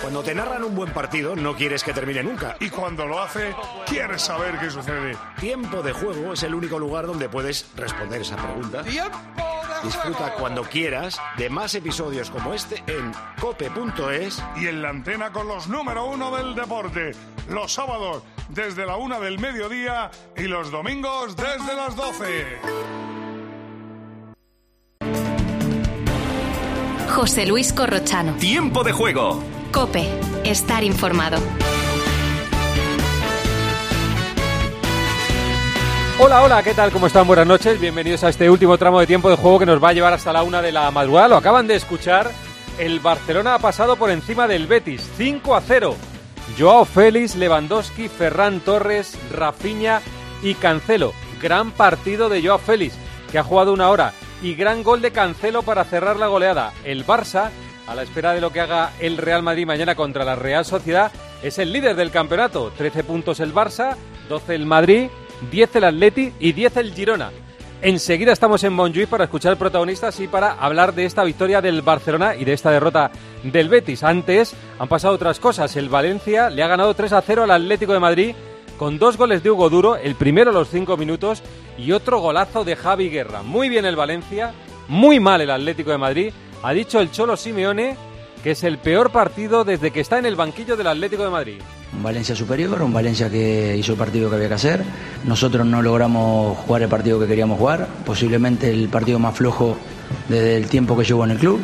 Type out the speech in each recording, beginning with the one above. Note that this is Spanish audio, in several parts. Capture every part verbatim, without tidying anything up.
Cuando te narran un buen partido, no quieres que termine nunca. Y cuando lo hace, quieres saber qué sucede. Tiempo de Juego es el único lugar donde puedes responder esa pregunta. ¡Tiempo de Disfruta juego! cuando quieras de más episodios como este en cope punto es. Y en la antena con los número uno del deporte. Los sábados desde la una del mediodía y los domingos desde las doce. José Luis Corrochano. Tiempo de Juego. COPE. Estar informado. Hola, hola, ¿qué tal? ¿Cómo están? Buenas noches. Bienvenidos a este último tramo de Tiempo de Juego que nos va a llevar hasta la una de la madrugada. Lo acaban de escuchar. El Barcelona ha pasado por encima del Betis. cinco a cero. Joao Félix, Lewandowski, Ferran Torres, Rafinha y Cancelo. Gran partido de Joao Félix, que ha jugado una hora. Y gran gol de Cancelo para cerrar la goleada. El Barça, a la espera de lo que haga el Real Madrid mañana contra la Real Sociedad, es el líder del campeonato. trece puntos el Barça, doce el Madrid, diez el Atleti y diez el Girona. Enseguida estamos en Montjuïc para escuchar protagonistas y para hablar de esta victoria del Barcelona y de esta derrota del Betis. Antes han pasado otras cosas. El Valencia le ha ganado tres a cero al Atlético de Madrid con dos goles de Hugo Duro, el primero a los cinco minutos y otro golazo de Javi Guerra. Muy bien el Valencia, muy mal el Atlético de Madrid. Ha dicho el Cholo Simeone que es el peor partido desde que está en el banquillo del Atlético de Madrid. Un Valencia superior, un Valencia que hizo el partido que había que hacer. Nosotros no logramos jugar el partido que queríamos jugar, posiblemente el partido más flojo desde el tiempo que llevo en el club.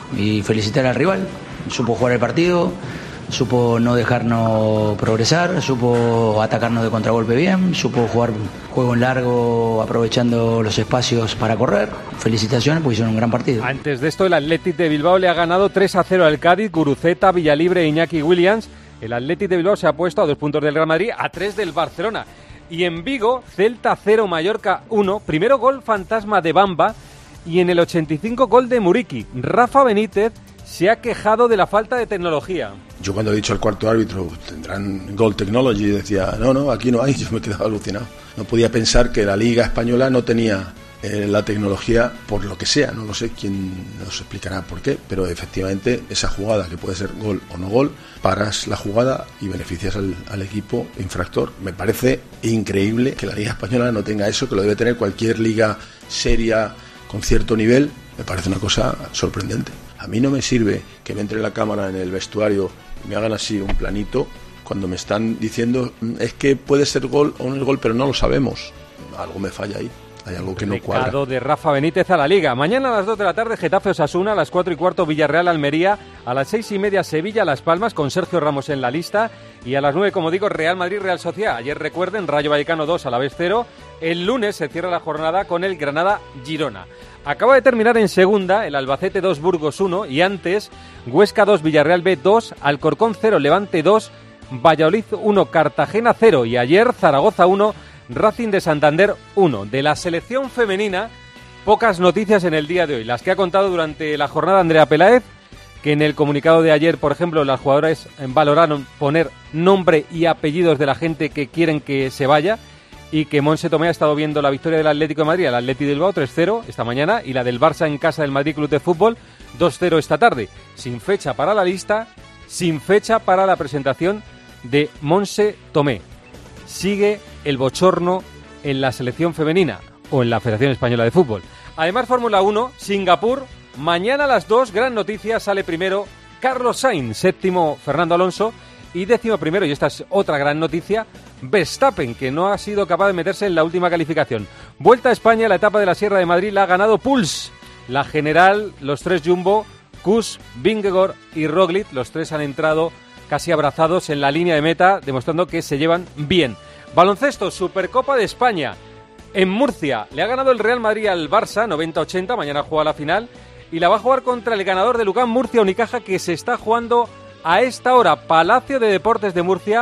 Y felicitar al rival, supo jugar el partido, supo no dejarnos progresar, supo atacarnos de contragolpe bien, supo jugar juego en largo aprovechando los espacios para correr. Felicitaciones porque hicieron un gran partido. Antes de esto el Athletic de Bilbao le ha ganado tres a cero al Cádiz, Guruceta, Villalibre e Iñaki Williams. El Athletic de Bilbao se ha puesto a dos puntos del Real Madrid, a tres del Barcelona. Y en Vigo, Celta cero, Mallorca uno. Primero gol fantasma de Bamba y en el ochenta y cinco gol de Muriqui. Rafa Benítez se ha quejado de la falta de tecnología. Yo cuando he dicho al cuarto árbitro, tendrán Goal Technology, decía, no, no, aquí no hay. Yo me he quedado alucinado. No podía pensar que la Liga Española no tenía eh, la tecnología por lo que sea. No lo sé, quién nos explicará por qué, pero efectivamente esa jugada, que puede ser gol o no gol, paras la jugada y beneficias al, al equipo infractor. Me parece increíble que la Liga Española no tenga eso, que lo debe tener cualquier liga seria con cierto nivel. Me parece una cosa sorprendente. A mí no me sirve que me entre la cámara en el vestuario y me hagan así un planito cuando me están diciendo es que puede ser gol o no es gol, pero no lo sabemos. Algo me falla ahí. Hay algo que no cuadra. Recado de Rafa Benítez a la Liga. Mañana a las dos de la tarde Getafe Osasuna, a las cuatro y cuarto Villarreal Almería, a las seis y media Sevilla Las Palmas con Sergio Ramos en la lista y a las nueve, como digo, Real Madrid Real Sociedad. Ayer recuerden, Rayo Vallecano dos, Alavés cero. El lunes se cierra la jornada con el Granada Girona. Acaba de terminar en segunda el Albacete dos, Burgos uno y antes Huesca dos, Villarreal B dos, Alcorcón cero, Levante dos, Valladolid uno, Cartagena cero y ayer Zaragoza uno, Racing de Santander uno. De la selección femenina, pocas noticias en el día de hoy. Las que ha contado durante la jornada Andrea Peláez, que en el comunicado de ayer, por ejemplo, las jugadoras valoraron poner nombre y apellidos de la gente que quieren que se vaya y que Monse Tomé ha estado viendo la victoria del Atlético de Madrid, el Atleti de Bilbao tres cero esta mañana y la del Barça en casa del Madrid Club de Fútbol dos cero esta tarde. Sin fecha para la lista, sin fecha para la presentación de Monse Tomé. Sigue el bochorno en la selección femenina o en la Federación Española de Fútbol. Además, Fórmula uno, Singapur, mañana a las dos, gran noticia, sale primero Carlos Sainz, séptimo Fernando Alonso y décimo primero, y esta es otra gran noticia, Verstappen, que no ha sido capaz de meterse en la última calificación. Vuelta a España, la etapa de la Sierra de Madrid la ha ganado Puls. La general, los tres Jumbo, Kuss, Vingegaard y Roglic, los tres han entrado casi abrazados en la línea de meta, demostrando que se llevan bien. Baloncesto, Supercopa de España. En Murcia le ha ganado el Real Madrid al Barça, noventa ochenta, mañana juega la final, y la va a jugar contra el ganador de Lucán Murcia Unicaja, que se está jugando a esta hora. Palacio de Deportes de Murcia,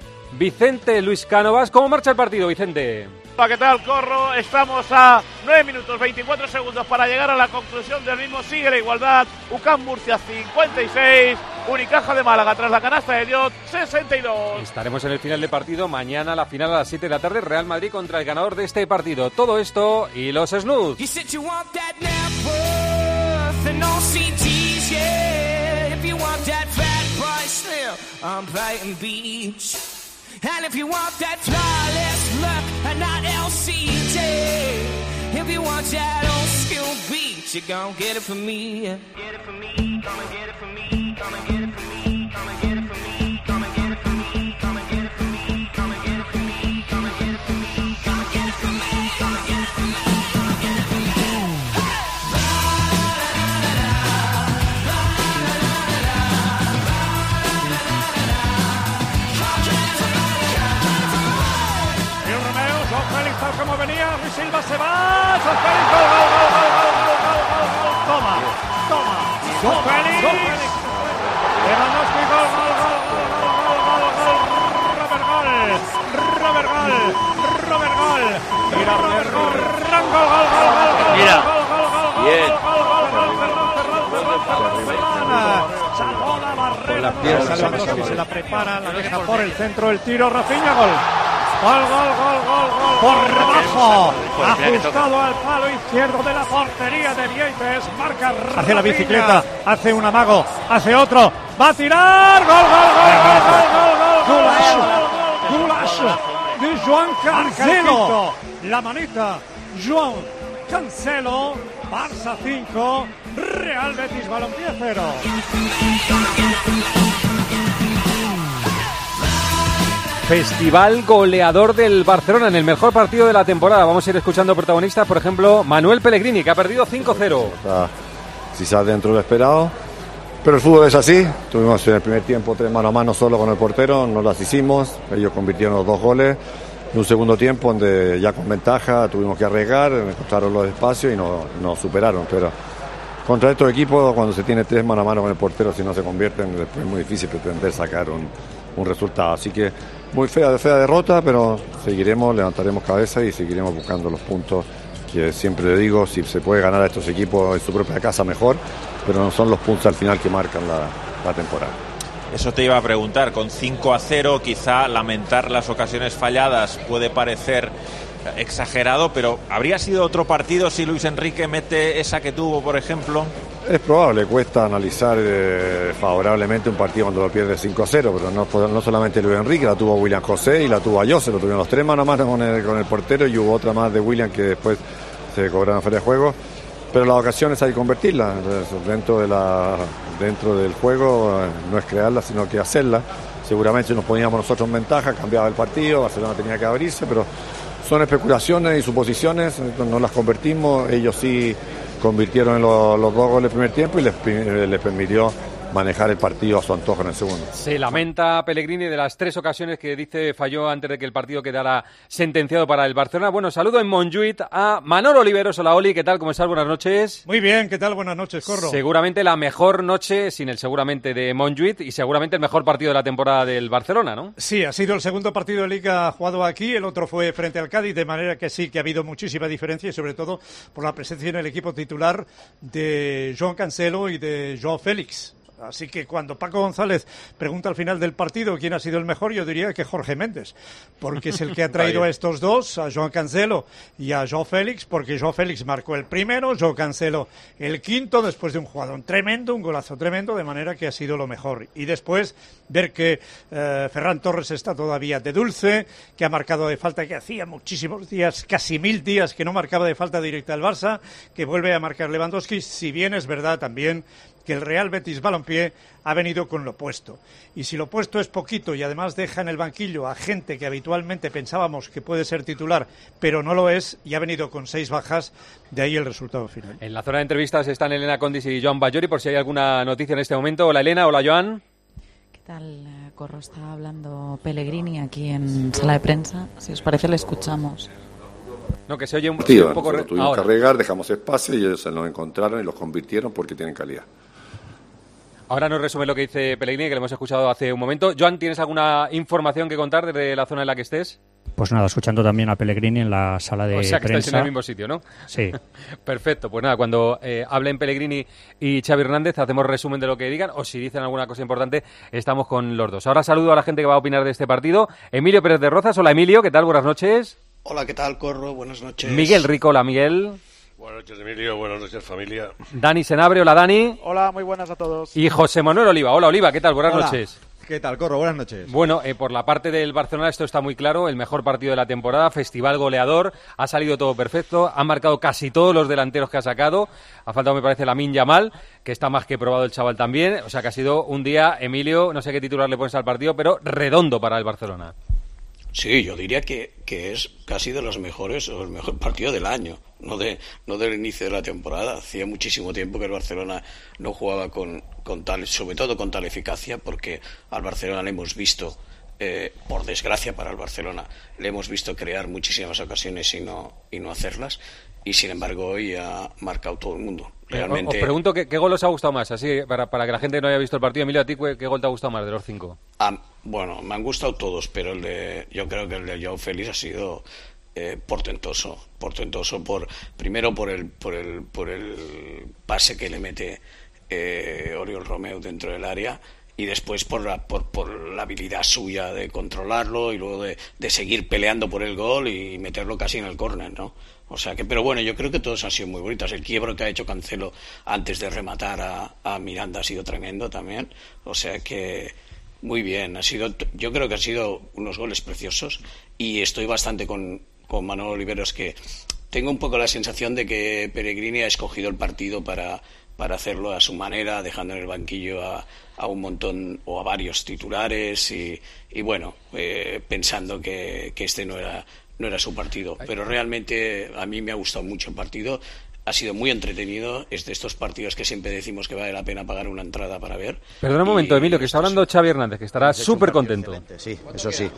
Vicente Luis Cánovas. ¿Cómo marcha el partido, Vicente? ¿Qué tal, Corro? Estamos a nueve minutos veinticuatro segundos para llegar a la conclusión del mismo. Sigue la igualdad. UCAM Murcia cincuenta y seis, Unicaja de Málaga tras la canasta de Diot sesenta y dos. Estaremos en el final de partido. Mañana la final a las siete de la tarde. Real Madrid contra el ganador de este partido. Todo esto y los snoods. on Brighton Beach. And if you want that flawless look and not L C D, if you want that old school beat, you gon' get it from me. Get it from me, come and get it from me, come and get it from me, come and get it from me, come and get it from me, come and get it from me, come and get it from me, come and get it from me, come and get it from me, come and get it from me, come and get it from me. Félix, tal como venía, Luis Silva se va, Joao Félix, gol, gol, gol, gol, gol, gol, gol, gol, gol, toma, toma, Joao Félix, Lewandowski, gol, gol, gol, gol, gol, gol, gol, Robert gol, Robert gol, Robert gol, mira Robert gol, gol, gol, gol, gol, gol, mira, gol, gol, gol, bien, gol, gol, gol, Ferran, Ferran, Ferran, Ferran, salvó la barrera, Lewandowski se la prepara, la deja por el centro, el tiro, Rafinha, gol. Gol, gol, gol, gol, gol, por debajo, ajustado al palo izquierdo de la portería de Vieites, marca Rafinha. Hace la bicicleta, hace un amago, hace otro, va a tirar, gol, gol, gol, gol, gol, gol, golazo de Joan Cancelo, la manita, Joan Cancelo, Barça cinco, Real Betis Balompié cero. Festival goleador del Barcelona en el mejor partido de la temporada. Vamos a ir escuchando protagonistas, por ejemplo, Manuel Pellegrini, que ha perdido cinco cero. Está quizás dentro de lo esperado, pero el fútbol es así. Tuvimos en el primer tiempo tres mano a mano solo con el portero, no las hicimos. Ellos convirtieron los dos goles. En un segundo tiempo, donde ya con ventaja tuvimos que arriesgar, encontraron los espacios y nos, nos superaron. Pero contra estos equipos, cuando se tiene tres mano a mano con el portero, si no se convierten, después es muy difícil pretender sacar un, un resultado. Así que muy fea, fea derrota, pero seguiremos, levantaremos cabeza y seguiremos buscando los puntos que siempre le digo, si se puede ganar a estos equipos en su propia casa mejor, pero no son los puntos al final que marcan la, la temporada. Eso te iba a preguntar, con cinco a cero quizá lamentar las ocasiones falladas puede parecer exagerado, pero ¿habría sido otro partido si Luis Enrique mete esa que tuvo, por ejemplo? Es probable, cuesta analizar eh, favorablemente un partido cuando lo pierde cinco a cero, pero no, no solamente Luis Enrique, la tuvo William José y la tuvo Ayose, lo tuvieron los tres mano a mano con el, con el portero y hubo otra más de William que después se cobraron fuera de juego, pero las ocasiones hay que convertirlas. Entonces, dentro, de la, dentro del juego no es crearlas sino que hacerlas. Seguramente nos poníamos nosotros en ventaja, cambiaba el partido, Barcelona tenía que abrirse, pero son especulaciones y suposiciones, no las convertimos. Ellos sí convirtieron en los, los dos goles del primer tiempo y les, les permitió manejar el partido a su antojo en el segundo. Se lamenta Pellegrini de las tres ocasiones que dice falló antes de que el partido quedara sentenciado para el Barcelona. Bueno, saludo en Montjuïc a Manolo Oliveros. Hola, Oli, ¿qué tal? ¿Cómo estás? Buenas noches. Muy bien, ¿qué tal? Buenas noches, Corro. Seguramente la mejor noche, sin el seguramente, de Montjuïc y seguramente el mejor partido de la temporada del Barcelona, ¿no? Sí, ha sido el segundo partido de Liga jugado aquí, el otro fue frente al Cádiz, de manera que sí que ha habido muchísima diferencia y sobre todo por la presencia en el equipo titular de Joan Cancelo y de Joao Félix. Así que cuando Paco González pregunta al final del partido quién ha sido el mejor, yo diría que Jorge Méndez, porque es el que ha traído a estos dos, a Joan Cancelo y a Joao Félix, porque Joao Félix marcó el primero, Joao Cancelo el quinto, después de un jugador tremendo, un golazo tremendo, de manera que ha sido lo mejor. Y después ver que eh, Ferran Torres está todavía de dulce, que ha marcado de falta, que hacía muchísimos días, casi mil días que no marcaba de falta directa al Barça, que vuelve a marcar Lewandowski, si bien es verdad también que el Real Betis Balompié ha venido con lo opuesto. Y si lo opuesto es poquito y además deja en el banquillo a gente que habitualmente pensábamos que puede ser titular, pero no lo es, y ha venido con seis bajas, de ahí el resultado final. En la zona de entrevistas están Elena Condis y Joan Bajori, por si hay alguna noticia en este momento. Hola, Elena. Hola, Joan. ¿Qué tal, Corro? Está hablando Pellegrini aquí en sala de prensa. Si os parece, le escuchamos. No, que se oye un, Tío, un poco... Nosotros tuvimos ahora. que arriesgar, dejamos espacio y ellos se nos encontraron y los convirtieron porque tienen calidad. Ahora nos resume lo que dice Pellegrini, que lo hemos escuchado hace un momento. Joan, ¿tienes alguna información que contar desde la zona en la que estés? Pues nada, escuchando también a Pellegrini en la sala de prensa. O sea, que prensa. estáis en el mismo sitio, ¿no? Sí. Perfecto, pues nada, cuando eh, hablen Pellegrini y Xavi Hernández, hacemos resumen de lo que digan, o si dicen alguna cosa importante, estamos con los dos. Ahora saludo a la gente que va a opinar de este partido. Emilio Pérez de Rozas. Hola, Emilio, ¿qué tal? Buenas noches. Hola, ¿qué tal, Corro? Buenas noches. Miguel Rico. Hola, Miguel. Buenas noches, Emilio. Buenas noches, familia. Dani Senabre. Hola, Dani. Hola, muy buenas a todos. Y José Manuel Oliva. Hola, Oliva, ¿qué tal? Buenas Hola. noches. ¿Qué tal, Corro? Buenas noches. Bueno, eh, por la parte del Barcelona esto está muy claro, el mejor partido de la temporada, festival goleador, ha salido todo perfecto, ha marcado casi todos los delanteros que ha sacado, ha faltado me parece Lamine Yamal, que está más que probado el chaval también, o sea que ha sido un día, Emilio, no sé qué titular le pones al partido, pero redondo para el Barcelona. Sí, yo diría que, que es casi de los mejores o el mejor partido del año, no de no del inicio de la temporada. Hacía muchísimo tiempo que el Barcelona no jugaba con, con tal, sobre todo con tal eficacia, porque al Barcelona le hemos visto, eh, por desgracia para el Barcelona, le hemos visto crear muchísimas ocasiones y no y no hacerlas, y sin embargo hoy ha marcado todo el mundo. Realmente... Os pregunto ¿qué, qué gol os ha gustado más, así para, para que la gente no haya visto el partido. Emilio, ¿a ti qué gol te ha gustado más de los cinco? Ah, bueno, me han gustado todos, pero el de, yo creo que el de Joao Félix ha sido eh, portentoso, portentoso por primero por el por el por el pase que le mete eh, Oriol Romeu dentro del área, y después por la por, por la habilidad suya de controlarlo y luego de, de seguir peleando por el gol y meterlo casi en el córner, ¿no? O sea que, pero bueno, yo creo que todos han sido muy bonitos. El quiebro que ha hecho Cancelo antes de rematar a, a Miranda ha sido tremendo también. O sea que muy bien. Ha sido, yo creo que han sido unos goles preciosos, y estoy bastante con, con Manolo Oliveros, que tengo un poco la sensación de que Pellegrini ha escogido el partido para, para hacerlo a su manera, dejando en el banquillo a, a un montón o a varios titulares y, y bueno, eh, pensando que, que este no era... no era su partido, pero realmente a mí me ha gustado mucho el partido, ha sido muy entretenido, es de estos partidos que siempre decimos que vale la pena pagar una entrada para ver. Perdona un momento, Emilio, que está hablando Xavi Hernández, que estará súper contento. Sí, eso sí.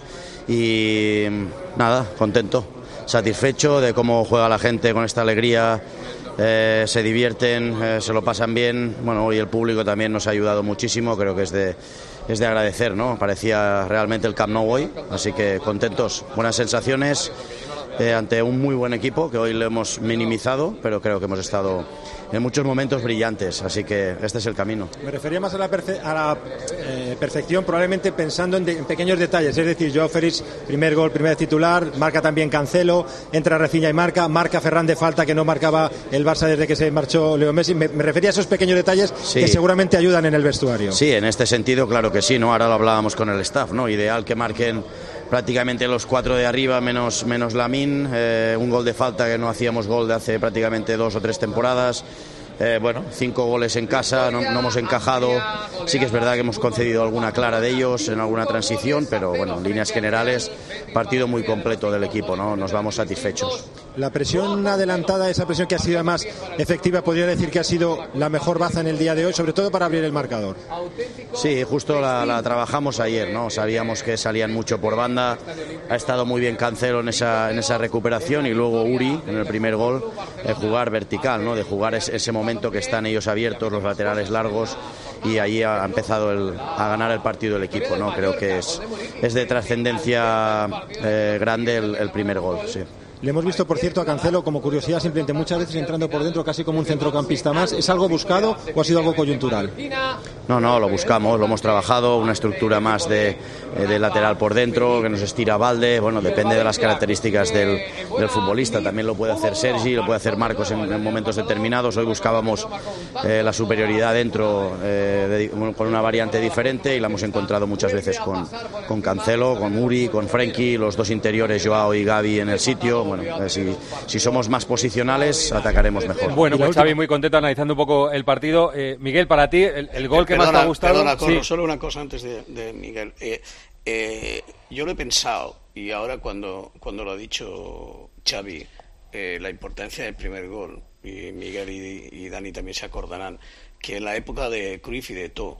Y nada, contento, satisfecho de cómo juega la gente con esta alegría, eh, se divierten, eh, se lo pasan bien. Bueno, hoy el público también nos ha ayudado muchísimo, creo que es de... es de agradecer, ¿no? Parecía realmente el Camp Nou hoy, así que contentos, buenas sensaciones eh, ante un muy buen equipo que hoy lo hemos minimizado, pero creo que hemos estado en muchos momentos brillantes, así que este es el camino. Me refería más a la, perfe- a la eh, perfección, probablemente pensando en, de- en pequeños detalles, es decir, Joao Félix, primer gol, primer titular, marca también Cancelo, entra Rafinha y marca, marca Ferran de falta, que no marcaba el Barça desde que se marchó Leo Messi. Me, me refería a esos pequeños detalles sí. que seguramente ayudan en el vestuario. Sí, en este sentido, claro que sí, ¿no? Ahora lo hablábamos con el staff, ¿no? Ideal que marquen prácticamente los cuatro de arriba menos, menos Lamine, eh, un gol de falta que no hacíamos gol de hace prácticamente dos o tres temporadas. Eh, bueno, cinco goles en casa, no, no hemos encajado, sí que es verdad que hemos concedido alguna clara de ellos en alguna transición, pero bueno, en líneas generales, partido muy completo del equipo, ¿no? Nos vamos satisfechos. La presión adelantada, esa presión que ha sido más efectiva, podría decir que ha sido la mejor baza en el día de hoy, sobre todo para abrir el marcador. Sí, justo la, la trabajamos ayer, ¿no? Sabíamos que salían mucho por banda, ha estado muy bien Cancelo en esa, en esa recuperación, y luego Uri en el primer gol, de jugar vertical, ¿no? De jugar ese, ese momento que están ellos abiertos, los laterales largos, y ahí ha empezado el, a ganar el partido el equipo, ¿no? Creo que es, es de trascendencia eh, grande el, el primer gol, sí. Le hemos visto, por cierto, a Cancelo, como curiosidad, simplemente muchas veces entrando por dentro casi como un centrocampista más. ¿Es algo buscado o ha sido algo coyuntural? No, no, lo buscamos, lo hemos trabajado, una estructura más de, de lateral por dentro, que nos estira Valde. Bueno, depende de las características del, del futbolista. También lo puede hacer Sergi, lo puede hacer Marcos en, en momentos determinados. Hoy buscábamos eh, la superioridad dentro eh, de, con una variante diferente, y la hemos encontrado muchas veces con, con Cancelo, con Uri, con Frenkie, los dos interiores, Joao y Gavi, en el sitio. Bueno, eh, si, si somos más posicionales, atacaremos mejor. Bueno, pues Xavi muy contento analizando un poco el partido. Eh, Miguel, para ti, el, el gol que perdona, más te ha gustado... Perdona, Corro, sí. Solo una cosa antes de, de Miguel. Eh, eh, yo lo he pensado, y ahora cuando, cuando lo ha dicho Xavi, eh, la importancia del primer gol, y Miguel y, y Dani también se acordarán, que en la época de Cruyff y de Eto'o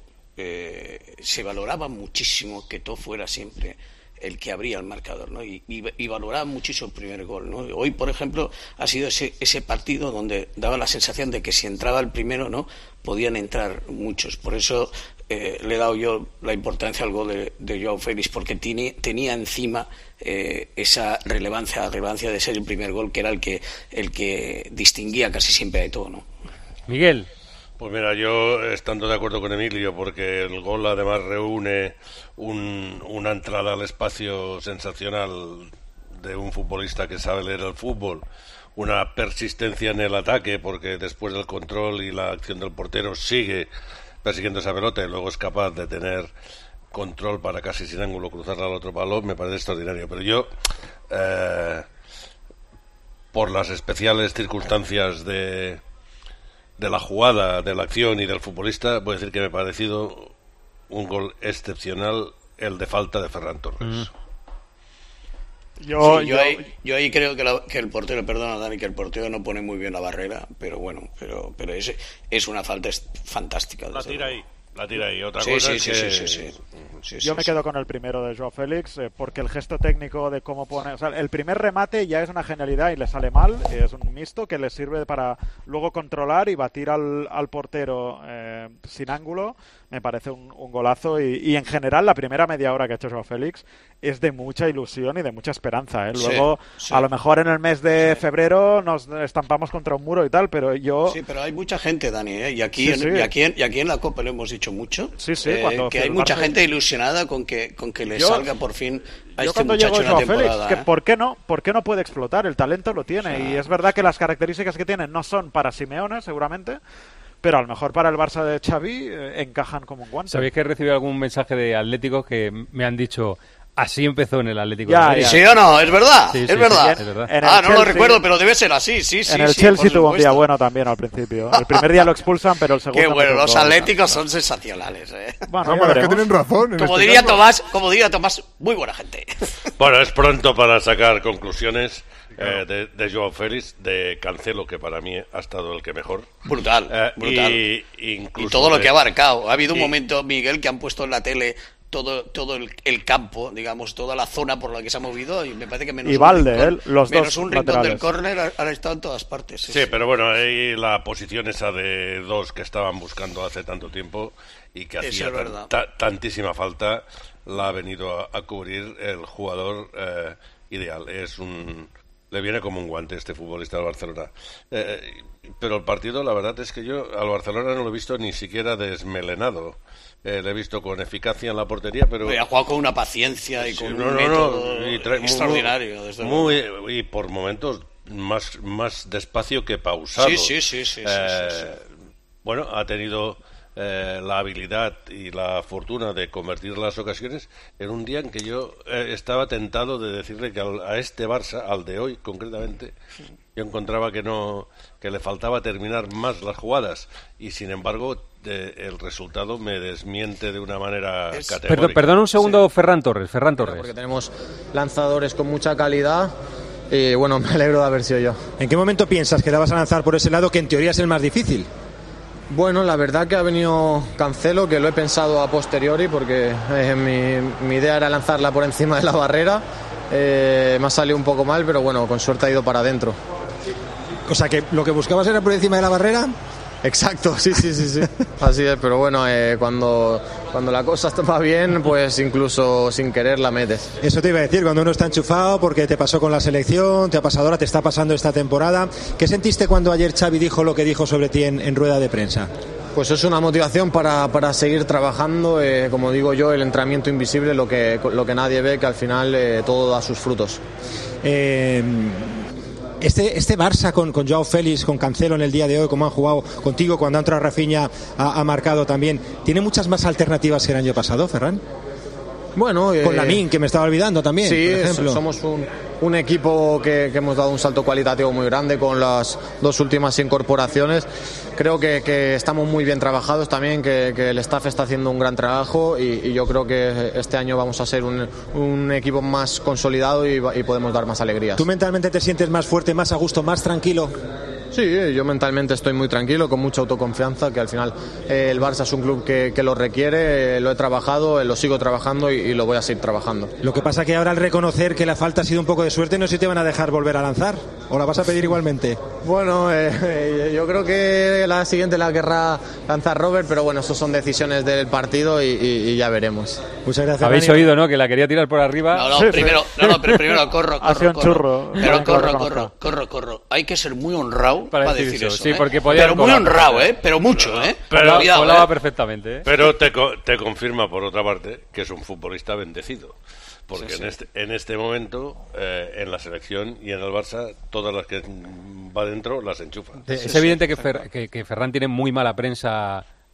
eh, se valoraba muchísimo que Eto'o fuera siempre el que abría el marcador, ¿no? Y, y, y valoraba muchísimo el primer gol, ¿no? Hoy, por ejemplo, ha sido ese, ese partido donde daba la sensación de que si entraba el primero, ¿no?, podían entrar muchos. Por eso eh, le he dado yo la importancia al gol de, de Joao Félix, porque tiene, tenía encima eh, esa relevancia, la relevancia de ser el primer gol, que era el que, el que distinguía casi siempre de todo, ¿no? Miguel. Pues mira, yo estando de acuerdo con Emilio, porque el gol además reúne un, una entrada al espacio sensacional de un futbolista que sabe leer el fútbol, una persistencia en el ataque, porque después del control y la acción del portero sigue persiguiendo esa pelota y luego es capaz de tener control para casi sin ángulo cruzarla al otro palo, me parece extraordinario. Pero yo, eh, por las especiales circunstancias de, de la jugada, de la acción y del futbolista, voy a decir que me ha parecido un gol excepcional el de falta de Ferran Torres. Mm. Yo, sí, yo, yo, ahí, yo ahí creo que, la, que el portero, perdona Dani, que el portero no pone muy bien la barrera, pero bueno, pero pero es, es una falta fantástica. La tira ahí, la tira ahí. Otra sí, cosa sí, es sí, que... sí, sí, sí. Sí, yo sí, me sí. quedo con el primero de Joao Félix, eh, porque el gesto técnico de cómo pone, o sea, el primer remate ya es una genialidad y le sale mal, es un mixto que le sirve para luego controlar y batir al, al portero eh, sin ángulo. Me parece un, un golazo y, y en general la primera media hora que ha hecho Joao Félix es de mucha ilusión y de mucha esperanza, ¿eh? Luego, sí, sí. a lo mejor en el mes de febrero nos estampamos contra un muro y tal, pero yo... Sí, pero hay mucha gente, Dani, ¿eh? y, aquí sí, en, sí. y, aquí en, y aquí en la Copa lo hemos dicho mucho, sí, sí, eh, cuando que hay mucha gente ilusionada con que, con que le yo, salga por fin a yo este cuando muchacho llegó en la Joao temporada. Félix, ¿eh? que ¿por qué no? ¿Por qué no puede explotar? El talento lo tiene, sí. Y es verdad que las características que tiene no son para Simeone, seguramente, pero a lo mejor para el Barça de Xavi eh, encajan como un guante. ¿Sabéis que he recibido algún mensaje de Atléticos que me han dicho así empezó en el Atlético? Ya, de ya. ¿Sí o no? Es verdad, sí, es, sí, verdad. Sí, es verdad. Ah, no Chelsea, lo recuerdo, pero debe ser así, sí, sí. En el sí, Chelsea tuvo un día supuesto. bueno también al principio. El primer día lo expulsan, pero el segundo... Qué bueno, los gol. atléticos son sensacionales, ¿eh? Bueno, no, es que tienen razón. Como este diría caso. Tomás, como diría Tomás, muy buena gente. Bueno, es pronto para sacar conclusiones. Eh, de, de Joao Félix, de Cancelo, que para mí ha estado el que mejor. Brutal, eh, brutal. Y, incluso y todo lo de, que ha abarcado. Ha habido y, un momento, Miguel, que han puesto en la tele todo todo el, el campo, digamos, toda la zona por la que se ha movido, y me parece que menos y un Valde, rincón, él, los menos dos un rincón laterales. del córner ha estado en todas partes. Sí, sí, sí, pero bueno, ahí la posición esa de dos que estaban buscando hace tanto tiempo y que hacía es tan, ta, tantísima falta, la ha venido a, a cubrir el jugador eh, ideal. Es un... Le viene como un guante este futbolista del Barcelona. Eh, pero el partido, la verdad es que yo al Barcelona no lo he visto ni siquiera desmelenado. Eh, le he visto con eficacia en la portería, pero... Oye, ha jugado con una paciencia y sí, con no, un no, método no, y trae, extraordinario. Muy, desde muy, muy, y por momentos más, más despacio que pausado. Sí, sí, sí. sí, eh, sí, sí, sí. Bueno, ha tenido... Eh, la habilidad y la fortuna de convertir las ocasiones en un día en que yo eh, estaba tentado de decirle que al, a este Barça, al de hoy concretamente, yo encontraba que no que le faltaba terminar más las jugadas y sin embargo eh, el resultado me desmiente de una manera es... categórica. Perdón, perdón un segundo, sí. Ferran Torres, Ferran Torres. Porque tenemos lanzadores con mucha calidad. Y bueno, me alegro de haber sido yo. ¿En qué momento piensas que la vas a lanzar por ese lado que en teoría es el más difícil? Bueno, la verdad que ha venido Cancelo, que lo he pensado a posteriori porque eh, mi, mi idea era lanzarla por encima de la barrera. Eh, me ha salido un poco mal, pero bueno, con suerte ha ido para adentro. O sea, que lo que buscabas era por encima de la barrera. Exacto, sí, sí, sí, sí. Así es, pero bueno, eh, cuando, cuando la cosa va bien, pues incluso sin querer la metes. Eso te iba a decir, cuando uno está enchufado, porque te pasó con la selección, te ha pasado ahora, te está pasando esta temporada. ¿Qué sentiste cuando ayer Xavi dijo lo que dijo sobre ti en, en rueda de prensa? Pues es una motivación para, para seguir trabajando, eh, como digo yo, el entrenamiento invisible, lo que, lo que nadie ve, que al final eh, todo da sus frutos. Eh... Este, este Barça con, con Joao Félix, con Cancelo en el día de hoy, como han jugado contigo, cuando ha entrado Rafinha, ha, ha marcado también, ¿tiene muchas más alternativas que el año pasado, Ferran? Bueno, eh, con Lamine, que me estaba olvidando también, sí, por ejemplo. Somos un, un equipo que, que hemos dado un salto cualitativo muy grande con las dos últimas incorporaciones. Creo que, que estamos muy bien trabajados también, que, que el staff está haciendo un gran trabajo y, y yo creo que este año vamos a ser un, un equipo más consolidado y, y podemos dar más alegrías. ¿Tú mentalmente te sientes más fuerte, más a gusto, más tranquilo? Sí, yo mentalmente estoy muy tranquilo, con mucha autoconfianza, que al final eh, el Barça es un club que, que lo requiere, eh, lo he trabajado, eh, lo sigo trabajando y, y lo voy a seguir trabajando. Lo que pasa que ahora al reconocer que la falta ha sido un poco de suerte, no sé si te van a dejar volver a lanzar, ¿o la vas a pedir igualmente? Bueno, eh, eh, yo creo que la siguiente la querrá lanzar Robert, pero bueno, eso son decisiones del partido y, y, y ya veremos. Muchas gracias. Habéis Dani. oído, ¿no? Que la quería tirar por arriba. No, no, sí, primero, no, no, pero primero corro, corro, Hace un corro. churro. Pero corro, corro, corro, corro. Hay que ser muy honrado para, para decir eso, sí, ¿eh? porque podía pero muy honrado, ¿eh? Pero mucho, ¿eh? Pero Cuidado, volaba ¿eh? perfectamente, ¿eh? Pero te, te confirma, por otra parte, que es un futbolista bendecido. Porque sí, sí. En, este, en este momento, eh, en la selección y en el Barça, todas las que va dentro las enchufan. Es sí, evidente sí, que, Fer, que, que Ferran tiene muy mala prensa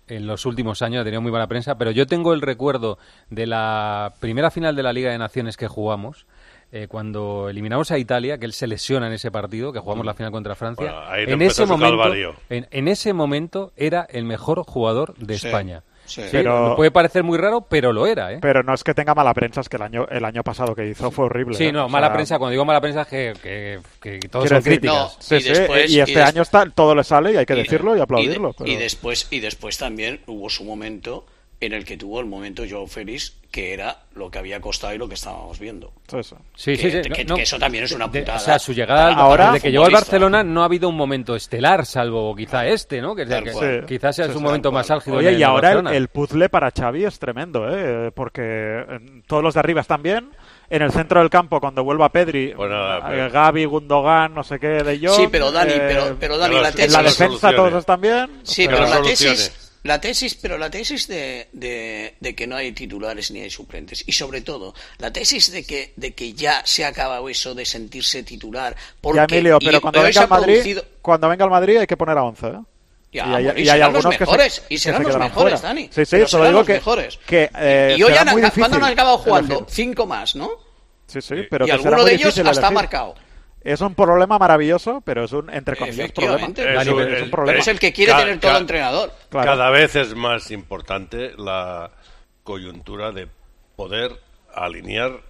en los últimos años ha tenido muy mala prensa, pero yo tengo el recuerdo de la primera final de la Liga de Naciones que jugamos, eh, cuando eliminamos a Italia, que él se lesiona en ese partido, que jugamos la final contra Francia. Bueno, ahí en, ese momento, en, en ese momento era el mejor jugador de sí. España. Sí. Sí, pero, puede parecer muy raro, pero lo era, ¿eh? Pero no es que tenga mala prensa, es que el año el año pasado que hizo fue horrible. Sí, no, ¿eh? mala o sea, prensa, cuando digo mala prensa es que, que, que, que todos son decir, críticas. No, sí, y, sí, después, y este y año está, todo le sale y hay que y decirlo y aplaudirlo. Y, de, pero... y, después, y después también hubo su momento en el que tuvo el momento Joao Félix, que era lo que había costado y lo que estábamos viendo. Eso. Sí, que, sí, sí. Que, no, que eso también es una de, putada. O sea, su llegada, ahora, desde que llegó al Barcelona no ha habido un momento estelar, salvo quizá este, ¿no? Que, que sí. quizás sea sí, su sí, momento más álgido. Oye, en y ahora el, Barcelona. el puzzle para Xavi es tremendo, ¿eh? Porque todos los de arriba están bien. En el centro del campo, cuando vuelva Pedri, bueno, eh, Gavi, Gundogan, no sé qué, De Jong. Sí, pero Dani, eh, pero, pero Dani, la tesis... En la defensa todos están bien. Sí, pero, pero la tesis... La tesis, pero la tesis de, de, de que no hay titulares ni hay suplentes, y sobre todo la tesis de que de que ya se ha acabado eso de sentirse titular, porque ya, Emilio, pero y, cuando venga al Madrid, producido... cuando venga al Madrid hay que poner a once, ¿eh? Ya, y hay, y y hay algunos los mejores, que se, y serán que se los mejores, fuera. Dani. Sí, sí, pero solo serán digo los que, mejores. Que, eh, y hoy han, muy ¿cuándo han acabado jugando? elegir. Cinco más, ¿no? Sí, sí, pero y que alguno será muy de ellos hasta elegir. marcado. Es un problema maravilloso, pero es un, entre comillas, problema. Es, un, es un problema. Es el que quiere ca, tener todo ca, entrenador. Claro. Cada vez es más importante la coyuntura de poder alinear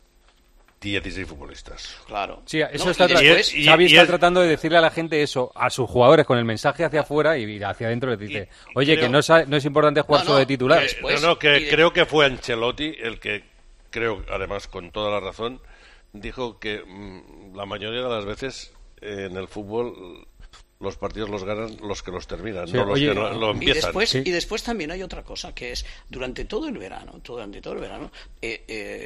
dieciséis futbolistas. Claro. Sí, eso no, está, tra después, y, Xavi y, está y tratando de decirle a la gente eso, a sus jugadores, con el mensaje hacia afuera y hacia adentro les dice, y, oye, creo, que no es, no es importante jugar no, solo no, de titular. Que, después, no, no, que de... creo que fue Ancelotti el que, creo, además con toda la razón, dijo que mmm, la mayoría de las veces eh, en el fútbol los partidos los ganan los que los terminan, sí, no los oye, que no, lo empiezan. Y después, sí. y después también hay otra cosa, que es durante todo el verano, durante todo el verano, eh,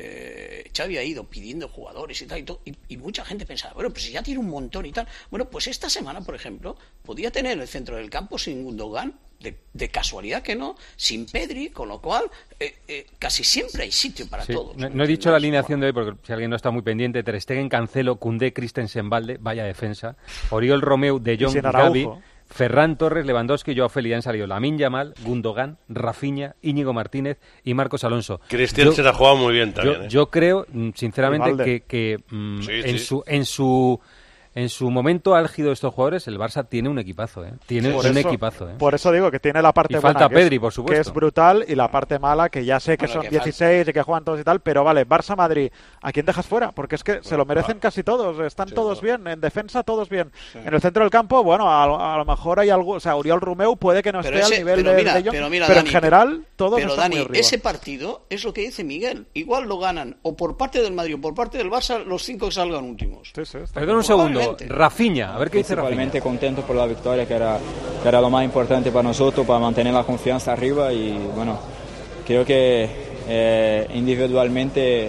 eh, Xavi ha ido pidiendo jugadores y tal, y, todo, y, y mucha gente pensaba, bueno, pues si ya tiene un montón y tal. Bueno, pues esta semana, por ejemplo, podía tener el centro del campo sin Gundogan, de, de casualidad que no, sin Pedri, con lo cual eh, eh, casi siempre hay sitio para sí. todos. No, no he dicho la alineación de hoy porque si alguien no está muy pendiente, Ter Stegen, Cancelo, Koundé, Christensen, Valde, vaya defensa, Oriol Romeu, De Jong, Gavi, Ferran Torres, Lewandowski, Joao Félix, han salido Lamine Yamal, Gundogan, Rafinha, Íñigo Martínez y Marcos Alonso. Christensen ha jugado muy bien también. Yo, ¿eh? yo creo, sinceramente, que, que mm, sí, en sí. su en su en su momento álgido de estos jugadores, el Barça tiene un equipazo, ¿eh? Tiene por un eso, equipazo, ¿eh? Por eso digo que tiene la parte y buena, falta que, Pedri, es, por supuesto. que es brutal, y la parte mala, que ya sé que bueno, son que dieciséis falta. Y que juegan todos y tal, pero vale, Barça-Madrid, ¿a quién dejas fuera? Porque es que bueno, se lo merecen va. casi todos, están sí, todos claro. bien, en defensa todos bien. Sí. En el centro del campo, bueno, a, a lo mejor hay algo, o sea, Oriol Romeu puede que no pero esté ese, al nivel pero de, mira, de ellos, pero, mira, pero Dani, en general todos pero están Dani, muy arriba. Ese partido es lo que dice Miguel, igual lo ganan o por parte del Madrid o por parte del Barça los cinco que salgan últimos. Sí, sí, Perdón un segundo, Rafinha, a ver qué dice Rafinha. Contento por la victoria, que era, que era lo más importante para nosotros, para mantener la confianza arriba, y bueno, creo que eh, individualmente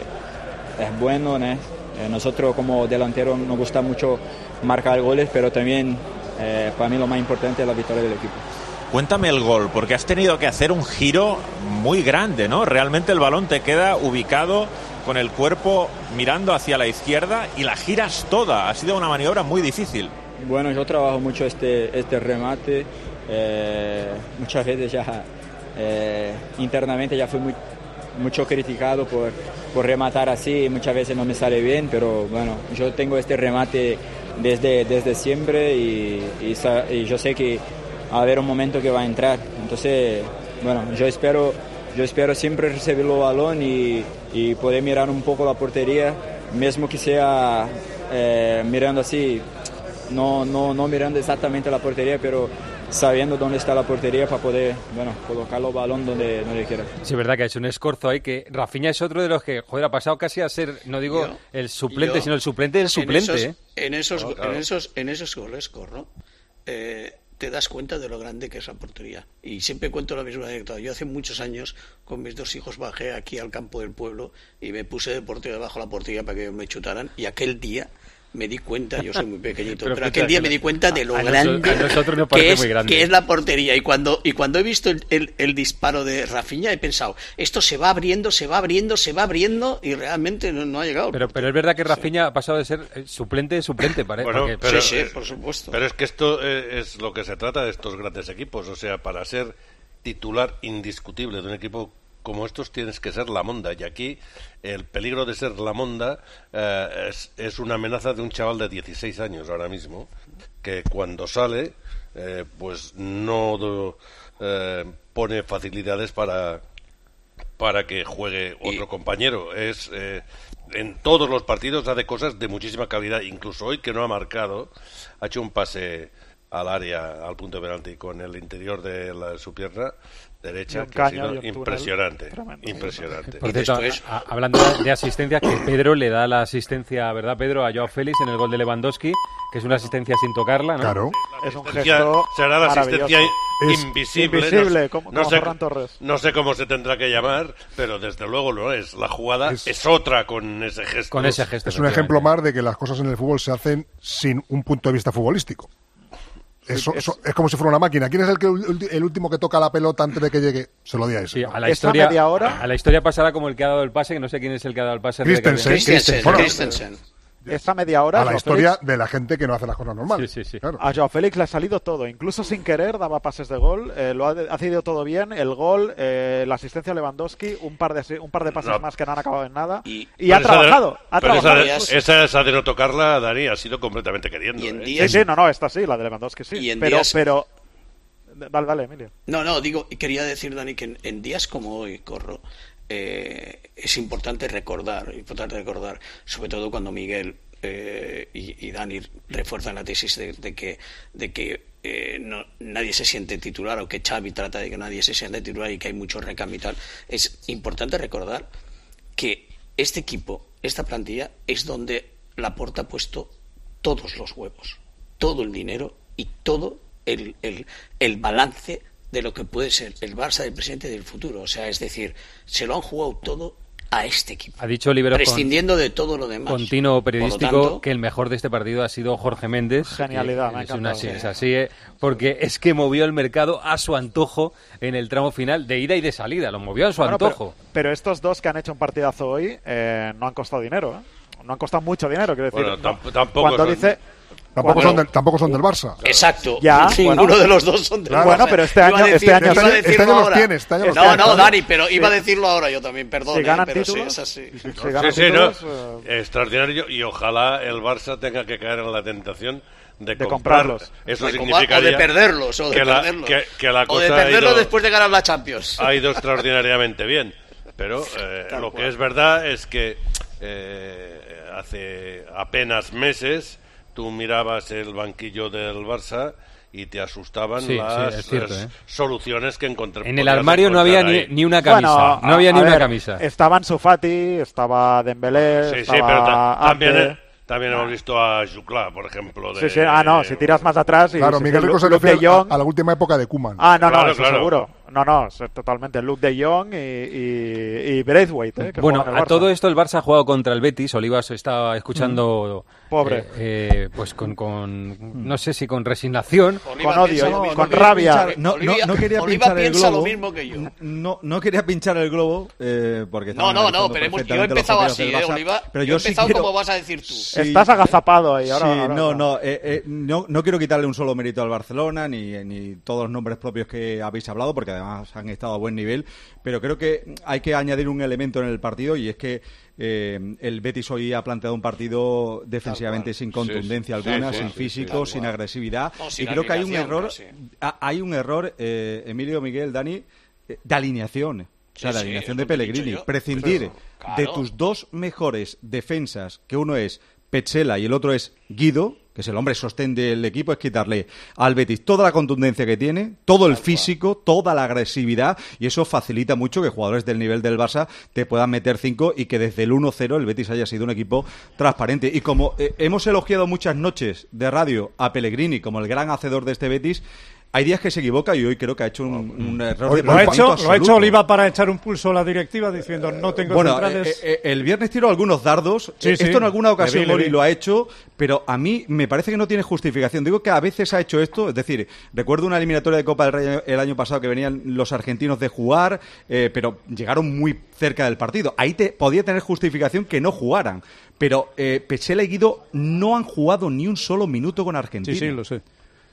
es bueno, ¿no? Eh, nosotros como delanteros nos gusta mucho marcar goles, pero también eh, para mí lo más importante es la victoria del equipo. Cuéntame el gol, porque has tenido que hacer un giro muy grande, ¿no? Realmente el balón te queda ubicado con el cuerpo mirando hacia la izquierda y la giras toda. Ha sido una maniobra muy difícil. Bueno, yo trabajo mucho este, este remate, eh, muchas veces ya eh, internamente ya fui muy, mucho criticado por, por rematar así, muchas veces no me sale bien, pero bueno, yo tengo este remate desde, desde siempre y, y, y yo sé que va a haber un momento que va a entrar, entonces bueno, yo espero, yo espero siempre recibir el balón y, y poder mirar un poco la portería, mismo que sea eh, mirando así. No, no, no mirando exactamente la portería, pero sabiendo dónde está la portería para poder, bueno, colocar el balón donde, donde quiera. Sí, es verdad que es un escorzo ahí, que Rafinha es otro de los que, joder, ha pasado casi a ser, no digo yo, el suplente, yo, sino el suplente del suplente. En esos, ¿eh? en esos, oh, claro. en esos, en esos goles, Corro, eh, te das cuenta de lo grande que es la portería. Y siempre cuento la misma anécdota. Yo hace muchos años, con mis dos hijos, bajé aquí al campo del pueblo y me puse de portero debajo de la portería para que me chutaran, y aquel día me di cuenta, yo soy muy pequeñito, pero, pero aquel día me di cuenta de lo a grande, nosotros, que, es, muy grande que es la portería. Y cuando y cuando he visto el, el, el disparo de Rafinha, he pensado, esto se va abriendo, se va abriendo, se va abriendo, y realmente no, no ha llegado. Pero, pero es verdad que Rafinha sí. ha pasado de ser suplente de suplente, parece. Bueno, porque... pero, sí, sí, por supuesto. Pero es que esto es lo que se trata de estos grandes equipos, o sea, para ser titular indiscutible de un equipo como estos tienes que ser la monda, y aquí el peligro de ser la monda eh, es, es una amenaza de un chaval de dieciséis años ahora mismo, que cuando sale eh, pues no eh, pone facilidades para para que juegue otro y... compañero. Es eh, en todos los partidos hace cosas de muchísima calidad, incluso hoy que no ha marcado, ha hecho un pase al área, al punto de penalti con el interior de la, su pierna derecha, que ha sido impresionante, impresionante. Por cierto, después... a, a, hablando de asistencia, que Pedro le da la asistencia, ¿verdad, Pedro?, a Joao Félix en el gol de Lewandowski, que es una asistencia sin tocarla, ¿no? Claro. Es un gesto será la asistencia es invisible, invisible no, como, no como sé, Ferran Torres. No sé cómo se tendrá que llamar, pero desde luego lo es. La jugada es, es otra con ese gesto. Con ese gesto. Es un ejemplo más de que las cosas en el fútbol se hacen sin un punto de vista futbolístico. Eso, eso, es como si fuera una máquina. ¿Quién es el que el último que toca la pelota antes de que llegue? Se lo di a ese. Sí, a la historia, media hora, a la historia pasará como el que ha dado el pase, que no sé quién es el que ha dado el pase. Christensen. Christensen. Bueno, Christensen. Esta media hora a la historia Félix, de la gente que no hace las cosas normales. Sí, sí, sí. Claro. A Joao Félix le ha salido todo, incluso sin querer daba pases de gol, eh, lo ha, ha cedido todo bien, el gol, eh, la asistencia a Lewandowski, un par de un par de pases no. más que no han acabado en nada y, y ha trabajado, de, ha pero trabajado. Esa, esa, esa de no tocarla, Dani, ha sido completamente queriendo. Y en ¿eh? días... Sí, sí, no, no, esta sí, la de Lewandowski sí. Y en pero, días... pero Dale, dale, Emilio. No, no, digo, quería decir, Dani, que en, en días como hoy, Corro, eh, es importante recordar, importante recordar, sobre todo cuando Miguel eh, y, y Dani refuerzan la tesis de, de que, de que eh, no, nadie se siente titular, o que Xavi trata de que nadie se siente titular y que hay mucho recambio y tal. Es importante recordar que este equipo, esta plantilla, es donde Laporta ha puesto todos los huevos, todo el dinero y todo El, el, el balance de lo que puede ser el Barça del presente y del futuro. O sea, es decir, se lo han jugado todo a este equipo. Ha dicho Oliveros, prescindiendo con, de todo lo demás. Continuo periodístico, tanto, que el mejor de este partido ha sido Jorge Méndez. Genialidad, me ha es, una, encantado. es así, eh, porque es que movió el mercado a su antojo en el tramo final, de ida y de salida. Lo movió a su bueno, antojo. Pero, pero estos dos que han hecho un partidazo hoy eh, no han costado dinero, ¿eh? No han costado mucho dinero, quiero decir. Bueno, no, tampoco cuando son... dice... Tampoco, bueno, son del, tampoco son del Barça. Exacto. Ya, ninguno bueno, de los dos son del claro, Barça. Bueno, pero este año, decir, este año, iba a decirlo este año ahora. los tiene. Este año los no, tiene, no, ¿no? Dani, pero iba sí. a decirlo ahora yo también, perdón. Si ganan eh, pero títulos, sí, es así. Si sí, ganan sí, títulos, no. eh... Extraordinario, y ojalá el Barça tenga que caer en la tentación de, de comprar. comprarlos. Eso de significaría o de perderlos, o de que la, perderlos. Que, que la cosa o de perderlos ido, después de ganar la Champions. Ha ido extraordinariamente bien. Pero eh, lo que es verdad es que eh, hace apenas meses tú mirabas el banquillo del Barça y te asustaban sí, las, sí, cierto, las ¿eh? soluciones que encontré. En el armario no había ni, ni una camisa. Bueno, no había a, ni a una ver, camisa. Estaba Ansu Fati, estaba Dembélé, sí, estaba sí, pero ta también, Ante. También hemos visto a Juclá, por ejemplo. De, sí, sí, ah, no, si tiras más atrás... Y, claro, si Miguel Rico se refiere a, a la última época de Koeman. Ah, no, claro, no, eso claro. seguro. No, no, totalmente. Luke de Jong y, y, y Braithwaite. ¿eh? Que bueno, a todo esto el Barça ha jugado contra el Betis. Olivas estaba escuchando... Mm. Pobre. Eh, eh, pues con, con... No sé si con resignación. Oliva con odio, no, con no rabia. Pinchar, no, no, no quería Oliva pinchar el piensa globo. lo mismo que yo. No, no quería pinchar el globo eh, porque... No, no, no, pero hemos, yo he empezado así, ¿eh, Oliva? Pero yo yo he empezado sí quiero... como vas a decir tú. Sí, Estás agazapado ahí. Ahora, sí, ahora, no, ahora. no, eh, eh, no, no quiero quitarle un solo mérito al Barcelona ni, ni todos los nombres propios que habéis hablado, porque además han estado a buen nivel, pero creo que hay que añadir un elemento en el partido, y es que eh, el Betis hoy ha planteado un partido defensivamente sin contundencia sí, alguna, sí, sí, sin físico, sí, sin agresividad, no, sin y creo que hay un error, casi. hay un error, eh, Emilio, Miguel, Dani, de alineación. O sea, sí, la alineación sí, de Pellegrini, prescindir claro. de tus dos mejores defensas, que uno es Petzela y el otro es Guido, que es el hombre sostén del equipo, es quitarle al Betis toda la contundencia que tiene, todo el físico, toda la agresividad, y eso facilita mucho que jugadores del nivel del Barça te puedan meter cinco y que desde el uno cero el Betis haya sido un equipo transparente. Y como eh, hemos elogiado muchas noches de radio a Pellegrini como el gran hacedor de este Betis, hay días que se equivoca, y hoy creo que ha hecho un, un error de lo ha hecho, absoluto. lo ha hecho Oliva para echar un pulso a la directiva diciendo no tengo bueno, centrales. Eh, eh, el viernes tiró algunos dardos. Sí, Esto sí, en alguna ocasión le vi, le Oli vi. lo ha hecho, pero a mí me parece que no tiene justificación. Digo que a veces ha hecho esto, es decir, recuerdo una eliminatoria de Copa del Rey el año pasado que venían los argentinos de jugar, eh, pero llegaron muy cerca del partido. Ahí te, podía tener justificación que no jugaran, pero eh, Petzela y Guido no han jugado ni un solo minuto con Argentina. Sí, sí, lo sé.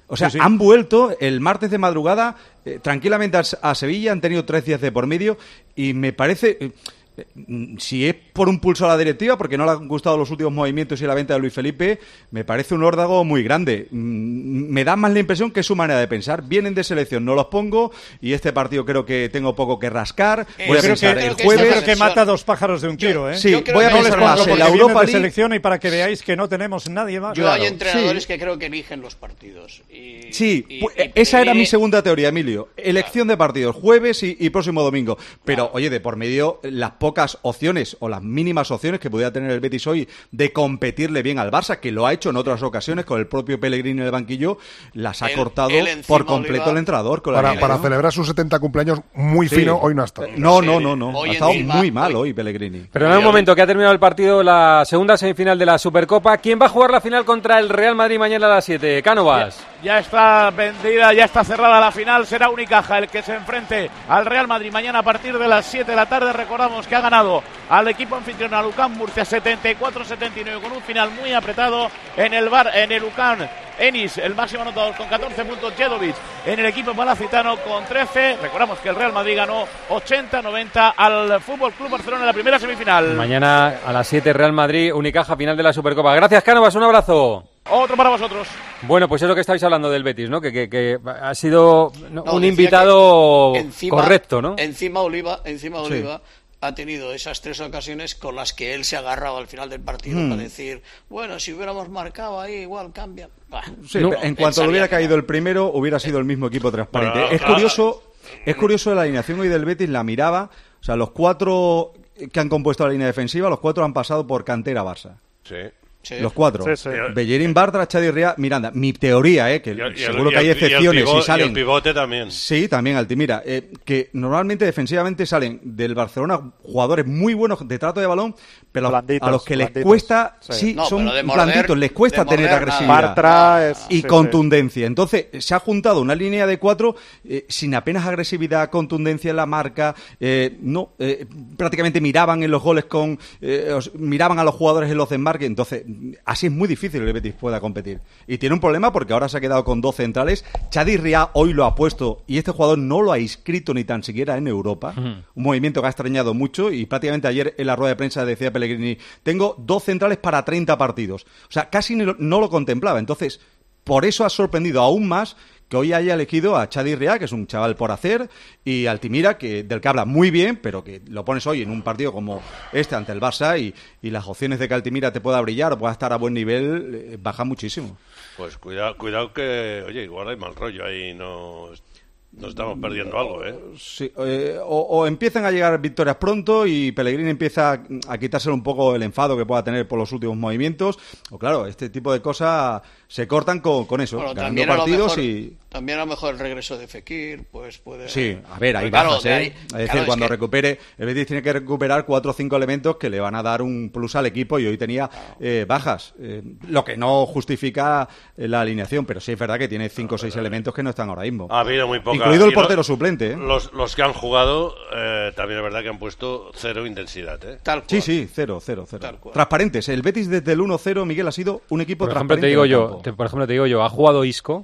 O sea, Sí, sí. han vuelto el martes de madrugada eh, tranquilamente a, a Sevilla, han tenido tres días de por medio y me parece... Eh, si es por un pulso a la directiva, porque no le han gustado los últimos movimientos y la venta de Luis Felipe, me parece un órdago muy grande. Me da más la impresión que es su manera de pensar. Vienen de selección, no los pongo, y este partido creo que tengo poco que rascar. Voy Yo a creo pensar que, el yo jueves. creo que mata dos pájaros de un tiro, ¿eh? Sí, Yo creo voy a que No les pensar pongo más en porque la vienen Europa de League. selección y para que veáis que no tenemos nadie más. Yo Claro, hay entrenadores sí. que creo que eligen los partidos. Y, Sí, y- pu- y esa era Pellegrini- mi segunda teoría, Emilio. Elección de partidos, jueves y, y próximo domingo. Pero, oye, de por medio, las pocas opciones o las mínimas opciones que pudiera tener el Betis hoy de competirle bien al Barça, que lo ha hecho en otras ocasiones con el propio Pellegrini en el banquillo, las ha Él- cortado él encima, por completo Oliva, el entrenador. Con la Para, línea, para ¿no? celebrar sus setenta cumpleaños muy Sí. fino, hoy no ha estado. No, no, no, no. Hoy Ha estado encima- muy mal hoy- hoy Pellegrini. Pero en un momento que ha terminado el partido, la segunda semifinal de la Supercopa, ¿quién va a jugar la final contra el Real Madrid mañana a las siete? Cánovas. Ya está vendida, ya está cerrada la final. Será Unicaja el que se enfrente al Real Madrid mañana a partir de las siete de la tarde. Recordamos que ha ganado al equipo anfitrión, al U C A M Murcia, setenta y cuatro setenta y nueve, con un final muy apretado en el bar, en el U C A M. Enis, el máximo anotador, con catorce puntos. Jedovic en el equipo malacitano con trece. Recordamos que el Real Madrid ganó ochenta noventa al Fútbol Club Barcelona en la primera semifinal. Mañana a las siete, Real Madrid, Unicaja, final de la Supercopa. Gracias, Cánovas, un abrazo. Otro para vosotros. Bueno, pues es lo que estáis hablando del Betis, ¿no? Que, que, que ha sido ¿no? No, un decía invitado que encima- correcto, ¿no? Encima Oliva, encima Sí. Oliva ha tenido esas tres ocasiones con las que él se ha agarrado al final del partido Hmm. para decir, bueno, si hubiéramos marcado ahí, igual cambia. Bah, Sí, no, en él cuanto le sabía hubiera que caído el primero, hubiera sido el mismo equipo transparente. Bueno, es claro. curioso, es curioso la alineación hoy del Betis, la miraba, o sea, los cuatro que han compuesto la línea defensiva, los cuatro han pasado por cantera Barça. Sí. Sí. Los cuatro. Sí, sí. Bellerín, Bartra, Chadi Ria, Miranda. Mi teoría, eh, que Y el- y el- seguro y que hay el- y el excepciones pivo- y salen. y el pivote también. Sí, también Altimira. Eh, que normalmente defensivamente salen del Barcelona jugadores muy buenos de trato de balón, pero a los- Blanditos, a los que les blanditos. cuesta, Sí. sí, No, son pero de morder- blanditos, les cuesta de tener morder agresividad. nada. Bartra es- y sí, sí. contundencia. Entonces, se ha juntado una línea de cuatro eh, sin apenas agresividad, contundencia en la marca. eh, no, eh, prácticamente miraban en los goles con. eh, os- miraban a los jugadores en los desmarques. Entonces, así es muy difícil que el Betis pueda competir. Y tiene un problema porque ahora se ha quedado con dos centrales. Chadi Ria hoy lo ha puesto y este jugador no lo ha inscrito ni tan siquiera en Europa. Un movimiento que ha extrañado mucho y prácticamente ayer en la rueda de prensa decía Pellegrini: tengo dos centrales para treinta partidos. O sea, casi no, no lo contemplaba. Entonces, por eso ha sorprendido aún más que hoy haya elegido a Chadi Ria, que es un chaval por hacer, y Altimira, que del que habla muy bien, pero que lo pones hoy en un partido como este ante el Barça y, y las opciones de que Altimira te pueda brillar o pueda estar a buen nivel eh, bajan muchísimo. Pues cuidado, cuidado que, oye, igual hay mal rollo ahí, no, nos estamos perdiendo algo, ¿eh? Sí, eh, o, o empiezan a llegar victorias pronto y Pellegrini empieza a, a quitárselo un poco el enfado que pueda tener por los últimos movimientos, o claro, este tipo de cosas se cortan con, con eso, Bueno, ganando también a, lo partidos mejor, y... también a lo mejor el regreso de Fekir, pues puede... Sí, a ver, hay Pues claro, bajas, de ¿eh? ahí- es decir, claro, es cuando que- recupere, el Betis tiene que recuperar cuatro o cinco elementos que le van a dar un plus al equipo y hoy tenía eh, bajas, eh, lo que no justifica eh, la alineación, pero sí es verdad que tiene cinco o seis elementos que no están ahora mismo. Ha habido muy poca... Incluido el y lo- portero suplente, ¿eh? Los, los que han jugado, eh, también es verdad que han puesto cero intensidad, ¿eh? Tal cual. Sí, sí, cero, cero, cero. Tal cual. Transparentes. El Betis desde el uno cero, Miguel, ha sido un equipo Por ejemplo, transparente. te digo en el yo, campo. te- por ejemplo, te digo yo, ¿ha jugado Isco?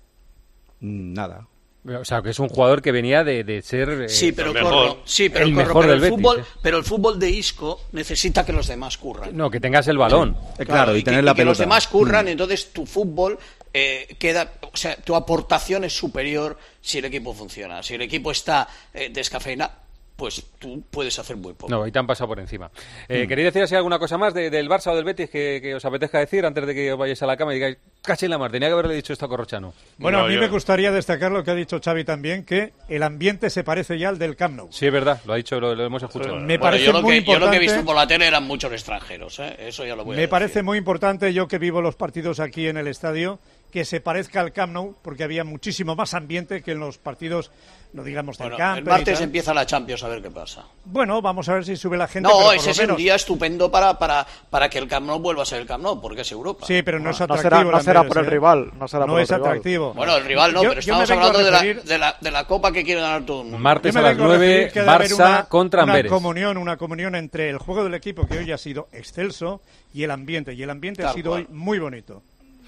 Mm, Nada. O sea, que es un jugador que venía de, de ser eh, Sí, pero el mejor. corro, sí, pero el corro, mejor pero del el Betis, fútbol, eh. pero el fútbol de Isco necesita que los demás curran. no, que tengas el balón. Eh, claro, y, que, tener y la que pelota. los demás curran, Mm. entonces tu fútbol eh, queda, o sea, tu aportación es superior si el equipo funciona. Si el equipo está eh, descafeinado, pues tú puedes hacer muy poco. No, y te han pasado por encima. Eh, Mm. ¿Queréis decir así alguna cosa más de- del Barça o del Betis que, que os apetezca decir antes de que os vayáis a la cama y digáis, casi en la mar, tenía que haberle dicho esto a Corrochano? Bueno, No, a mí yo- me gustaría destacar lo que ha dicho Xavi también, que el ambiente se parece ya al del Camp Nou. Sí, es verdad, lo ha dicho, lo, lo hemos escuchado. Me Bueno, parece yo, lo muy que, yo lo que he importante. visto por la tele eran muchos extranjeros, ¿eh? Eso ya lo voy a Me decir. parece muy importante, yo que vivo los partidos aquí en el estadio, que se parezca al Camp Nou, porque había muchísimo más ambiente que en los partidos, no digamos del Bueno, Camp. el martes empieza la Champions, a ver qué pasa. Bueno, vamos a ver si sube la gente. No, pero por ese lo es un menos- día estupendo para, para, para que el Camp Nou vuelva a ser el Camp Nou, porque es Europa. Sí, pero no es No atractivo. será, no será Lamberes, por el ¿eh? rival. No, será No por el es rival. atractivo. Bueno, el rival no, Yo- pero yo me estamos vengo a hablando de la, referir- de, la, de la copa que quiere ganar todo el mundo. Martes Yo a me las vengo a referir nueve, que debe haber Barça una, contra una Amberes. comunión, una comunión entre el juego del equipo, que hoy ha sido excelso, y el ambiente. Y el ambiente ha Tal sido cual. hoy muy bonito.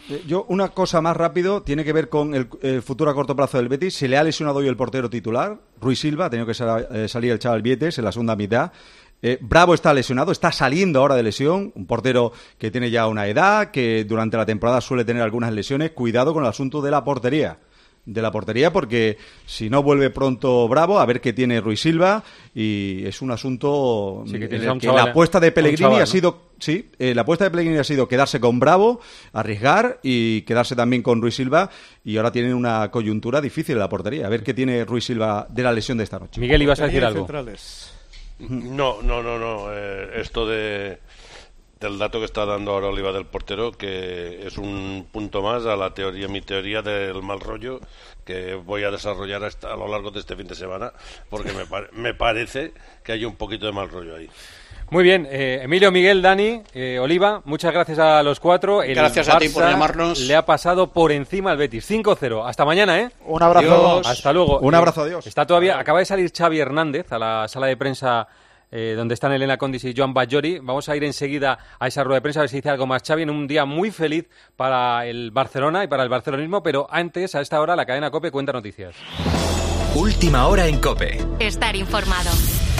Yo, una cosa más rápido, tiene que ver con el, el futuro a corto plazo del Betis. Se le ha lesionado hoy el portero titular, Ruiz Silva, ha tenido que sal, eh, salir el chaval Vietes en la segunda mitad. Eh, Bravo está lesionado, está saliendo ahora de lesión, un portero que tiene ya una edad, que durante la temporada suele tener algunas lesiones. Cuidado con el asunto de la portería. de la portería, porque si no vuelve pronto Bravo, a ver qué tiene Ruiz Silva, y es un asunto sí, que, que chaval, la apuesta de Pellegrini chaval, ¿no? ha sido sí, eh, la apuesta de Pellegrini ha sido quedarse con Bravo, arriesgar y quedarse también con Ruiz Silva, y ahora tienen una coyuntura difícil en la portería, a ver qué tiene Ruiz Silva de la lesión de esta noche. Miguel, ibas a decir algo. Centrales. No, no, no, no, eh, esto de del dato que está dando ahora Oliva del portero, que es un punto más a la teoría, mi teoría del mal rollo, que voy a desarrollar hasta a lo largo de este fin de semana, porque me, par- me parece que hay un poquito de mal rollo ahí. Muy bien, eh, Emilio, Miguel, Dani, eh, Oliva, muchas gracias a los cuatro. El gracias Barça a ti por llamarnos. Le ha pasado por encima al Betis, cinco cero. Hasta mañana, ¿eh? Un abrazo. Adiós. Hasta luego. Un abrazo, adiós. Está todavía, acaba de salir Xavi Hernández a la sala de prensa Eh, donde están Elena Condis y Joan Batllori. Vamos a ir enseguida a esa rueda de prensa a ver si dice algo más Xavi, en un día muy feliz para el Barcelona y para el barcelonismo, pero antes, a esta hora, la cadena COPE cuenta noticias. Última hora en COPE. Estar informado.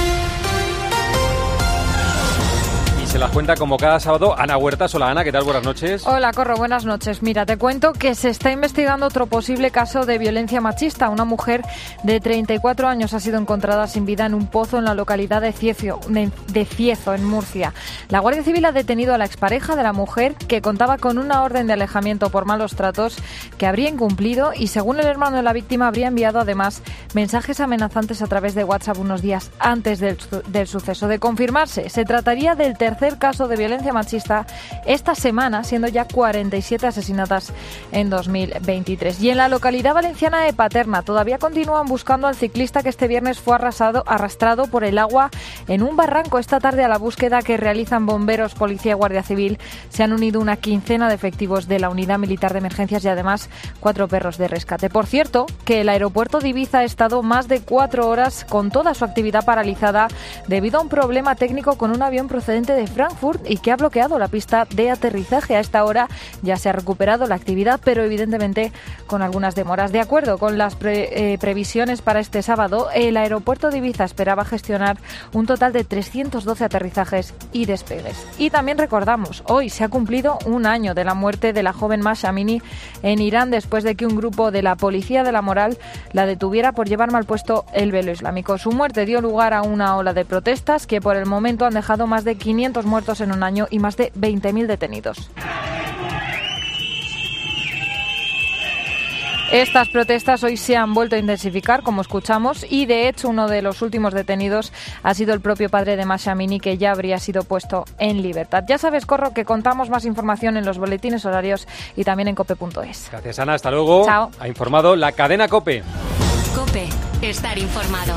Se las cuenta como cada sábado Ana Huertas. Hola Ana, ¿qué tal? Buenas noches. Hola Corro, buenas noches. Mira, te cuento que se está investigando otro posible caso de violencia machista. Una mujer de treinta y cuatro años ha sido encontrada sin vida en un pozo en la localidad de Ciezo, de Ciezo, en Murcia. La Guardia Civil ha detenido a la expareja de la mujer, que contaba con una orden de alejamiento por malos tratos que habría incumplido, y según el hermano de la víctima habría enviado además mensajes amenazantes a través de WhatsApp unos días antes del, del suceso. De confirmarse, se trataría del tercer caso de violencia machista esta semana, siendo ya cuarenta y siete asesinatas en dos mil veintitrés. Y en la localidad valenciana de Paterna todavía continúan buscando al ciclista que este viernes fue arrasado, arrastrado por el agua en un barranco. Esta tarde, a la búsqueda que realizan bomberos, policía y guardia civil, se han unido una quincena de efectivos de la Unidad Militar de Emergencias y además cuatro perros de rescate. Por cierto, que el aeropuerto de Ibiza ha estado más de cuatro horas con toda su actividad paralizada debido a un problema técnico con un avión procedente de Frankfurt y que ha bloqueado la pista de aterrizaje. A esta hora ya se ha recuperado la actividad, pero evidentemente con algunas demoras. De acuerdo con las pre, eh, previsiones para este sábado, el aeropuerto de Ibiza esperaba gestionar un total de trescientos doce aterrizajes y despegues. Y también recordamos, hoy se ha cumplido un año de la muerte de la joven Mahsa Amini en Irán, después de que un grupo de la policía de la moral la detuviera por llevar mal puesto el velo islámico. Su muerte dio lugar a una ola de protestas que por el momento han dejado más de quinientos muertos en un año y más de veinte mil detenidos. Estas protestas hoy se han vuelto a intensificar, como escuchamos, y de hecho uno de los últimos detenidos ha sido el propio padre de Mahsa Amini, que ya habría sido puesto en libertad. Ya sabes, Corro, que contamos más información en los boletines horarios y también en cope punto es. Gracias, Ana. Hasta luego. Chao. Ha informado la cadena COPE. COPE. Estar informado.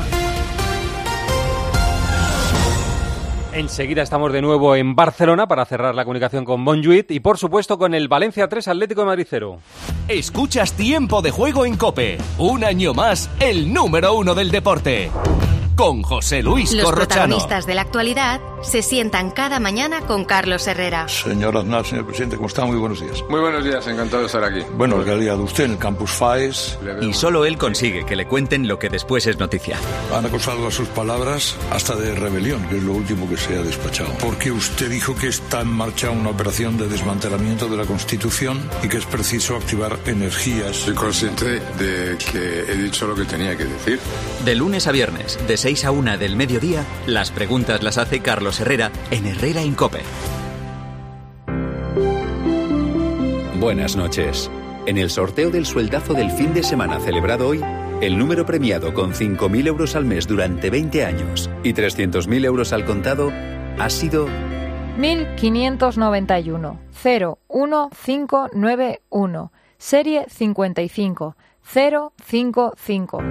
Enseguida estamos de nuevo en Barcelona para cerrar la comunicación con Montjuïc y, por supuesto, con el Valencia tres, Atlético de Madrid cero. Escuchas Tiempo de Juego en COPE. Un año más, el número uno del deporte. Con José Luis Los Corrochano. protagonistas de la actualidad se sientan cada mañana con Carlos Herrera. Señor Aznar, señor presidente, ¿cómo está? Muy buenos días. Muy buenos días, encantado de estar aquí. Bueno, el día de usted en el Campus FAES. Y solo él consigue que le cuenten lo que después es noticia. Han acusado a sus palabras hasta de rebelión, que es lo último que se ha despachado. Porque usted dijo que está en marcha una operación de desmantelamiento de la Constitución y que es preciso activar energías. Soy consciente de que he dicho lo que tenía que decir. De lunes a viernes, de seis a una del mediodía, las preguntas las hace Carlos Herrera en Herrera en COPE. Buenas noches. En el sorteo del sueldazo del fin de semana celebrado hoy, el número premiado con cinco mil euros al mes durante veinte años y trescientos mil euros al contado ha sido mil quinientos noventa y uno, cero uno cinco nueve uno, serie cincuenta y cinco, cero cinco cinco.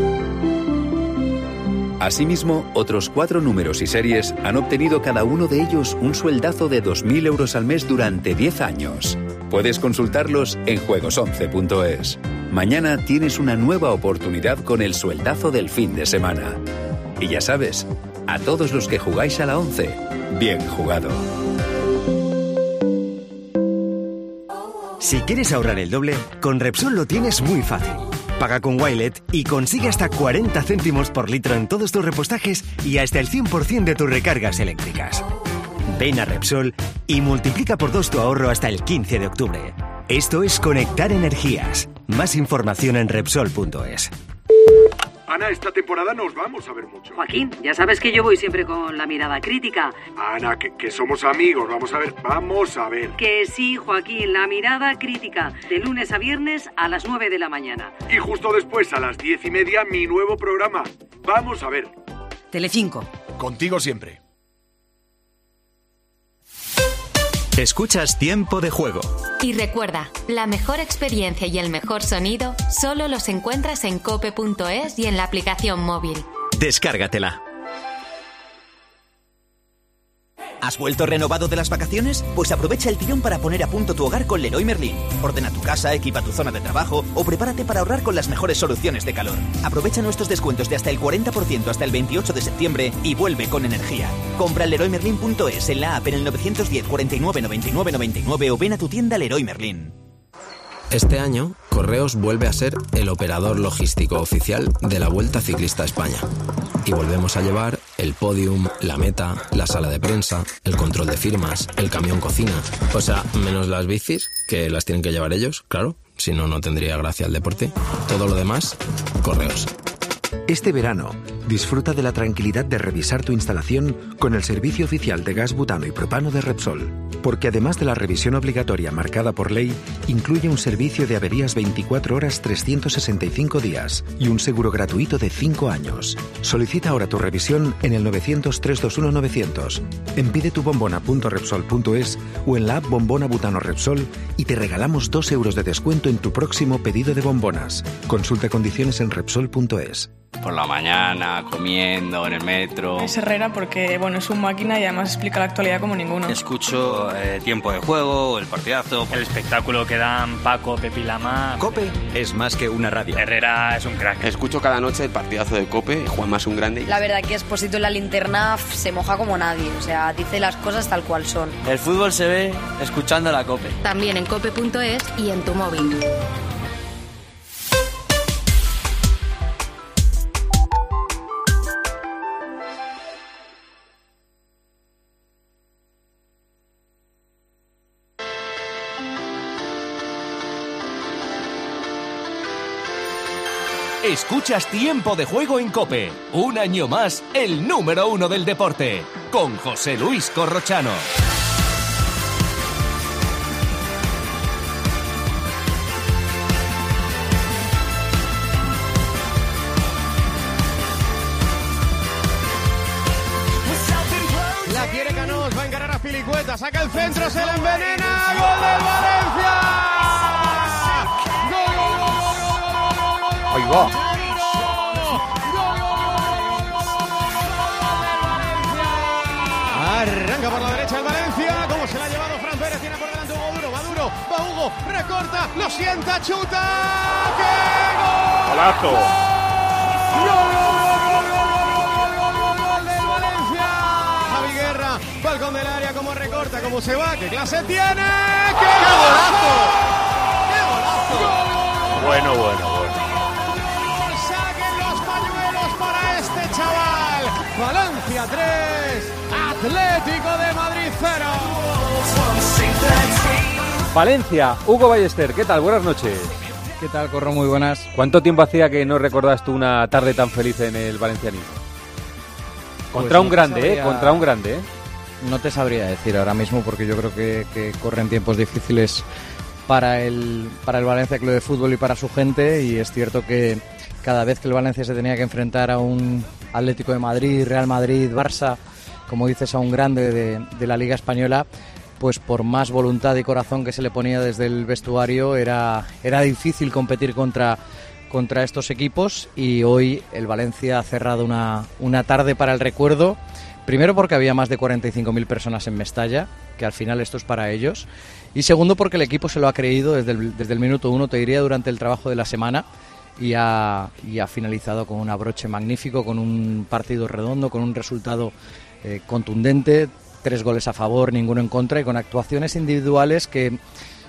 Asimismo, otros cuatro números y series han obtenido cada uno de ellos un sueldazo de dos mil euros al mes durante diez años. Puedes consultarlos en juegos once punto es. Mañana tienes una nueva oportunidad con el sueldazo del fin de semana. Y ya sabes, a todos los que jugáis a la once, bien jugado. Si quieres ahorrar el doble, con Repsol lo tienes muy fácil. Paga con Wilet y consigue hasta cuarenta céntimos por litro en todos tus repostajes y hasta el cien por ciento de tus recargas eléctricas. Ven a Repsol y multiplica por dos tu ahorro hasta el quince de octubre. Esto es conectar energías. Más información en Repsol punto es. Ana, esta temporada nos vamos a ver mucho. Joaquín, ya sabes que yo voy siempre con la mirada crítica. Ana, que, que somos amigos, vamos a ver, vamos a ver. Que sí, Joaquín, la mirada crítica, de lunes a viernes a las nueve de la mañana. Y justo después, a las diez y media, mi nuevo programa. Vamos a ver. Telecinco. Contigo siempre. Escuchas Tiempo de Juego. Y recuerda, la mejor experiencia y el mejor sonido solo los encuentras en cope punto es y en la aplicación móvil. Descárgatela. ¿Has vuelto renovado de las vacaciones? Pues aprovecha el tirón para poner a punto tu hogar con Leroy Merlin. Ordena tu casa, equipa tu zona de trabajo o prepárate para ahorrar con las mejores soluciones de calor. Aprovecha nuestros descuentos de hasta el cuarenta por ciento hasta el veintiocho de septiembre y vuelve con energía. Compra en leroy merlin punto es, en la app, en el nueve uno cero, cuarenta y nueve, noventa y nueve, noventa y nueve o ven a tu tienda Leroy Merlin. Este año, Correos vuelve a ser el operador logístico oficial de la Vuelta Ciclista a España. Y volvemos a llevar el podium, la meta, la sala de prensa, el control de firmas, el camión cocina. O sea, menos las bicis, que las tienen que llevar ellos, claro. Si no, no tendría gracia el deporte. Todo lo demás, Correos. Este verano, disfruta de la tranquilidad de revisar tu instalación con el servicio oficial de gas butano y propano de Repsol. Porque además de la revisión obligatoria marcada por ley, incluye un servicio de averías veinticuatro horas trescientos sesenta y cinco días y un seguro gratuito de cinco años. Solicita ahora tu revisión en el novecientos, trescientos veintiuno, novecientos. En pide tu bombona punto repsol punto es o en la app Bombona Butano Repsol y te regalamos dos euros de descuento en tu próximo pedido de bombonas. Consulta condiciones en repsol punto es. Por la mañana, comiendo, en el metro. Es Herrera porque, bueno, es un máquina y además explica la actualidad como ninguno. Escucho eh, Tiempo de Juego, el partidazo. El espectáculo que dan Paco, Pepi Lama. COPE es más que una radio. Herrera es un crack. Escucho cada noche el partidazo de COPE, Juanma es un grande. La verdad que Expósito en la linterna se moja como nadie, o sea, dice las cosas tal cual son. El fútbol se ve escuchando la COPE. También en cope punto es y en tu móvil. Escuchas Tiempo de Juego en COPE. Un año más, el número uno del deporte. Con José Luis Corrochano. La quiere Canós, va a encarar a Filicueta, saca el centro, se la envenena. ¡Gol del Valencia! ¡Gol, gol, gol, gol, gol, gol, gol, gol! Ahí va. Arranca por la derecha el Valencia. ¿Cómo se la ha llevado Fran Pérez? Tiene por delante Hugo Duro. Va Duro. Va Hugo. Recorta. Lo sienta. Chuta. ¡Qué gol! ¡Golazo! ¡Gol, gol, gol, gol, gol, gol del Valencia! Javi Guerra. Balcón del área. Cómo recorta. Cómo se va. ¿Qué clase tiene? ¡Qué golazo! ¡Qué golazo! ¡Gol! Bueno, bueno, bueno. Saquen los pañuelos para este chaval. Valencia tres. Atlético de Madrid cero. Valencia, Hugo Ballester, ¿qué tal? Buenas noches. ¿Qué tal, Corro? Muy buenas. ¿Cuánto tiempo hacía que no recordás tú una tarde tan feliz en el valencianismo? Contra Pues un no grande, sabría, ¿eh? Contra un grande, ¿eh? No te sabría decir ahora mismo porque yo creo que, que corren tiempos difíciles para el, para el Valencia Club de Fútbol y para su gente, y es cierto que cada vez que el Valencia se tenía que enfrentar a un Atlético de Madrid, Real Madrid, Barça, como dices, a un grande de, de la Liga Española, pues por más voluntad y corazón que se le ponía desde el vestuario, era, era difícil competir contra, contra estos equipos, y hoy el Valencia ha cerrado una, una tarde para el recuerdo, primero porque había más de cuarenta y cinco mil personas en Mestalla, que al final esto es para ellos, y segundo porque el equipo se lo ha creído desde el, desde el minuto uno, te diría durante el trabajo de la semana, y ha, y ha finalizado con un abroche magnífico, con un partido redondo, con un resultado eh, contundente, tres goles a favor, ninguno en contra, y con actuaciones individuales que,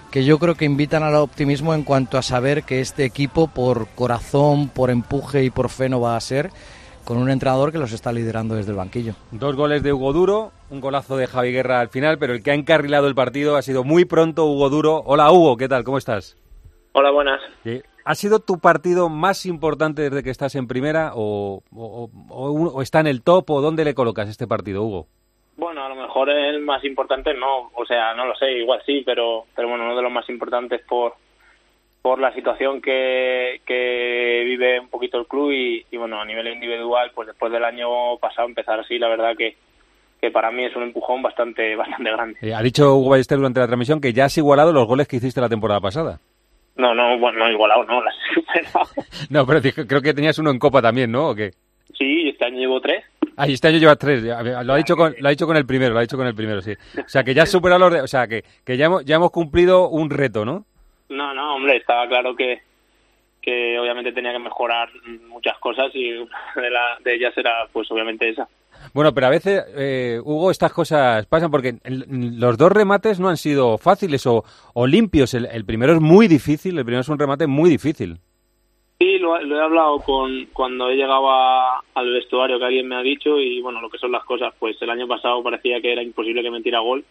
que yo creo que invitan al optimismo en cuanto a saber que este equipo, por corazón, por empuje y por fe, no va a ser, con un entrenador que los está liderando desde el banquillo. Dos goles de Hugo Duro, un golazo de Javi Guerra al final, pero el que ha encarrilado el partido ha sido muy pronto Hugo Duro. Hola Hugo, ¿qué tal? ¿Cómo estás? Hola, buenas. ¿Ha sido tu partido más importante desde que estás en primera o, o, o, o está en el top o dónde le colocas este partido, Hugo? Bueno, a lo mejor el más importante no, o sea, no lo sé, igual sí, pero pero bueno, uno de los más importantes por por la situación que, que vive un poquito el club y, y bueno, a nivel individual, pues después del año pasado empezar así, la verdad que que para mí es un empujón bastante bastante grande. Eh, ha dicho Hugo Ballester durante la transmisión que ya has igualado los goles que hiciste la temporada pasada. No, no, bueno, no igualado, no, las he superado. No, pero dije, creo que tenías uno en Copa también, ¿no? ¿O qué? Sí, este año llevo tres. Ah, y este año llevas tres. Lo ha dicho con, lo ha dicho con el primero, lo ha dicho con el primero, sí. O sea, que ya has superado los de, o sea, que, que ya hemos, ya hemos cumplido un reto, ¿no? No, no, hombre, estaba claro que que obviamente tenía que mejorar muchas cosas y una de, la, de ellas era, pues, obviamente esa. Bueno, pero a veces, eh, Hugo, estas cosas pasan porque los dos remates no han sido fáciles o, o limpios. El, el primero es muy difícil, el primero es un remate muy difícil. Sí, lo, lo he hablado con cuando he llegado a, al vestuario, que alguien me ha dicho, y bueno, lo que son las cosas, pues el año pasado parecía que era imposible que metiera gol,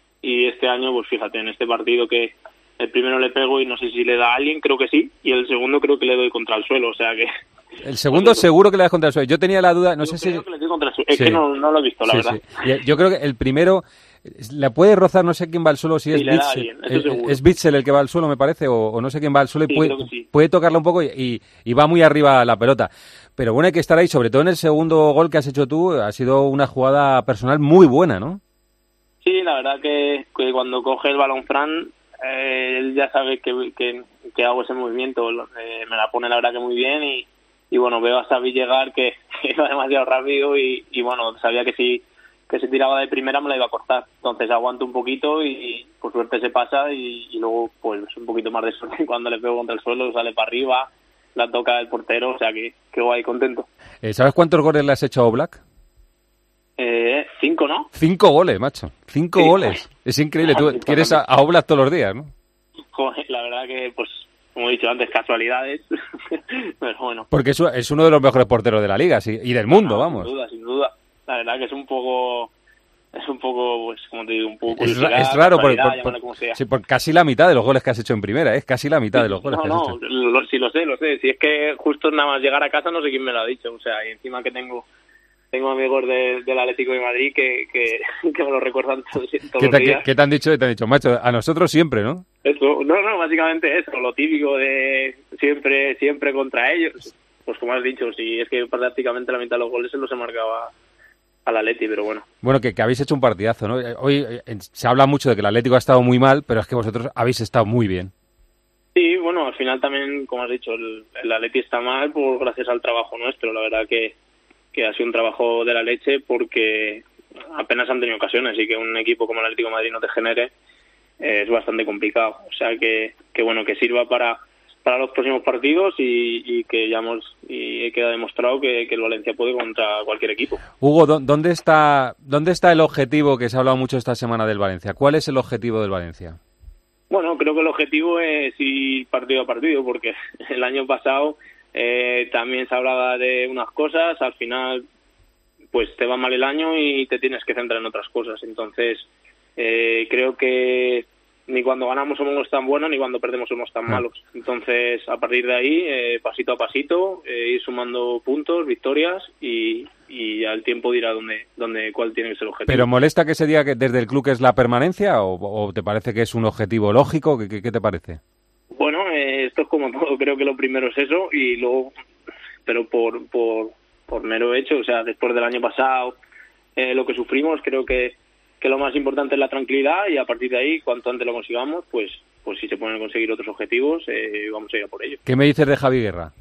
y este año, pues fíjate, en este partido que el primero le pego y no sé si le da a alguien, creo que sí, y el segundo creo que le doy contra el suelo, o sea que... El segundo seguro que le das contra el suelo. Yo tenía la duda, no yo sé creo si... que le doy contra el suelo. Es sí. que no, no lo he visto, la sí, verdad. Sí. Yo creo que el primero le puede rozar, no sé quién va al suelo, si sí, es Bitzel. Es, es Bitzel el que va al suelo, me parece, o, o no sé quién va al suelo sí, y puede, sí. puede tocarla un poco y, y, y va muy arriba la pelota. Pero bueno, hay que estar ahí, sobre todo en el segundo gol que has hecho tú, ha sido una jugada personal muy buena, ¿no? Sí, la verdad que, que cuando coge el balón Fran, eh, él ya sabe que, que, que hago ese movimiento, eh, me la pone la verdad que muy bien y, y bueno, veo a Xavi llegar que, que iba demasiado rápido y, y bueno, sabía que si que si tiraba de primera me la iba a cortar, entonces aguanto un poquito y por suerte se pasa y, y luego pues un poquito más de suerte cuando le pego contra el suelo, sale para arriba, la toca el portero, o sea que, que guay, contento. Eh, ¿Sabes cuántos goles le has hecho a Oblak? Eh, cinco, ¿no? Cinco goles, macho. Cinco sí, goles. Joder. Es increíble. Tú quieres a, a Oblak todos los días, ¿no? Joder, la verdad que, pues, como he dicho antes, casualidades. Pero bueno. Porque es, es uno de los mejores porteros de la liga sí, y del mundo, no, vamos. Sin duda, sin duda. La verdad que es un poco... Es un poco, pues, como te digo, un poco... Es, es raro, por, por, por, sí, por casi la mitad de los goles que has hecho en primera, es ¿eh? Casi la mitad sí, de los goles no, que has no, hecho. No, lo, sí lo sé, lo sé. Si es que justo nada más llegar a casa no sé quién me lo ha dicho. O sea, y encima que tengo... Tengo amigos de, del Atlético de Madrid que, que, que me lo recuerdan todos, todos ¿Qué te, los días. ¿qué, ¿Qué te han dicho? Te han dicho, macho, a nosotros siempre, ¿no? Eso, no, no, básicamente eso, lo típico de siempre siempre contra ellos. Pues como has dicho, si es que prácticamente la mitad de los goles se los he marcado a, al Atleti, pero bueno. Bueno, que, que habéis hecho un partidazo, ¿no? Hoy eh, se habla mucho de que el Atlético ha estado muy mal, pero es que vosotros habéis estado muy bien. Sí, bueno, al final también, como has dicho, el, el Atleti está mal por gracias al trabajo nuestro, la verdad que que ha sido un trabajo de la leche porque apenas han tenido ocasiones y que un equipo como el Atlético de Madrid no te genere eh, es bastante complicado. O sea que, que bueno, que sirva para para los próximos partidos y, y que ya hemos y queda demostrado que, que el Valencia puede contra cualquier equipo. Hugo, ¿dónde está dónde está el objetivo que se ha hablado mucho esta semana del Valencia? ¿Cuál es el objetivo del Valencia? Bueno, creo que el objetivo es ir partido a partido porque el año pasado Eh, también se hablaba de unas cosas, al final pues te va mal el año y te tienes que centrar en otras cosas, entonces eh, creo que ni cuando ganamos somos tan buenos ni cuando perdemos somos tan malos, entonces a partir de ahí eh, pasito a pasito eh, ir sumando puntos, victorias y, y ya el tiempo dirá dónde, dónde, cuál tiene que ser el objetivo. ¿Pero molesta que se diga que desde el club que es la permanencia o, o te parece que es un objetivo lógico? ¿Qué, qué, qué te parece? Bueno, eh, esto es como todo, creo que lo primero es eso y luego, pero por por, por mero hecho, o sea, después del año pasado, eh, lo que sufrimos, creo que, que lo más importante es la tranquilidad y a partir de ahí, cuanto antes lo consigamos, pues pues si se pueden conseguir otros objetivos, eh, vamos a ir a por ello. ¿Qué me dices de Javi Guerra?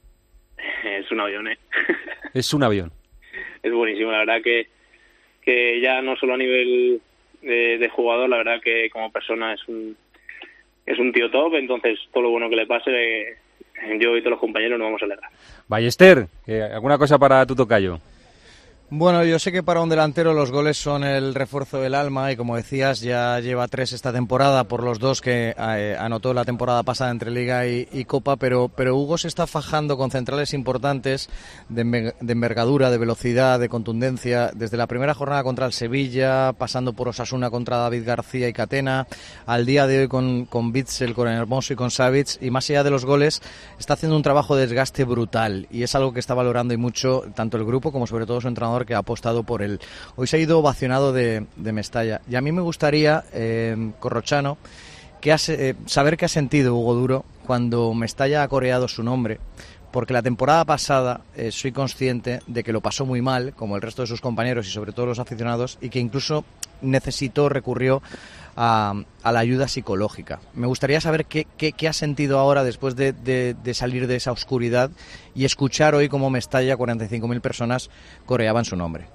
Es un avión, ¿eh? Es un avión. Es buenísimo, la verdad que, que ya no solo a nivel de, de jugador, la verdad que como persona es un... Es un tío top, entonces todo lo bueno que le pase, eh, yo y todos los compañeros nos vamos a alegrar. Ballester, ¿alguna cosa para tu tocayo? Bueno, yo sé que para un delantero los goles son el refuerzo del alma y, como decías, ya lleva tres esta temporada por los dos que eh, anotó la temporada pasada entre Liga y, y Copa, pero, pero Hugo se está fajando con centrales importantes de, de envergadura, de velocidad, de contundencia, desde la primera jornada contra el Sevilla, pasando por Osasuna contra David García y Catena, al día de hoy con, con Witsel, con Hermoso y con Savic, y más allá de los goles, está haciendo un trabajo de desgaste brutal y es algo que está valorando y mucho tanto el grupo como sobre todo su entrenador, que ha apostado por él. Hoy se ha ido ovacionado de, de Mestalla y a mí me gustaría, eh, Corrochano, que ha, eh, saber qué ha sentido Hugo Duro cuando Mestalla ha coreado su nombre, porque la temporada pasada eh, soy consciente de que lo pasó muy mal, como el resto de sus compañeros y sobre todo los aficionados, y que incluso necesitó, recurrió a, a la ayuda psicológica. Me gustaría saber qué, qué, qué ha sentido ahora después de, de, de salir de esa oscuridad y escuchar hoy cómo Mestalla, cuarenta y cinco mil personas coreaban su nombre.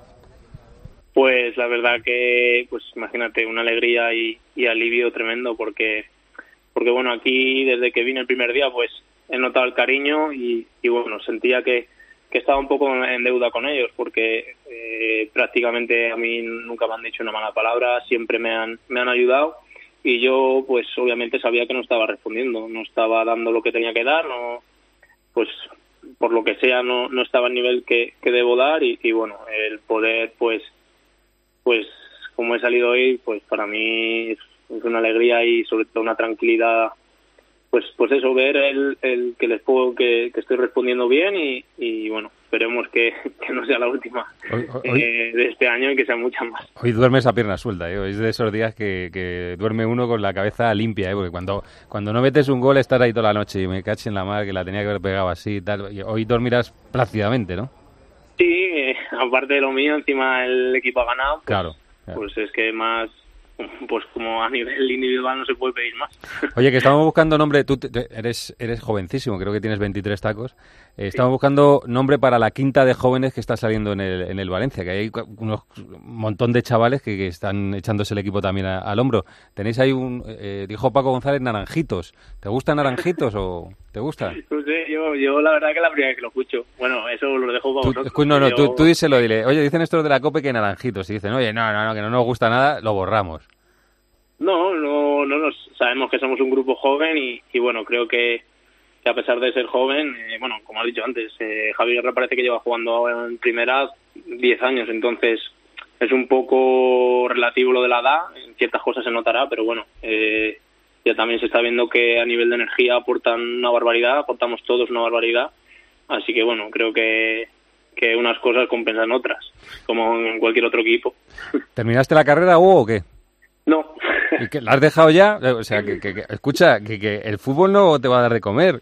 Pues la verdad que, pues imagínate, una alegría y, y alivio tremendo, porque, porque bueno, aquí desde que vine el primer día, pues he notado el cariño y, y bueno, sentía que, que estaba un poco en deuda con ellos, porque eh, prácticamente a mí nunca me han dicho una mala palabra, siempre me han, me han ayudado, y yo pues obviamente sabía que no estaba respondiendo, no estaba dando lo que tenía que dar, no, pues por lo que sea no, no estaba al nivel que, que debo dar, y, y bueno, el poder pues pues como he salido hoy, pues para mí es, es una alegría y sobre todo una tranquilidad. Pues pues eso, ver el, el que les puedo, que, que estoy respondiendo bien y, y bueno, esperemos que, que no sea la última hoy, hoy, eh, de este año y que sea mucha más. Hoy duermes a pierna suelta, ¿eh? Hoy es de esos días que, que duerme uno con la cabeza limpia, ¿eh? Porque cuando cuando no metes un gol estás ahí toda la noche y me caché en la mar que la tenía que haber pegado así y tal. Y hoy dormirás plácidamente, ¿no? Sí, eh, aparte de lo mío, encima el equipo ha ganado, pues, claro, claro. Pues es que más... pues como a nivel individual no se puede pedir más. Oye, que estamos buscando nombre, tú te, eres eres jovencísimo, creo que tienes veintitrés tacos, eh, estamos sí. buscando nombre para la quinta de jóvenes que está saliendo en el, en el Valencia, que hay unos, un montón de chavales que, que están echándose el equipo también a, al hombro. Tenéis ahí un, eh, dijo Paco González, Naranjitos. ¿Te gustan Naranjitos o te gusta? No sé, yo, yo la verdad que la primera vez que lo escucho. Bueno, eso lo dejo para tú, vosotros. No, no, yo... tú, tú díselo, dile, oye, dicen estos de la COPE que Naranjitos, y dicen, oye, no, no, no, que no nos gusta nada, lo borramos. No, no, no nos sabemos que somos un grupo joven y, y bueno, creo que, que a pesar de ser joven, eh, bueno, como has dicho antes, eh, Javi Guerra parece que lleva jugando en primera diez años, entonces es un poco relativo lo de la edad, en ciertas cosas se notará, pero bueno, eh, ya también se está viendo que a nivel de energía aportan una barbaridad, aportamos todos una barbaridad, así que bueno, creo que que unas cosas compensan otras, como en cualquier otro equipo. ¿Terminaste la carrera, Hugo, o qué? No. ¿Y que la has dejado ya? O sea, que, que, que escucha, que, que el fútbol no te va a dar de comer.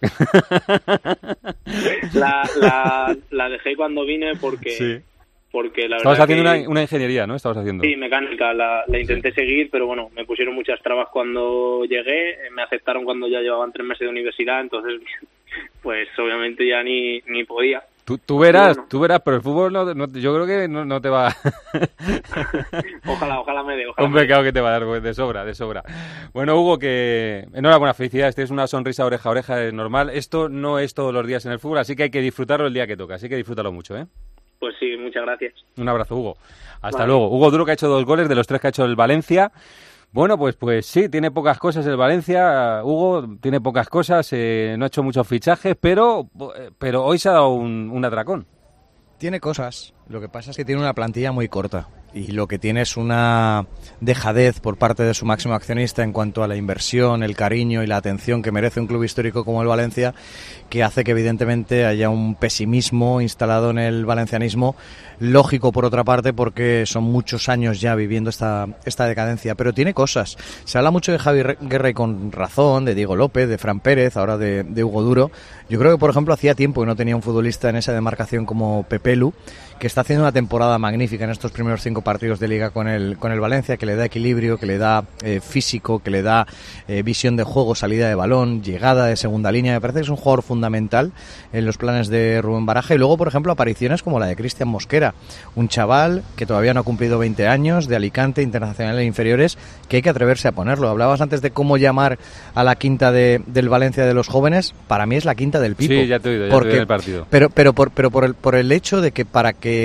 La, la, la dejé cuando vine porque... Sí. Porque la Estabas verdad haciendo que, una, una ingeniería, ¿no? Estabas haciendo. Sí, mecánica. La, la intenté sí. seguir, pero bueno, me pusieron muchas trabas cuando llegué. Me aceptaron cuando ya llevaban tres meses de universidad, entonces, pues obviamente ya ni, ni podía. Tú, tú verás, bueno. tú verás, pero el fútbol no, no, yo creo que no, no te va... ojalá, ojalá me dé. Ojalá Un pecado que te va a dar de sobra, de sobra. Bueno, Hugo, que enhorabuena, felicidades, tienes una sonrisa oreja a oreja, es normal. Esto no es todos los días en el fútbol, así que hay que disfrutarlo el día que toca, así que disfrútalo mucho, ¿eh? Pues sí, muchas gracias. Un abrazo, Hugo. Hasta vale. luego. Hugo Duro, que ha hecho dos goles de los tres que ha hecho el Valencia. Bueno, pues pues sí, tiene pocas cosas el Valencia. Hugo tiene pocas cosas, eh, no ha hecho muchos fichajes, pero pero hoy se ha dado un, un atracón. Tiene cosas, lo que pasa es que tiene una plantilla muy corta y lo que tiene es una dejadez por parte de su máximo accionista en cuanto a la inversión, el cariño y la atención que merece un club histórico como el Valencia, que hace que evidentemente haya un pesimismo instalado en el valencianismo, lógico por otra parte porque son muchos años ya viviendo esta, esta decadencia, pero tiene cosas. Se habla mucho de Javi Guerra y con razón, de Diego López, de Fran Pérez, ahora de, de Hugo Duro. Yo creo que, por ejemplo, hacía tiempo que no tenía un futbolista en esa demarcación como Pepe Lu, que está haciendo una temporada magnífica en estos primeros cinco partidos de Liga con el con el Valencia, que le da equilibrio, que le da eh, físico, que le da eh, visión de juego, salida de balón, llegada de segunda línea. Me parece que es un jugador fundamental en los planes de Rubén Baraja. Y luego, por ejemplo, apariciones como la de Cristian Mosquera, un chaval que todavía no ha cumplido veinte años, de Alicante, internacional de inferiores, que hay que atreverse a ponerlo. Hablabas antes de cómo llamar a la quinta de, del Valencia de los jóvenes. Para mí es la quinta del Pipo. Sí, ya te he oído, ya porque, te he oído el partido. Pero, pero, por, pero por, el, por el hecho de que para que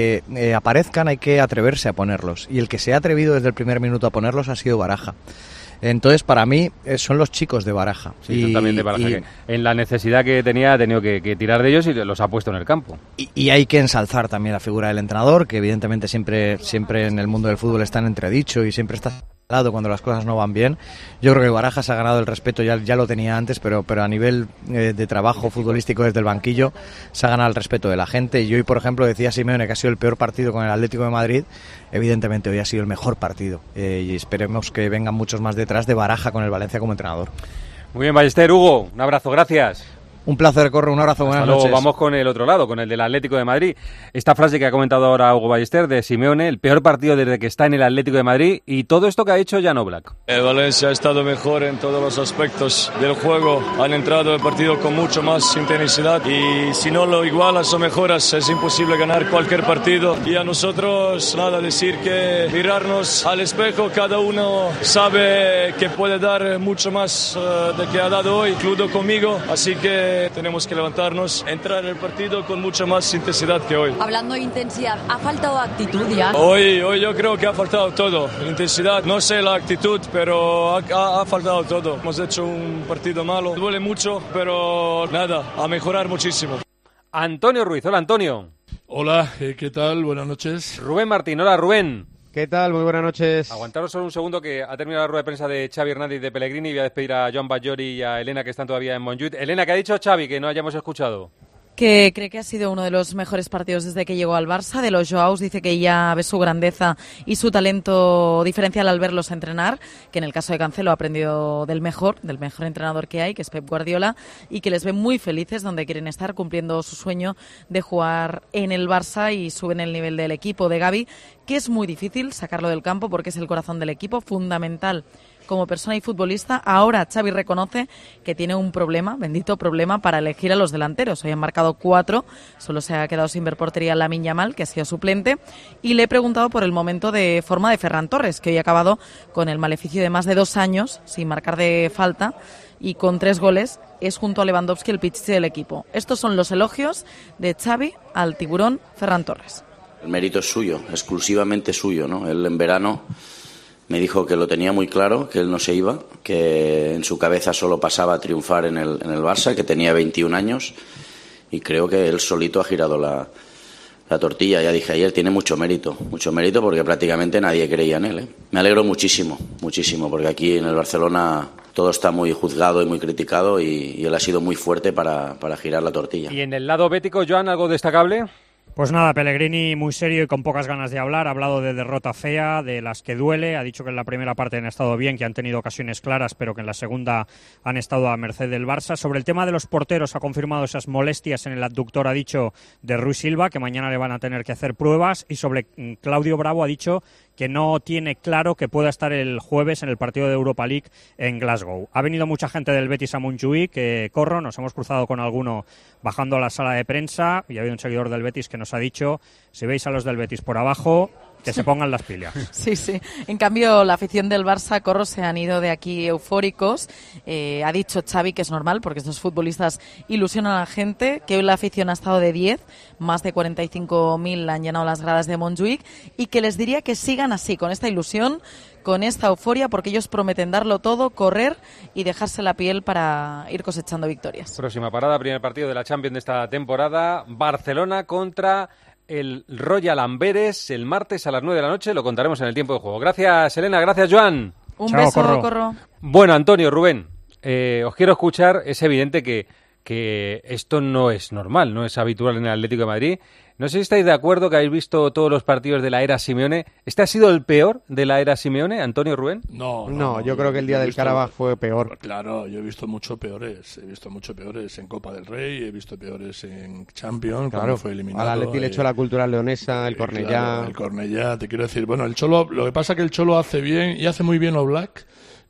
que eh, aparezcan hay que atreverse a ponerlos. Y el que se ha atrevido desde el primer minuto a ponerlos ha sido Baraja. Entonces, para mí, eh, son los chicos de Baraja. Sí, y, son también de Baraja. Y, que en la necesidad que tenía, ha tenido que, que tirar de ellos y los ha puesto en el campo. Y, y hay que ensalzar también la figura del entrenador, que evidentemente siempre, siempre en el mundo del fútbol está en entredicho y siempre está cuando las cosas no van bien. Yo creo que Barajas ha ganado el respeto, ya, ya lo tenía antes, pero, pero a nivel eh, de trabajo futbolístico desde el banquillo se ha ganado el respeto de la gente. Y hoy, por ejemplo, decía Simeone que ha sido el peor partido con el Atlético de Madrid. Evidentemente hoy ha sido el mejor partido eh, y esperemos que vengan muchos más detrás de Baraja con el Valencia como entrenador. Muy bien, Ballester. Hugo, un abrazo, gracias. Un placer, Corro, un abrazo, buenas Hasta luego. noches. Vamos con el otro lado, con el del Atlético de Madrid. Esta frase que ha comentado ahora Hugo Ballester de Simeone, el peor partido desde que está en el Atlético de Madrid, y todo esto que ha hecho Jan Oblak. El Valencia ha estado mejor en todos los aspectos del juego, han entrado el partido con mucho más intensidad y si no lo igualas o mejoras es imposible ganar cualquier partido. Y a nosotros nada, decir que mirarnos al espejo, cada uno sabe que puede dar mucho más uh, de que ha dado hoy, incluido conmigo, así que tenemos que levantar entrar en el partido con mucha más intensidad que hoy. Hablando de intensidad, ¿ha faltado actitud ya? Hoy, hoy yo creo que ha faltado todo. Intensidad, no sé la actitud, pero ha, ha, ha faltado todo. Hemos hecho un partido malo, duele mucho, pero nada, a mejorar muchísimo. Antonio Ruiz, hola Antonio. Hola, ¿qué tal? Buenas noches. Rubén Martín, hola Rubén. ¿Qué tal? Muy buenas noches. Aguantaros solo un segundo que ha terminado la rueda de prensa de Xavi Hernández y de Pellegrini y voy a despedir a Joan Bajori y a Elena que están todavía en Montjuïc. Elena, ¿qué ha dicho Xavi que no hayamos escuchado? Que cree que ha sido uno de los mejores partidos desde que llegó al Barça. De los Joaos dice que ya ve su grandeza y su talento diferencial al verlos entrenar, que en el caso de Cancelo ha aprendido del mejor, del mejor entrenador que hay, que es Pep Guardiola, y que les ve muy felices donde quieren estar, cumpliendo su sueño de jugar en el Barça y suben el nivel del equipo de Gavi, que es muy difícil sacarlo del campo porque es el corazón del equipo, fundamental como persona y futbolista. Ahora Xavi reconoce que tiene un problema, bendito problema, para elegir a los delanteros. Hoy han marcado cuatro, solo se ha quedado sin ver portería Lamine Yamal, que ha sido suplente, y le he preguntado por el momento de forma de Ferran Torres, que hoy ha acabado con el maleficio de más de dos años sin marcar de falta y con tres goles. Es junto a Lewandowski el pichichi del equipo. Estos son los elogios de Xavi al tiburón Ferran Torres. El mérito es suyo, exclusivamente suyo, ¿no? Él en verano me dijo que lo tenía muy claro, que él no se iba, que en su cabeza solo pasaba a triunfar en el, en el Barça, que tenía veintiún años y creo que él solito ha girado la, la tortilla. Ya dije ayer, tiene mucho mérito, mucho mérito porque prácticamente nadie creía en él, ¿eh? Me alegro muchísimo, muchísimo, porque aquí en el Barcelona todo está muy juzgado y muy criticado y, y él ha sido muy fuerte para, para girar la tortilla. ¿Y en el lado bético, Joan, algo destacable? Pues nada, Pellegrini muy serio y con pocas ganas de hablar. Ha hablado de derrota fea, de las que duele. Ha dicho que en la primera parte han estado bien, que han tenido ocasiones claras, pero que en la segunda han estado a merced del Barça. Sobre el tema de los porteros, ha confirmado esas molestias en el abductor, ha dicho, de Rui Silva, que mañana le van a tener que hacer pruebas. Y sobre Claudio Bravo ha dicho que no tiene claro que pueda estar el jueves en el partido de Europa League en Glasgow. Ha venido mucha gente del Betis a Montjuïc, que corro, nos hemos cruzado con alguno bajando a la sala de prensa y ha habido un seguidor del Betis que nos ha dicho, si veis a los del Betis por abajo, que se pongan las pilas. Sí, sí. En cambio, la afición del Barça, Corro, se han ido de aquí eufóricos. Eh, ha dicho Xavi que es normal, porque estos futbolistas ilusionan a la gente, que hoy la afición ha estado de diez, más de cuarenta y cinco mil han llenado las gradas de Montjuïc, y que les diría que sigan así, con esta ilusión, con esta euforia, porque ellos prometen darlo todo, correr y dejarse la piel para ir cosechando victorias. Próxima parada, primer partido de la Champions de esta temporada, Barcelona contra el Royal Amberes, el martes a las nueve de la noche, lo contaremos en el tiempo de juego. Gracias, Elena, gracias, Joan. Un Chao, beso, Corro. Corro. Bueno, Antonio, Rubén, eh, os quiero escuchar. Es evidente que, que esto no es normal, no es habitual en el Atlético de Madrid. No sé si estáis de acuerdo, que habéis visto todos los partidos de la era Simeone. ¿Este ha sido el peor de la era Simeone, Antonio, Rubén? No, no, no yo creo que el día del Carabao fue peor. Claro, yo he visto mucho peores. He visto mucho peores en Copa del Rey, he visto peores en Champions, claro, cuando fue eliminado. Al Atleti le echó la Cultural Leonesa, el Cornellá. Claro, el Cornellá, te quiero decir. Bueno, el Cholo, lo que pasa es que el Cholo hace bien, y hace muy bien Oblak,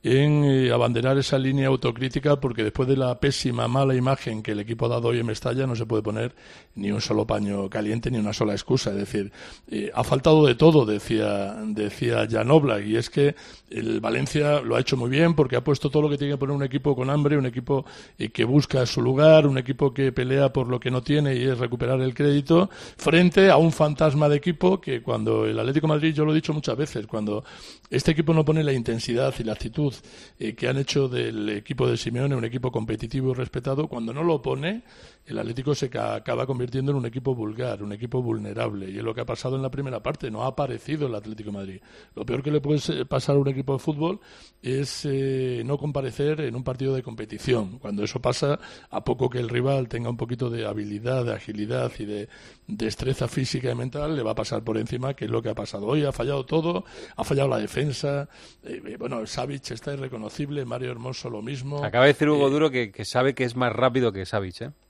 en eh, abanderar esa línea autocrítica, porque después de la pésima, mala imagen que el equipo ha dado hoy en Mestalla no se puede poner ni un solo paño caliente ni una sola excusa. Es decir, eh, ha faltado de todo, decía decía Jan Oblak, y es que el Valencia lo ha hecho muy bien porque ha puesto todo lo que tiene que poner un equipo con hambre, un equipo eh, que busca su lugar, un equipo que pelea por lo que no tiene y es recuperar el crédito, frente a un fantasma de equipo que cuando el Atlético de Madrid, yo lo he dicho muchas veces, cuando este equipo no pone la intensidad y la actitud eh, que han hecho del equipo de Simeone un equipo competitivo y respetado, cuando no lo pone, el Atlético se ca- acaba convirtiendo en un equipo vulgar, un equipo vulnerable, y es lo que ha pasado en la primera parte. No ha aparecido el Atlético de Madrid. Lo peor que le puede pasar a un equipo de fútbol es eh, no comparecer en un partido de competición. Cuando eso pasa, a poco que el rival tenga un poquito de habilidad, de agilidad y de destreza física y mental, le va a pasar por encima, que es lo que ha pasado hoy. Ha fallado todo, ha fallado la defensa, eh, bueno, Savic está irreconocible, Mario Hermoso lo mismo. Acaba de decir Hugo eh, Duro que, que sabe que es más rápido que Savic, ¿eh?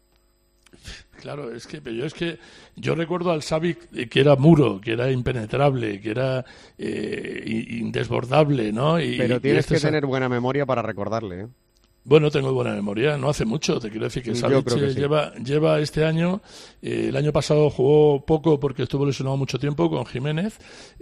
Claro, es que pero yo es que yo recuerdo al Savic que era muro, que era impenetrable, que era eh, indesbordable, ¿no? Y, pero tienes y este que sa- tener buena memoria para recordarle, ¿eh? Bueno, tengo buena memoria, no hace mucho, te quiero decir que Yo Savic creo que eh, sí. lleva, lleva este año, eh, el año pasado jugó poco porque estuvo lesionado mucho tiempo con Jiménez,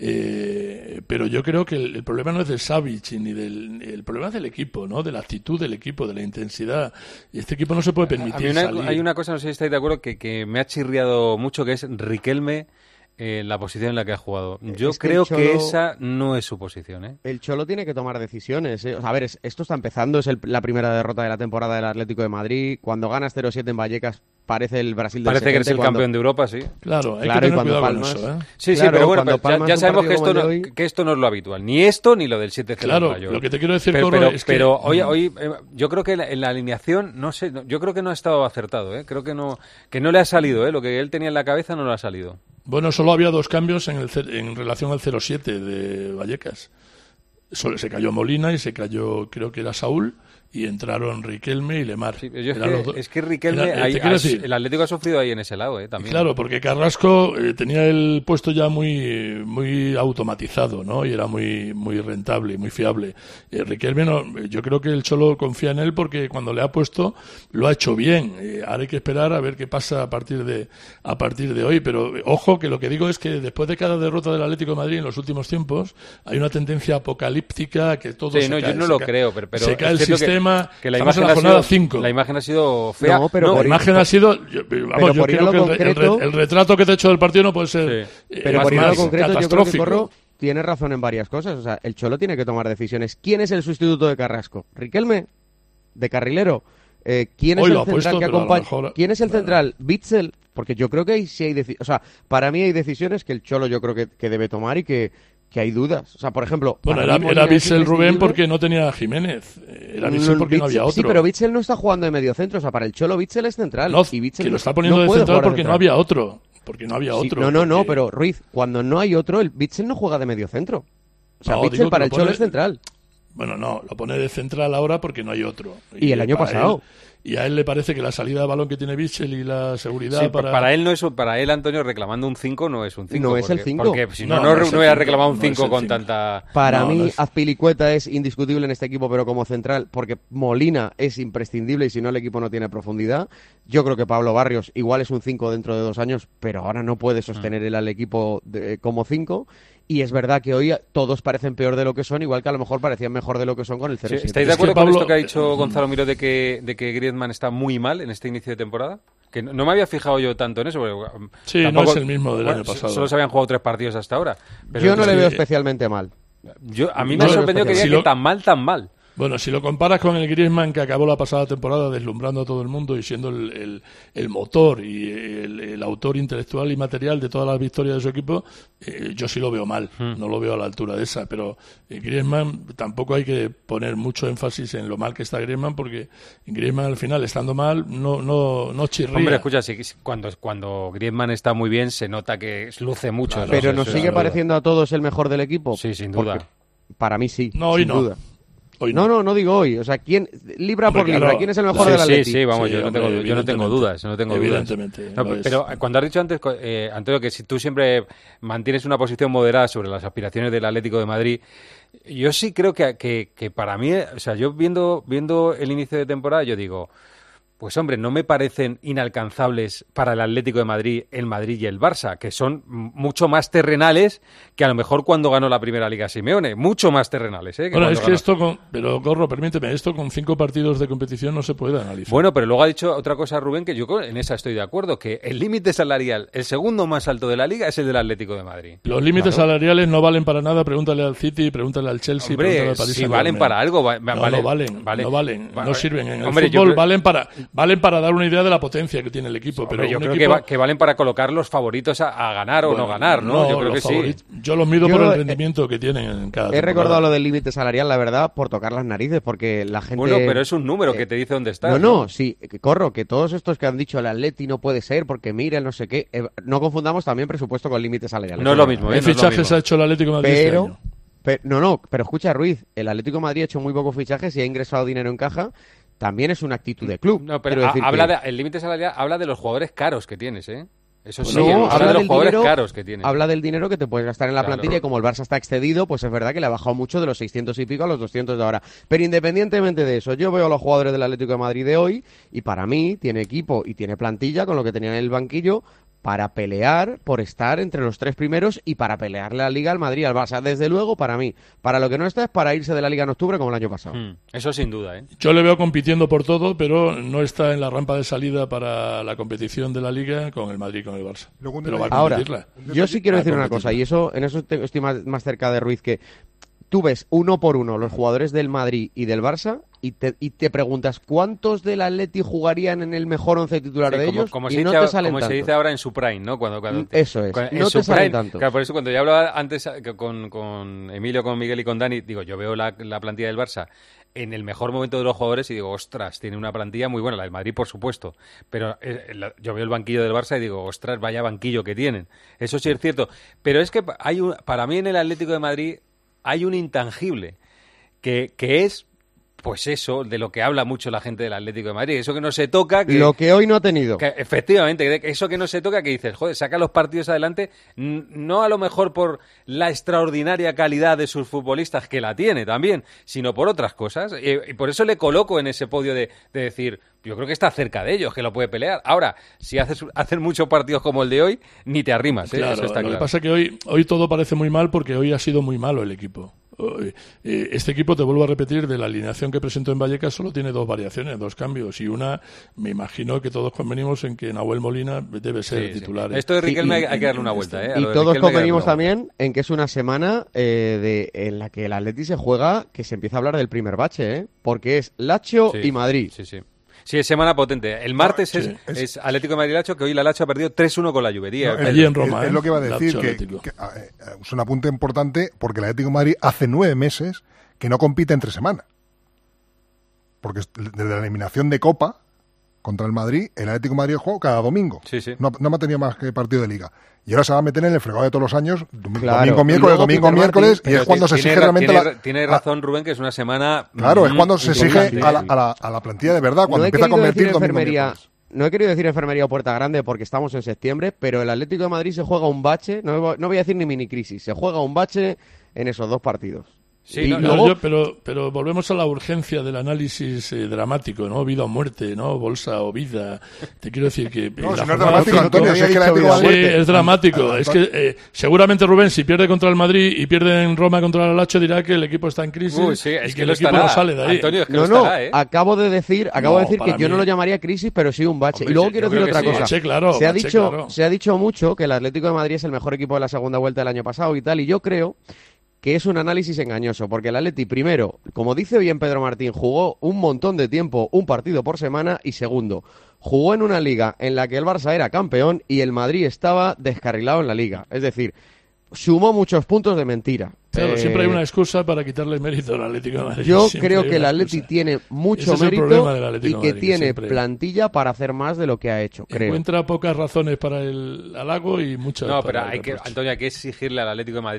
eh, pero yo creo que el, el problema no es de Savic, ni del, el problema es del equipo, ¿no? De la actitud del equipo, de la intensidad. Y este equipo no se puede A permitir mí una- salir. hay una cosa, no sé si estáis de acuerdo, que, que me ha chirriado mucho, que es Riquelme en la posición en la que ha jugado. Yo Es que creo el que Cholo- esa no es su posición, ¿eh? El Cholo tiene que tomar decisiones, ¿eh? O sea, a ver, es- esto está empezando, es el- la primera derrota de la temporada del Atlético de Madrid. Cuando ganas cero siete en Vallecas, parece el Brasil del Parece que eres setenta, el cuando- campeón de Europa, sí. Claro, hay Claro, que y tener cuando cuidado con palmas- eso, ¿eh? Sí, sí, Claro, pero bueno, cuando pero ya, palmas ya un sabemos que partido esto, como no, el de hoy- que esto no es lo habitual. Ni esto ni lo del siete cero. Claro, en Rayo. lo que te quiero decir, pero, Corro, pero, es que- pero hoy, Mm. hoy eh, yo creo que la- en la alineación, no sé, no- yo creo que no ha estado acertado, ¿eh? Creo que no, que no le ha salido, ¿eh? Lo que él tenía en la cabeza no le ha salido. Bueno, solo había dos cambios en, el, ce- en relación al cero siete de Vallecas. Solo se cayó Molina y se cayó, creo que era Saúl, y entraron Riquelme y Lemar. Yo es, Eran los que, dos. es que Riquelme, Era- eh, ahí- te quiero has- decir- el Atlético ha sufrido ahí en ese lado, ¿eh? También. Claro, porque Carrasco eh, tenía el puesto ya muy muy automatizado, ¿no? Y era muy muy rentable y muy fiable. Eh, Riquelme, no, yo creo que el Cholo confía en él porque cuando le ha puesto lo ha hecho bien. Eh, ahora hay que esperar a ver qué pasa a partir de a partir de hoy. Pero eh, ojo, que lo que digo es que después de cada derrota del Atlético de Madrid en los últimos tiempos hay una tendencia apocalíptica que todo Sí, se no, cae, yo no se lo cae. creo, pero, pero se cae es el cierto que- sistema. que la Estamos imagen en la ha jornada sido- cinco. La imagen ha sido fea. No, pero No, por la imagen ir- ha sido. Yo, vamos, pero yo por ir a creo lo que el, re- el re- concreto- el retrato que te he hecho del partido no puede ser eh, Pero más, por ir a lo más concreto, yo creo que catastrófico. Corro tiene razón en varias cosas. O sea, el Cholo tiene que tomar decisiones. ¿Quién es el sustituto de Carrasco? ¿Riquelme? ¿De carrilero? Eh, ¿Quién es Hoy el lo ha central puesto, que pero a lo acompaña? mejor- ¿Quién es el bueno. central? ¿Bitzel? Porque yo creo que ahí sí hay decisiones. O sea, para mí hay decisiones que el Cholo yo creo que, que debe tomar y que, que hay dudas. O sea, por ejemplo. Bueno, para era, mí era Molina es Bissell Rubén imprescindible. porque no tenía a Jiménez. Era Bissell porque no había Bitzel- otro. Sí, pero Bitzel no está jugando de medio centro. O sea, para el Cholo Bitzel es central. No, y Bitzel que no- lo está poniendo no de puede central jugar de porque no central. había otro. Porque no había Sí, otro. no, no, no, porque- pero Ruiz, cuando no hay otro, el Bitzel no juega de medio centro. O sea, No, Bitzel digo que para lo el Cholo pone- es central. Bueno, no, lo pone de central ahora porque no hay otro. Y el año para pasado. él- y a él le parece que la salida de balón que tiene Bissell y la seguridad Sí, para... para él no es un- para él Antonio reclamando un cinco no es un cinco. No es el porque- cinco. Porque si no, No, no, no es el no hubiera cinco, reclamado un no es cinco el con cinco. tanta... Para No, mí, no es- Azpilicueta es indiscutible en este equipo, pero como central, porque Molina es imprescindible y si no el equipo no tiene profundidad. Yo creo que Pablo Barrios igual es un cinco dentro de dos años, pero ahora no puede sostener él al equipo de- como cinco. Y es verdad que hoy todos parecen peor de lo que son, igual que a lo mejor parecían mejor de lo que son con el Sí, cero siete. ¿estáis de Es que acuerdo con Pablo- esto que ha dicho Gonzalo Miró de que, de que Griezmann está muy mal en este inicio de temporada? Que no, no me había fijado yo tanto en eso. Porque, um, Sí, no es el mismo del año pasado. Solo se habían jugado tres partidos hasta ahora. Pero Yo no le sí, veo especialmente mal. yo- a mí No me le ha veo sorprendido que diga especialmente. que Si lo- tan mal, tan mal. Bueno, si lo comparas con el Griezmann que acabó la pasada temporada deslumbrando a todo el mundo y siendo el, el, el motor y el, el autor intelectual y material de todas las victorias de su equipo, eh, yo sí lo veo mal, Hmm. no lo veo a la altura de esa, pero eh, Griezmann tampoco hay que poner mucho énfasis en lo mal que está Griezmann porque Griezmann al final estando mal no no no chirría. Hombre, escucha, sí, sí, cuando, cuando Griezmann está muy bien se nota que luce mucho. Claro, ¿no? Pero Eso nos es sigue verdad. pareciendo a todos el mejor del equipo. Sí, sin duda. Porque para mí sí, No, hoy sin no. duda. Hoy no. no, no, no digo hoy. O sea, ¿quién libra Hombre, por libra? Claro. ¿Quién es el mejor sí, del Atleti? Sí, sí, vamos, sí, yo, no tengo, yo no tengo dudas. No tengo evidentemente. Dudas. No, pero cuando has dicho antes, eh, Antonio, que si tú siempre mantienes una posición moderada sobre las aspiraciones del Atlético de Madrid, yo sí creo que, que, que para mí, o sea, yo viendo, viendo el inicio de temporada, yo digo... Pues hombre, no me parecen inalcanzables para el Atlético de Madrid, el Madrid y el Barça, que son mucho más terrenales que a lo mejor cuando ganó la primera Liga Simeone, mucho más terrenales. ¿eh? Que bueno, es que ganó. esto, con, pero Corro, permíteme, esto con cinco partidos de competición no se puede analizar. Bueno, pero luego ha dicho otra cosa Rubén, que yo en esa estoy de acuerdo, que el límite salarial, el segundo más alto de la Liga es el del Atlético de Madrid. Los límites claro. salariales no valen para nada, pregúntale al City, pregúntale al Chelsea, hombre, pregúntale al Paris si valen para algo, va, no, vale, no valen, vale, no valen, vale. no sirven en el hombre, fútbol, creo... valen para valen para dar una idea de la potencia que tiene el equipo. Hombre, pero yo un creo equipo... que, va, que valen para colocar los favoritos a, a ganar bueno, o no ganar, ¿no? no yo creo que favorit... sí. Yo los mido yo, por el rendimiento eh, que tienen en cada He temporada. recordado lo del límite salarial, la verdad, por tocar las narices, porque la gente... Bueno, pero es un número eh, que te dice dónde estás. No, no, ¿no? sí, que corro, que todos estos que han dicho el Atleti no puede ser porque mira, no sé qué, eh, no confundamos también presupuesto con límite salarial. No es lo mismo. ¿Qué ¿eh? fichajes no ha hecho el Atlético de Madrid pero, este año? Pero, no, no, pero escucha, Ruiz, el Atlético de Madrid ha hecho muy pocos fichajes y ha ingresado dinero en caja. También es una actitud de club. No, pero decir habla que... de, el límite salarial habla de los jugadores caros que tienes, ¿eh? Eso sí, no, habla habla de los del jugadores dinero, caros que tienes. Habla del dinero que te puedes gastar en la claro. plantilla y como el Barça está excedido, pues es verdad que le ha bajado mucho de los seiscientos y pico a los doscientos de ahora. Pero independientemente de eso, yo veo a los jugadores del Atlético de Madrid de hoy y para mí tiene equipo y tiene plantilla con lo que tenía en el banquillo para pelear por estar entre los tres primeros y para pelearle la Liga al Madrid y al Barça. Desde luego, para mí. Para lo que no está es para irse de la Liga en octubre como el año pasado. Hmm. Eso sin duda, ¿eh? Yo le veo compitiendo por todo, pero no está en la rampa de salida para la competición de la Liga con el Madrid y con el Barça. Pero va a Ahora, competirla. yo sí quiero decir una cosa, y eso en eso te, estoy más, más cerca de Ruiz, que tú ves uno por uno los jugadores del Madrid y del Barça y te, y te preguntas cuántos del Atleti jugarían en el mejor once titular sí, de como, ellos como y se no dice, te salen como tantos. se dice ahora en su prime, ¿no? Cuando, cuando eso es, cuando, no te salen tantos. Claro, por eso cuando yo hablaba antes con, con Emilio, con Miguel y con Dani, digo, yo veo la, la plantilla del Barça en el mejor momento de los jugadores y digo, ostras, tiene una plantilla muy buena, la del Madrid por supuesto, pero eh, la, yo veo el banquillo del Barça y digo, ostras, vaya banquillo que tienen. Eso sí es cierto, pero es que hay un, para mí en el Atlético de Madrid hay un intangible que, que es, pues eso, de lo que habla mucho la gente del Atlético de Madrid, eso que no se toca... Que, lo que hoy no ha tenido. Que, efectivamente, eso que no se toca, que dices, joder, saca los partidos adelante, no a lo mejor por la extraordinaria calidad de sus futbolistas, que la tiene también, sino por otras cosas, y, y por eso le coloco en ese podio de, de decir... Yo creo que está cerca de ellos, que lo puede pelear. Ahora, si haces hacer muchos partidos como el de hoy, ni te arrimas, ¿eh? Claro, eso está lo claro. que pasa es que hoy, hoy todo parece muy mal porque hoy ha sido muy malo el equipo. Este equipo, te vuelvo a repetir, de la alineación que presentó en Vallecas solo tiene dos variaciones, dos cambios, y una, me imagino que todos convenimos en que Nahuel Molina debe ser sí, titular. Sí. Esto de Riquelme y, hay que darle una vuelta, ¿eh? Y todos convenimos también en que es una semana eh, de, en la que el Atleti se juega, que se empieza a hablar del primer bache, ¿eh? Porque es Lazio sí, y Madrid. Sí, sí. Sí, es semana potente. El martes no, es, sí, es, es Atlético de Madrid-Lacho, que hoy la Lacho ha perdido tres uno con la Juvería. No, allí en Roma, es, ¿eh? es lo que iba a decir, Lazio, que, que, que eh, es un apunte importante porque el Atlético de Madrid hace nueve meses que no compite entre semana. Porque desde la eliminación de Copa contra el Madrid, el Atlético de Madrid juega cada domingo. Sí, sí. No, no ha tenido más que partido de Liga. Y ahora se va a meter en el fregado de todos los años, domingo, claro. domingo miércoles, domingo miércoles, y es cuando se exige tiene, realmente tiene, la... Tiene razón Rubén, que es una semana... Claro, es cuando mm, se exige a la, a, la, a la plantilla de verdad, cuando no empieza a convertir domingo miércoles. No he querido decir enfermería o puerta grande porque estamos en septiembre, pero el Atlético de Madrid se juega un bache, no, no voy a decir ni mini crisis, se juega un bache en esos dos partidos. Sí, y no, luego... no, yo, pero, pero volvemos a la urgencia del análisis eh, dramático, ¿no? Vida o muerte, ¿no? Bolsa o vida. Te quiero decir que... No, si no es cinco, dramático, Antonio, si es que el Atlético sí, es dramático. Es que eh, seguramente Rubén, si pierde contra el Madrid y pierde en Roma contra el Alacho, dirá que el equipo está en crisis. Uy, sí, es y que, que el lo equipo estará, no sale de ahí. Antonio, es que no, lo estará, no, ¿eh? acabo de decir, acabo No, de decir que yo mí... no lo llamaría crisis, pero sí un bache. Hombre, y luego yo quiero decir otra sí. cosa. Bache, claro, se, ha bache, dicho, claro. se ha dicho mucho que el Atlético de Madrid es el mejor equipo de la segunda vuelta del año pasado y tal, y yo creo que es un análisis engañoso, porque el Atleti, primero, como dice bien Pedro Martín, jugó un montón de tiempo, un partido por semana, y segundo, jugó en una liga en la que el Barça era campeón y el Madrid estaba descarrilado en la liga. Es decir, sumó muchos puntos de mentira. Claro, eh, siempre hay una excusa para quitarle mérito al Atlético de Madrid. Yo siempre creo que el Atleti excusa. tiene mucho Ese es el mérito del Atlético y de que Madrid, tiene siempre. plantilla para hacer más de lo que ha hecho, creo. Encuentra pocas razones para el halago y muchas No, para pero el hay que, reproche. Antonio, hay que exigirle al Atlético de Madrid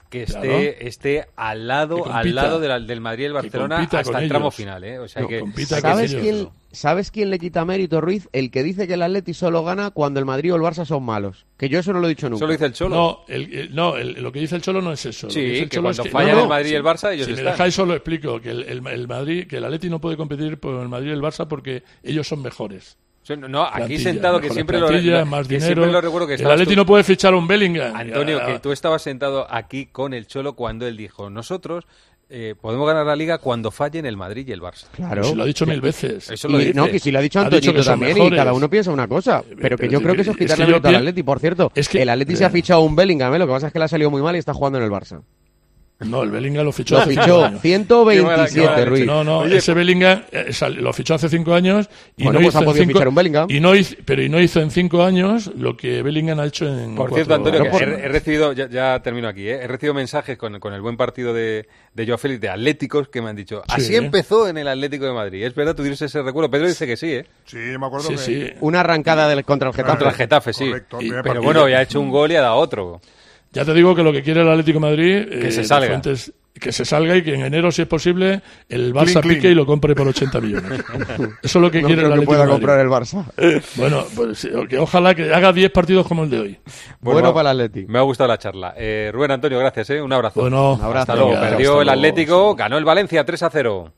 que esté, Claro. esté al lado, Que compita. al lado de la- del Madrid y el Barcelona compita hasta con el tramo ellos. final, ¿eh? O sea No, que compita ¿Sabes quién, ¿Sabes quién le quita mérito, Ruiz? El que dice que el Atleti solo gana cuando el Madrid o el Barça son malos. Que yo eso no lo he dicho nunca. Solo dice el Cholo. No, el, el- no el- lo que dice el Cholo no es eso. Lo Sí, dice el que Cholo cuando es fallan no, el no, Madrid y el Barça, ellos si están. me dejáis solo explico que el, el- el Madrid, que el Atleti no puede competir por el Madrid y el Barça porque ellos son mejores. No, aquí Plantilla, sentado que mejor siempre plantilla, lo, más que dinero. siempre lo recuerdo que el estabas Atleti tú- no puede fichar a un Bellingham. Antonio, Ya, que tú estabas sentado aquí con el Cholo cuando él dijo, nosotros eh, podemos ganar la Liga cuando fallen el Madrid y el Barça. Claro. Si lo ha dicho mil veces. Eso lo Y, dice. no, que si lo ha dicho Ha dicho Antonio que son también, y mejores. cada uno piensa una cosa. Pero que pero yo es creo que que- eso es es quitarle que yo mérito al pien- Atleti. Por cierto, es que- el Atleti se ha fichado a un Bellingham, ¿eh? Lo que pasa es que le ha salido muy mal y está jugando en el Barça. No, el Bellingham lo fichó Lo hace fichó cinco años. ciento veintisiete, Ruiz. No, no, Oye, ese Bellingham eh, sal- lo fichó hace cinco años y Bueno, no pues hizo ha en podido cinco, fichar un Bellingham. y no hizo, pero y no hizo en cinco años lo que Bellingham ha hecho en Por cuatro- cierto, Antonio, que cuatro he, he recibido, ya, ya termino aquí, ¿eh? he recibido mensajes con, con el buen partido de, de Joao Félix, de Atléticos, que me han dicho, así Sí. empezó en el Atlético de Madrid. Es verdad, tú tienes ese recuerdo. Pedro dice que sí, ¿eh? Sí, me acuerdo Sí, que... sí. Una arrancada del, contra el Getafe. Contra el Getafe, sí. Correcto, el Y- primer pero partido. bueno, ya ha hecho un gol y ha dado otro. Ya te digo que lo que quiere el Atlético de Madrid Que eh, se de salga. Fuentes, que se salga y que en enero, si es posible, el Barça Clean, clean. pique y lo compre por ochenta millones. Eso es lo que No quiere creo el que Atlético pueda de Madrid. comprar el Barça. Bueno, pues sí, que ojalá que haga diez partidos como el de hoy. Bueno para el Atleti. Me ha gustado la charla. Eh, Rubén Antonio, gracias, ¿eh? Un abrazo. Bueno, Un abrazo. Hasta luego. Venga, Perdió hasta el luego. Atlético, ganó el Valencia tres a cero.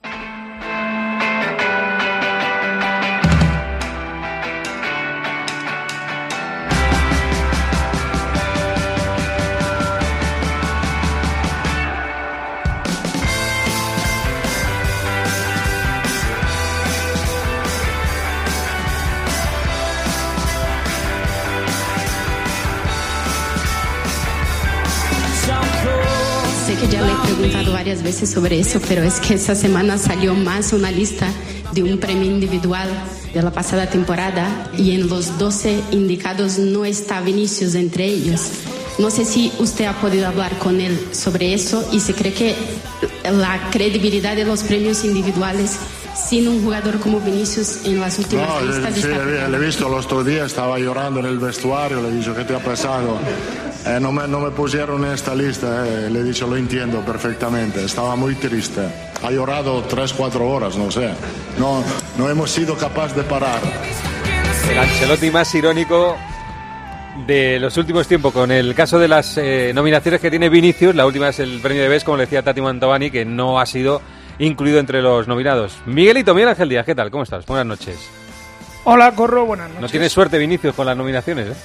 Sé que ya le he preguntado varias veces sobre eso, pero es que esta semana salió más una lista de un premio individual de la pasada temporada y en los doce indicados no está Vinicius entre ellos. No sé si usted ha podido hablar con él sobre eso y si cree que la credibilidad de los premios individuales sin un jugador como Vinicius en las últimas No, listas sí, está le, le he visto el otro día, estaba llorando en el vestuario, le he dicho, ¿qué te ha pasado? Eh, no, me, no me pusieron en esta lista, eh, le he dicho, lo entiendo perfectamente, estaba muy triste. Ha llorado tres, cuatro horas, no sé. No, no hemos sido capaces de parar. El Ancelotti más irónico de los últimos tiempos, con el caso de las eh, nominaciones que tiene Vinicius. La última es el premio de B E S, como le decía Tati Mantovani, que no ha sido incluido entre los nominados. Miguelito, Miguel Ángel Díaz, ¿qué tal? ¿Cómo estás? Buenas noches. Hola, Corro, buenas noches. No tienes suerte, Vinicius, con las nominaciones, ¿eh?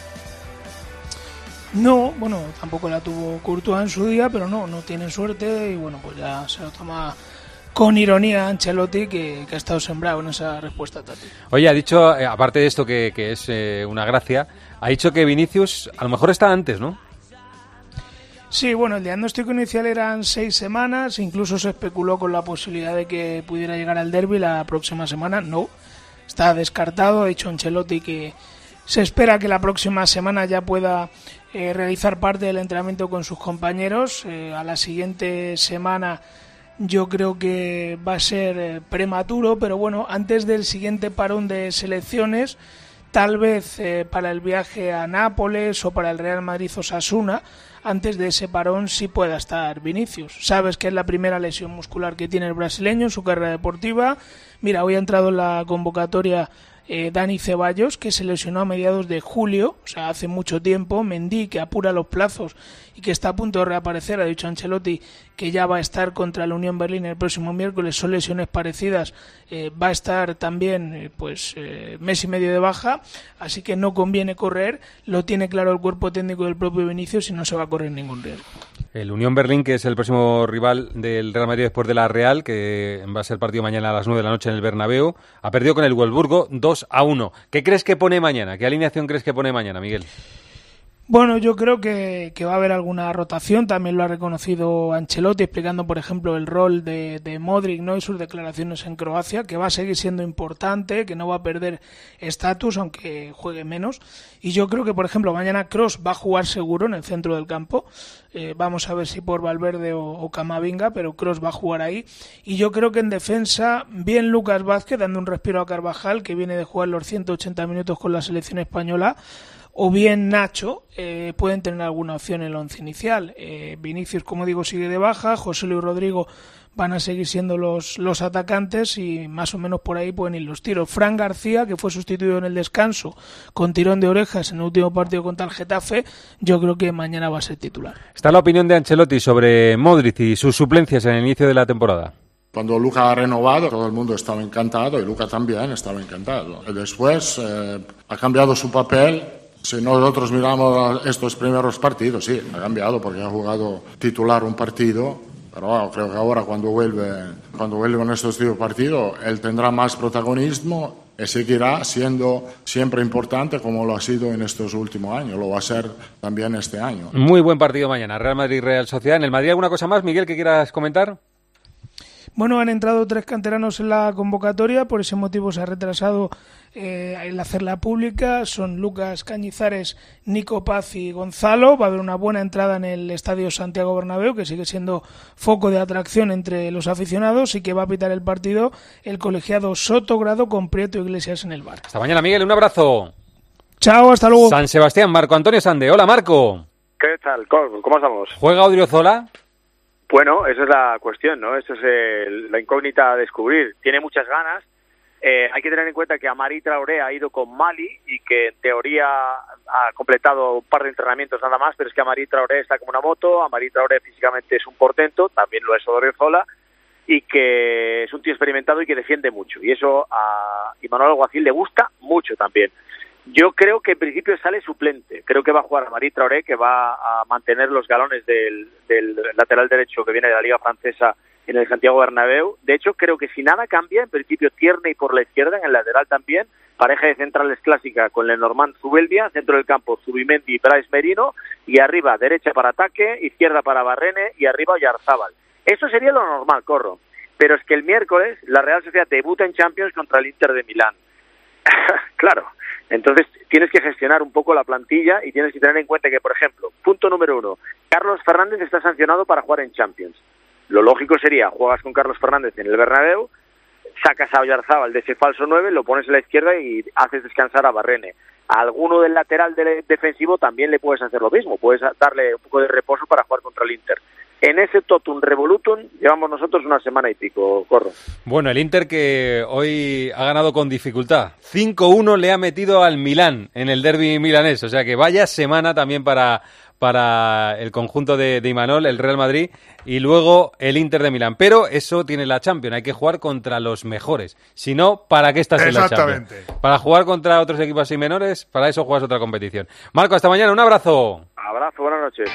No, bueno, tampoco la tuvo Courtois en su día, pero no, no tiene suerte y bueno, pues ya se lo toma con ironía Ancelotti, que, que ha estado sembrado en esa respuesta, Tati. Oye, ha dicho, eh, aparte de esto que, que es eh, una gracia, ha dicho que Vinicius a lo mejor está antes, ¿no? Sí, bueno, el diagnóstico inicial eran seis semanas, incluso se especuló con la posibilidad de que pudiera llegar al derbi la próxima semana. No, está descartado. Ha dicho Ancelotti que se espera que la próxima semana ya pueda eh, realizar parte del entrenamiento con sus compañeros. Eh, a la siguiente semana yo creo que va a ser eh, prematuro, pero bueno, antes del siguiente parón de selecciones, tal vez eh, para el viaje a Nápoles o para el Real Madrid-Osasuna, antes de ese parón sí pueda estar Vinicius. Sabes que es la primera lesión muscular que tiene el brasileño en su carrera deportiva. Mira, hoy ha entrado en la convocatoria eh, Dani Ceballos, que se lesionó a mediados de julio, o sea, hace mucho tiempo. Mendy, que apura los plazos y que está a punto de reaparecer, ha dicho Ancelotti que ya va a estar contra la Unión Berlín el próximo miércoles. Son lesiones parecidas, eh, va a estar también eh, pues eh, mes y medio de baja, así que no conviene correr. Lo tiene claro el cuerpo técnico del propio Vinicius y no se va a correr ningún riesgo. El Unión Berlín, que es el próximo rival del Real Madrid después de la Real, que va a ser partido mañana a las nueve de la noche en el Bernabéu, ha perdido con el Wolfsburgo dos a uno. ¿Qué crees que pone mañana? ¿Qué alineación crees que pone mañana, Miguel? Bueno, yo creo que, que va a haber alguna rotación, también lo ha reconocido Ancelotti, explicando, por ejemplo, el rol de, de Modric, ¿no?, y sus declaraciones en Croacia, que va a seguir siendo importante, que no va a perder estatus, aunque juegue menos. Y yo creo que, por ejemplo, mañana Kroos va a jugar seguro en el centro del campo. Eh, vamos a ver si por Valverde o, o Camavinga, pero Kroos va a jugar ahí. Y yo creo que en defensa, bien Lucas Vázquez, dando un respiro a Carvajal, que viene de jugar los ciento ochenta minutos con la selección española, o bien Nacho, eh, pueden tener alguna opción en el once inicial. Eh, Vinicius, como digo, sigue de baja, José Luis Rodrigo van a seguir siendo los, los atacantes y más o menos por ahí pueden ir los tiros. Fran García, que fue sustituido en el descanso con tirón de orejas en el último partido contra el Getafe, yo creo que mañana va a ser titular. Está la opinión de Ancelotti sobre Modric y sus suplencias en el inicio de la temporada. Cuando Luka ha renovado, todo el mundo estaba encantado y Luka también estaba encantado. Y después eh, ha cambiado su papel. Si nosotros miramos estos primeros partidos, sí, ha cambiado porque ha jugado titular un partido. Pero bueno, creo que ahora cuando vuelve, cuando vuelve en estos tipos de partidos, él tendrá más protagonismo y seguirá siendo siempre importante como lo ha sido en estos últimos años. Lo va a ser también este año. Muy buen partido mañana, Real Madrid-Real Sociedad. ¿En el Madrid alguna cosa más, Miguel, que quieras comentar? Bueno, han entrado tres canteranos en la convocatoria, por ese motivo se ha retrasado eh, el hacerla pública. Son Lucas Cañizares, Nico Paz y Gonzalo. Va a haber una buena entrada en el Estadio Santiago Bernabéu, que sigue siendo foco de atracción entre los aficionados, y que va a pitar el partido el colegiado Sotogrado con Prieto Iglesias en el bar. Hasta mañana, Miguel, un abrazo. Chao, hasta luego. San Sebastián, Marco Antonio Sande. Hola, Marco. ¿Qué tal? ¿Cómo estamos? ¿Juega Odriozola? Bueno, esa es la cuestión, ¿no? Esa es el, la incógnita a descubrir. Tiene muchas ganas. Eh, hay que tener en cuenta que Amari Traoré ha ido con Mali y que en teoría ha completado un par de entrenamientos nada más, pero es que Amari Traoré está como una moto. Amari Traoré físicamente es un portento, también lo es Odriozola, y que es un tío experimentado y que defiende mucho. Y eso a Imanol Alguacil le gusta mucho también. Yo creo que en principio sale suplente. Creo que va a jugar Amari Traoré, que va a mantener los galones del, del lateral derecho que viene de la Liga Francesa en el Santiago Bernabéu. De hecho, creo que si nada cambia, en principio Tierney por la izquierda, en el lateral también, pareja de centrales clásica con Lenormand Zubeldia, centro del campo Zubimendi y Brais Merino, y arriba derecha para ataque, izquierda para Barrene y arriba Oyarzábal. Eso sería lo normal, Corro. Pero es que el miércoles la Real Sociedad debuta en Champions contra el Inter de Milán. Claro. Entonces tienes que gestionar un poco la plantilla y tienes que tener en cuenta que, por ejemplo, punto número uno, Carlos Fernández está sancionado para jugar en Champions. Lo lógico sería, juegas con Carlos Fernández en el Bernabéu, sacas a Oyarzábal de ese falso nueve, lo pones a la izquierda y haces descansar a Barrene. A alguno del lateral de defensivo también le puedes hacer lo mismo, puedes darle un poco de reposo para jugar contra el Inter. En ese totum revolutum llevamos nosotros una semana y pico, Corro. Bueno, el Inter que hoy ha ganado con dificultad. cinco uno le ha metido al Milán en el derbi milanés. O sea que vaya semana también para, para el conjunto de, de Imanol, el Real Madrid, y luego el Inter de Milán. Pero eso tiene la Champions, hay que jugar contra los mejores. Si no, ¿para qué estás en la Champions? Para jugar contra otros equipos así menores, para eso juegas otra competición. Marco, hasta mañana, un abrazo. Abrazo, buenas noches.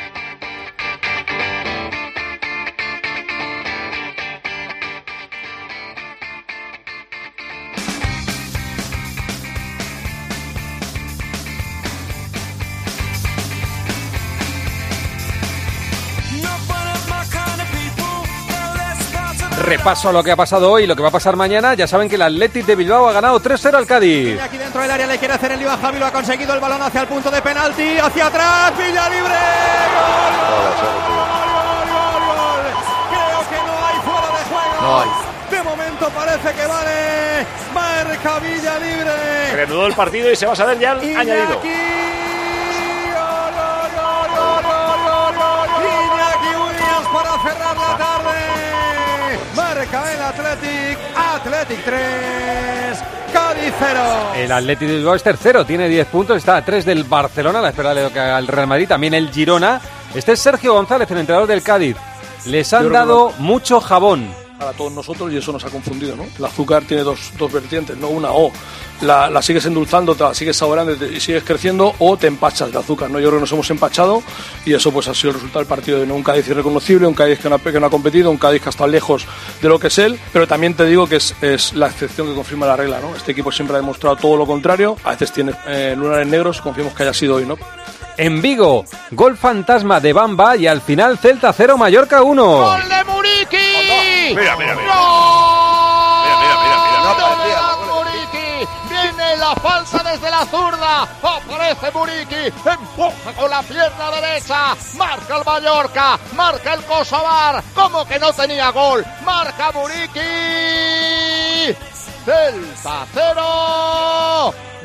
Repaso a lo que ha pasado hoy y lo que va a pasar mañana. Ya saben que el Athletic de Bilbao ha ganado tres cero al Cádiz. Y aquí dentro del área le quiere hacer el lío a Javi, lo ha conseguido, el balón hacia el punto de penalti, hacia atrás, Villa libre. ¡Gol, gol, gol, gol! Creo que no hay fuera de juego. No hay. De momento parece que vale. Marca Villa libre. Reanudó el partido y se va a saber ya el Iñaki. añadido. Gol, gol, gol, gol, gol, gol, gol. Iñaki Williams para cerrar la tarde. Marca el Athletic, Athletic tres, Cádiz cero. El Athletic de Bilbao es tercero, tiene diez puntos, está a tres del Barcelona, a la espera de lo que haga el Real Madrid, también el Girona. Este es Sergio González, el entrenador del Cádiz. Les han dado no. mucho jabón. Para todos nosotros, y eso nos ha confundido, ¿no? El azúcar tiene dos, dos vertientes, no una, o la, la sigues endulzando, te la sigues saboreando y sigues creciendo, o te empachas de azúcar, ¿no? Yo creo que nos hemos empachado y eso pues ha sido el resultado del partido de ¿no? un Cádiz irreconocible, un Cádiz que no, ha, que no ha competido, un Cádiz que ha estado lejos de lo que es él, pero también te digo que es, es la excepción que confirma la regla, ¿no? Este equipo siempre ha demostrado todo lo contrario, a veces tiene eh, lunares negros, confiamos que haya sido hoy, ¿no? En Vigo, gol fantasma de Bamba y al final Celta cero, Mallorca uno. ¡Gol de Muriqui! Oh, no. Mira, mira, mira. ¡No! Mira, mira, mira, mira. No aparecía. Muriqui, viene la falta desde la zurda, aparece Muriqui, empuja con la pierna derecha, marca el Mallorca, marca el Kosovar, como que no tenía gol, marca Muriqui, Celta cero,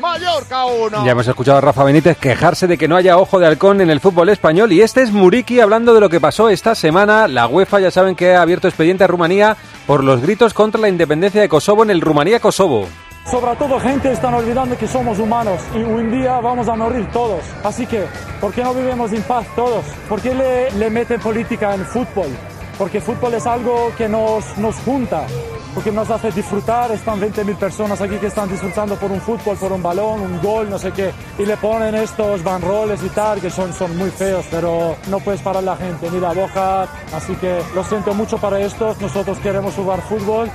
Mallorca uno. Ya hemos escuchado a Rafa Benítez quejarse de que no haya ojo de halcón en el fútbol español, y este es Muriqui hablando de lo que pasó esta semana. La UEFA ya saben que ha abierto expediente a Rumanía por los gritos contra la independencia de Kosovo en el Rumanía-Kosovo. Sobre todo, gente, están olvidando que somos humanos y un día vamos a morir todos. Así que, ¿por qué no vivimos en paz todos? ¿Por qué le, le meten política en fútbol? Porque fútbol es algo que nos, nos junta, porque nos hace disfrutar. Están veinte mil personas aquí que están disfrutando por un fútbol, por un balón, un gol, no sé qué. Y le ponen estos banroles y tal, que son, son muy feos, pero no puedes parar la gente, ni la boca. Así que lo siento mucho para estos. Nosotros queremos jugar fútbol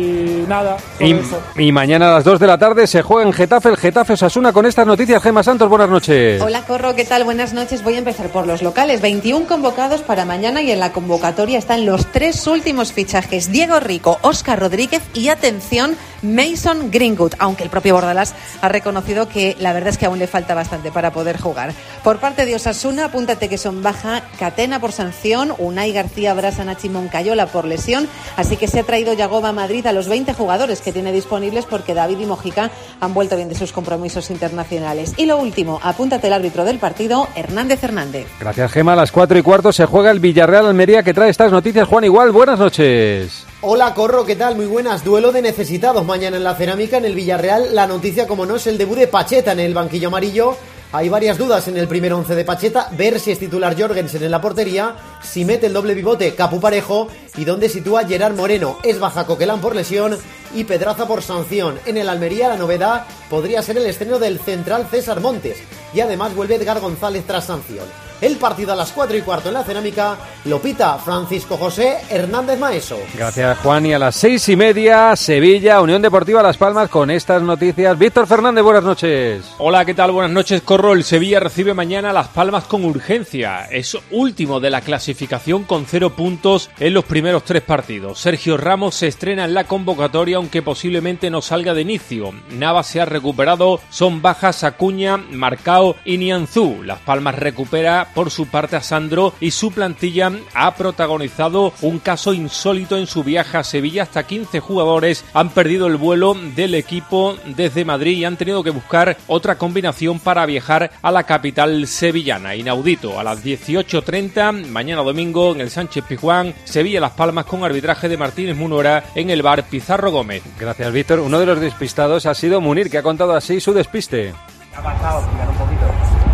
y nada, y, eso. Y mañana a las dos de la tarde se juega en Getafe, el Getafe Osasuna. Con estas noticias, Gemma Santos, buenas noches. Hola, Corro, ¿qué tal? Buenas noches. Voy a empezar por los locales. veintiún convocados para mañana y en la convocatoria están los tres últimos fichajes: Diego Rico, Óscar Rodríguez y, atención, Mason Greenwood, aunque el propio Bordalás ha reconocido que la verdad es que aún le falta bastante para poder jugar. Por parte de Osasuna, apúntate que son baja Catena por sanción, Unai García Brasa, Nachi Moncayola por lesión, así que se ha traído Yagoba a Madrid a los veinte jugadores que tiene disponibles porque David y Mojica han vuelto bien de sus compromisos internacionales. Y lo último, apúntate el árbitro del partido, Hernández Hernández. Gracias, Gemma. A las cuatro y cuarto se juega el Villarreal-Almería, que trae estas noticias. Juan Igual, buenas noches. Hola, Corro, ¿qué tal? Muy buenas. Duelo de necesitados mañana en la Cerámica, en el Villarreal. La noticia, como no, es el debut de Pacheta en el banquillo amarillo. Hay varias dudas en el primer once de Pacheta, ver si es titular Jorgensen en la portería, si mete el doble pivote Capu Parejo y dónde sitúa Gerard Moreno. Es baja Coquelán por lesión y Pedraza por sanción. En el Almería la novedad podría ser el estreno del central César Montes y además vuelve Edgar González tras sanción. El partido a las cuatro y cuarto en la Cerámica lo pita Francisco José Hernández Maeso. Gracias, Juan. Y a las seis y media, Sevilla, Unión Deportiva Las Palmas, con estas noticias. Víctor Fernández, buenas noches. Hola, ¿qué tal? Buenas noches, Corro. El Sevilla recibe mañana a Las Palmas con urgencia. Es último de la clasificación con cero puntos en los primeros tres partidos. Sergio Ramos se estrena en la convocatoria, aunque posiblemente no salga de inicio. Navas se ha recuperado, son bajas Acuña, Marcao y Nianzú. Las Palmas recupera por su parte a Sandro y su plantilla ha protagonizado un caso insólito en su viaje a Sevilla. Hasta quince jugadores han perdido el vuelo del equipo desde Madrid y han tenido que buscar otra combinación para viajar a la capital sevillana. Inaudito. A las dieciocho treinta, mañana domingo, en el Sánchez Pizjuán, Sevilla-Las Palmas, con arbitraje de Martínez Munuera en el bar Pizarro Gómez. Gracias, Víctor. Uno de los despistados ha sido Munir, que ha contado así su despiste. Ha pasado, explicar un poquito.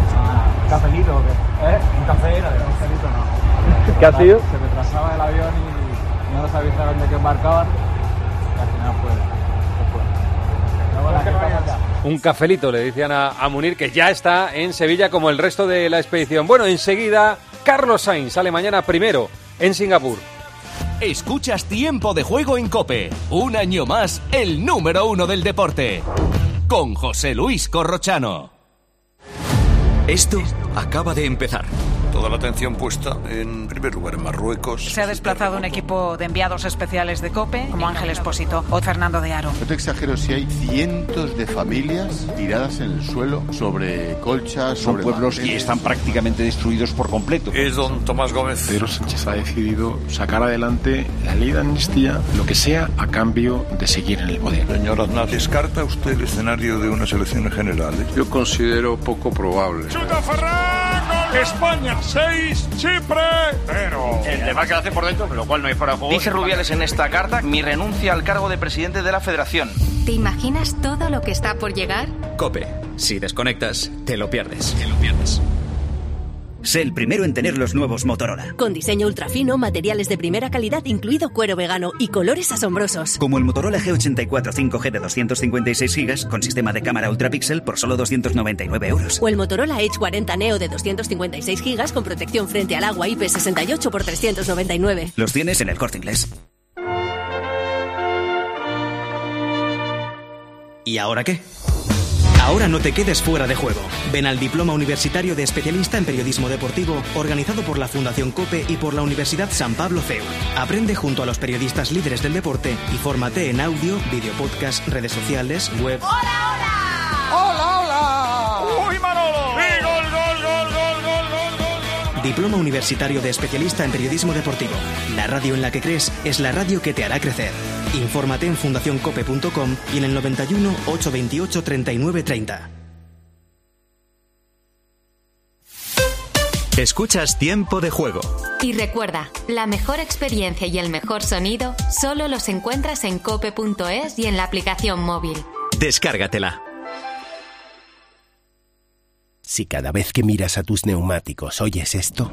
¿Un cafelito o qué? ¿Eh? ¿Un café era? Un cafelito no. ¿Qué ha sido? Se retrasaba el avión y no nos avisaron de que embarcaban y al final fue. Un cafelito, le decían a, a Munir, que ya está en Sevilla como el resto de la expedición. Bueno, enseguida, Carlos Sainz sale mañana primero en Singapur. Escuchas Tiempo de Juego en COPE. Un año más, el número uno del deporte. Con José Luis Corrochano. Esto acaba de empezar. Toda la atención puesta, en primer lugar, en Marruecos. Se ha desplazado un equipo de enviados especiales de COPE, como Ángel Expósito o Fernando de Aro. No te exagero si hay cientos de familias tiradas en el suelo, sobre colchas, Son sobre pueblos manteles. que están prácticamente destruidos por completo. Es don Tomás Gómez. Pedro Sánchez ha decidido sacar adelante la ley de amnistía, lo que sea, a cambio de seguir en el poder. Señor Aznar, ¿descarta usted el escenario de unas elecciones generales? Yo considero poco probable. ¡Chuta Ferran! España seis, Chipre cero. El tema que hace por dentro, con lo cual no hay fuera de juego. Dije Rubiales en esta carta mi renuncia al cargo de presidente de la Federación. ¿Te imaginas todo lo que está por llegar? COPE. Si desconectas, te lo pierdes. Te lo pierdes. Sé el primero en tener los nuevos Motorola. Con diseño ultra fino, materiales de primera calidad, incluido cuero vegano y colores asombrosos. Como el Motorola G ochenta y cuatro cinco G de doscientos cincuenta y seis gigas con sistema de cámara ultrapíxel por solo doscientos noventa y nueve euros. O el Motorola Edge cuarenta Neo de doscientos cincuenta y seis gigas con protección frente al agua I P sesenta y ocho por trescientos noventa y nueve. Los tienes en El Corte Inglés. ¿Y ahora qué? Ahora no te quedes fuera de juego. Ven al Diploma Universitario de Especialista en Periodismo Deportivo, organizado por la Fundación COPE y por la Universidad San Pablo C E U. Aprende junto a los periodistas líderes del deporte y fórmate en audio, video podcast, redes sociales, web. ¡Hola, hola! ¡Uy, Manolo! ¡Y gol, gol, gol, gol, gol, gol, gol, gol! Diploma Universitario de Especialista en Periodismo Deportivo. La radio en la que crees es la radio que te hará crecer. Infórmate en fundación cope punto com y en el noventa y uno, ochocientos veintiocho, treinta y nueve treinta. Escuchas Tiempo de Juego. Y recuerda, la mejor experiencia y el mejor sonido solo los encuentras en cope punto es y en la aplicación móvil. Descárgatela. Si cada vez que miras a tus neumáticos oyes esto,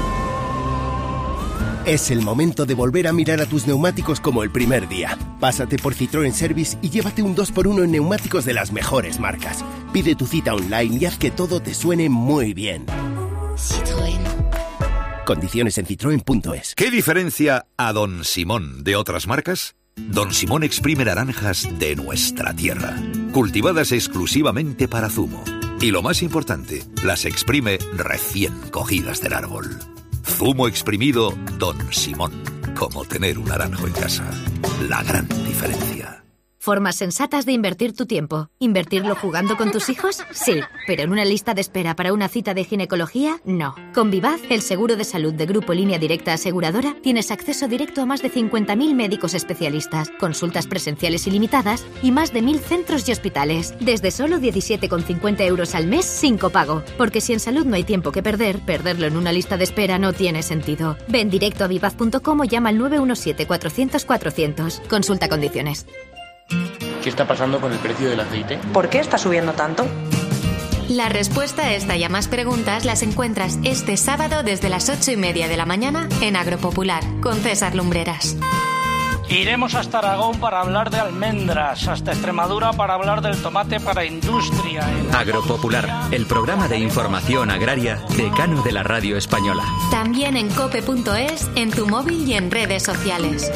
es el momento de volver a mirar a tus neumáticos como el primer día. Pásate por Citroën Service y llévate un dos por uno en neumáticos de las mejores marcas. Pide tu cita online y haz que todo te suene muy bien. Citroën. Condiciones en citroen punto es. ¿Qué diferencia a Don Simón de otras marcas? Don Simón exprime naranjas de nuestra tierra, cultivadas exclusivamente para zumo. Y lo más importante, las exprime recién cogidas del árbol. Zumo exprimido Don Simón. Como tener un naranjo en casa. La gran diferencia. Formas sensatas de invertir tu tiempo. ¿Invertirlo jugando con tus hijos? Sí, pero en una lista de espera para una cita de ginecología, no. Con Vivaz, el seguro de salud de Grupo Línea Directa Aseguradora, tienes acceso directo a más de cincuenta mil médicos especialistas, consultas presenciales ilimitadas y más de mil centros y hospitales. Desde solo diecisiete con cincuenta euros al mes sin copago. Porque si en salud no hay tiempo que perder, perderlo en una lista de espera no tiene sentido. Ven directo a vivaz punto com o llama al nueve uno siete, cuatrocientos, cuatrocientos. Consulta condiciones. ¿Qué está pasando con el precio del aceite? ¿Por qué está subiendo tanto? La respuesta a esta y a más preguntas las encuentras este sábado desde las ocho y media de la mañana en Agropopular, con César Lumbreras. Iremos hasta Aragón para hablar de almendras, hasta Extremadura para hablar del tomate para industria. Agropopular, el programa de información agraria decano de la radio española. También en cope punto es, en tu móvil y en redes sociales.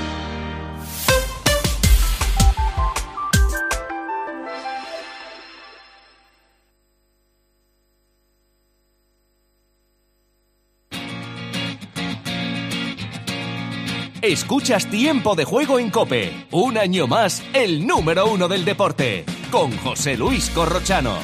Escuchas Tiempo de Juego en COPE. Un año más, el número uno del deporte. Con José Luis Corrochano.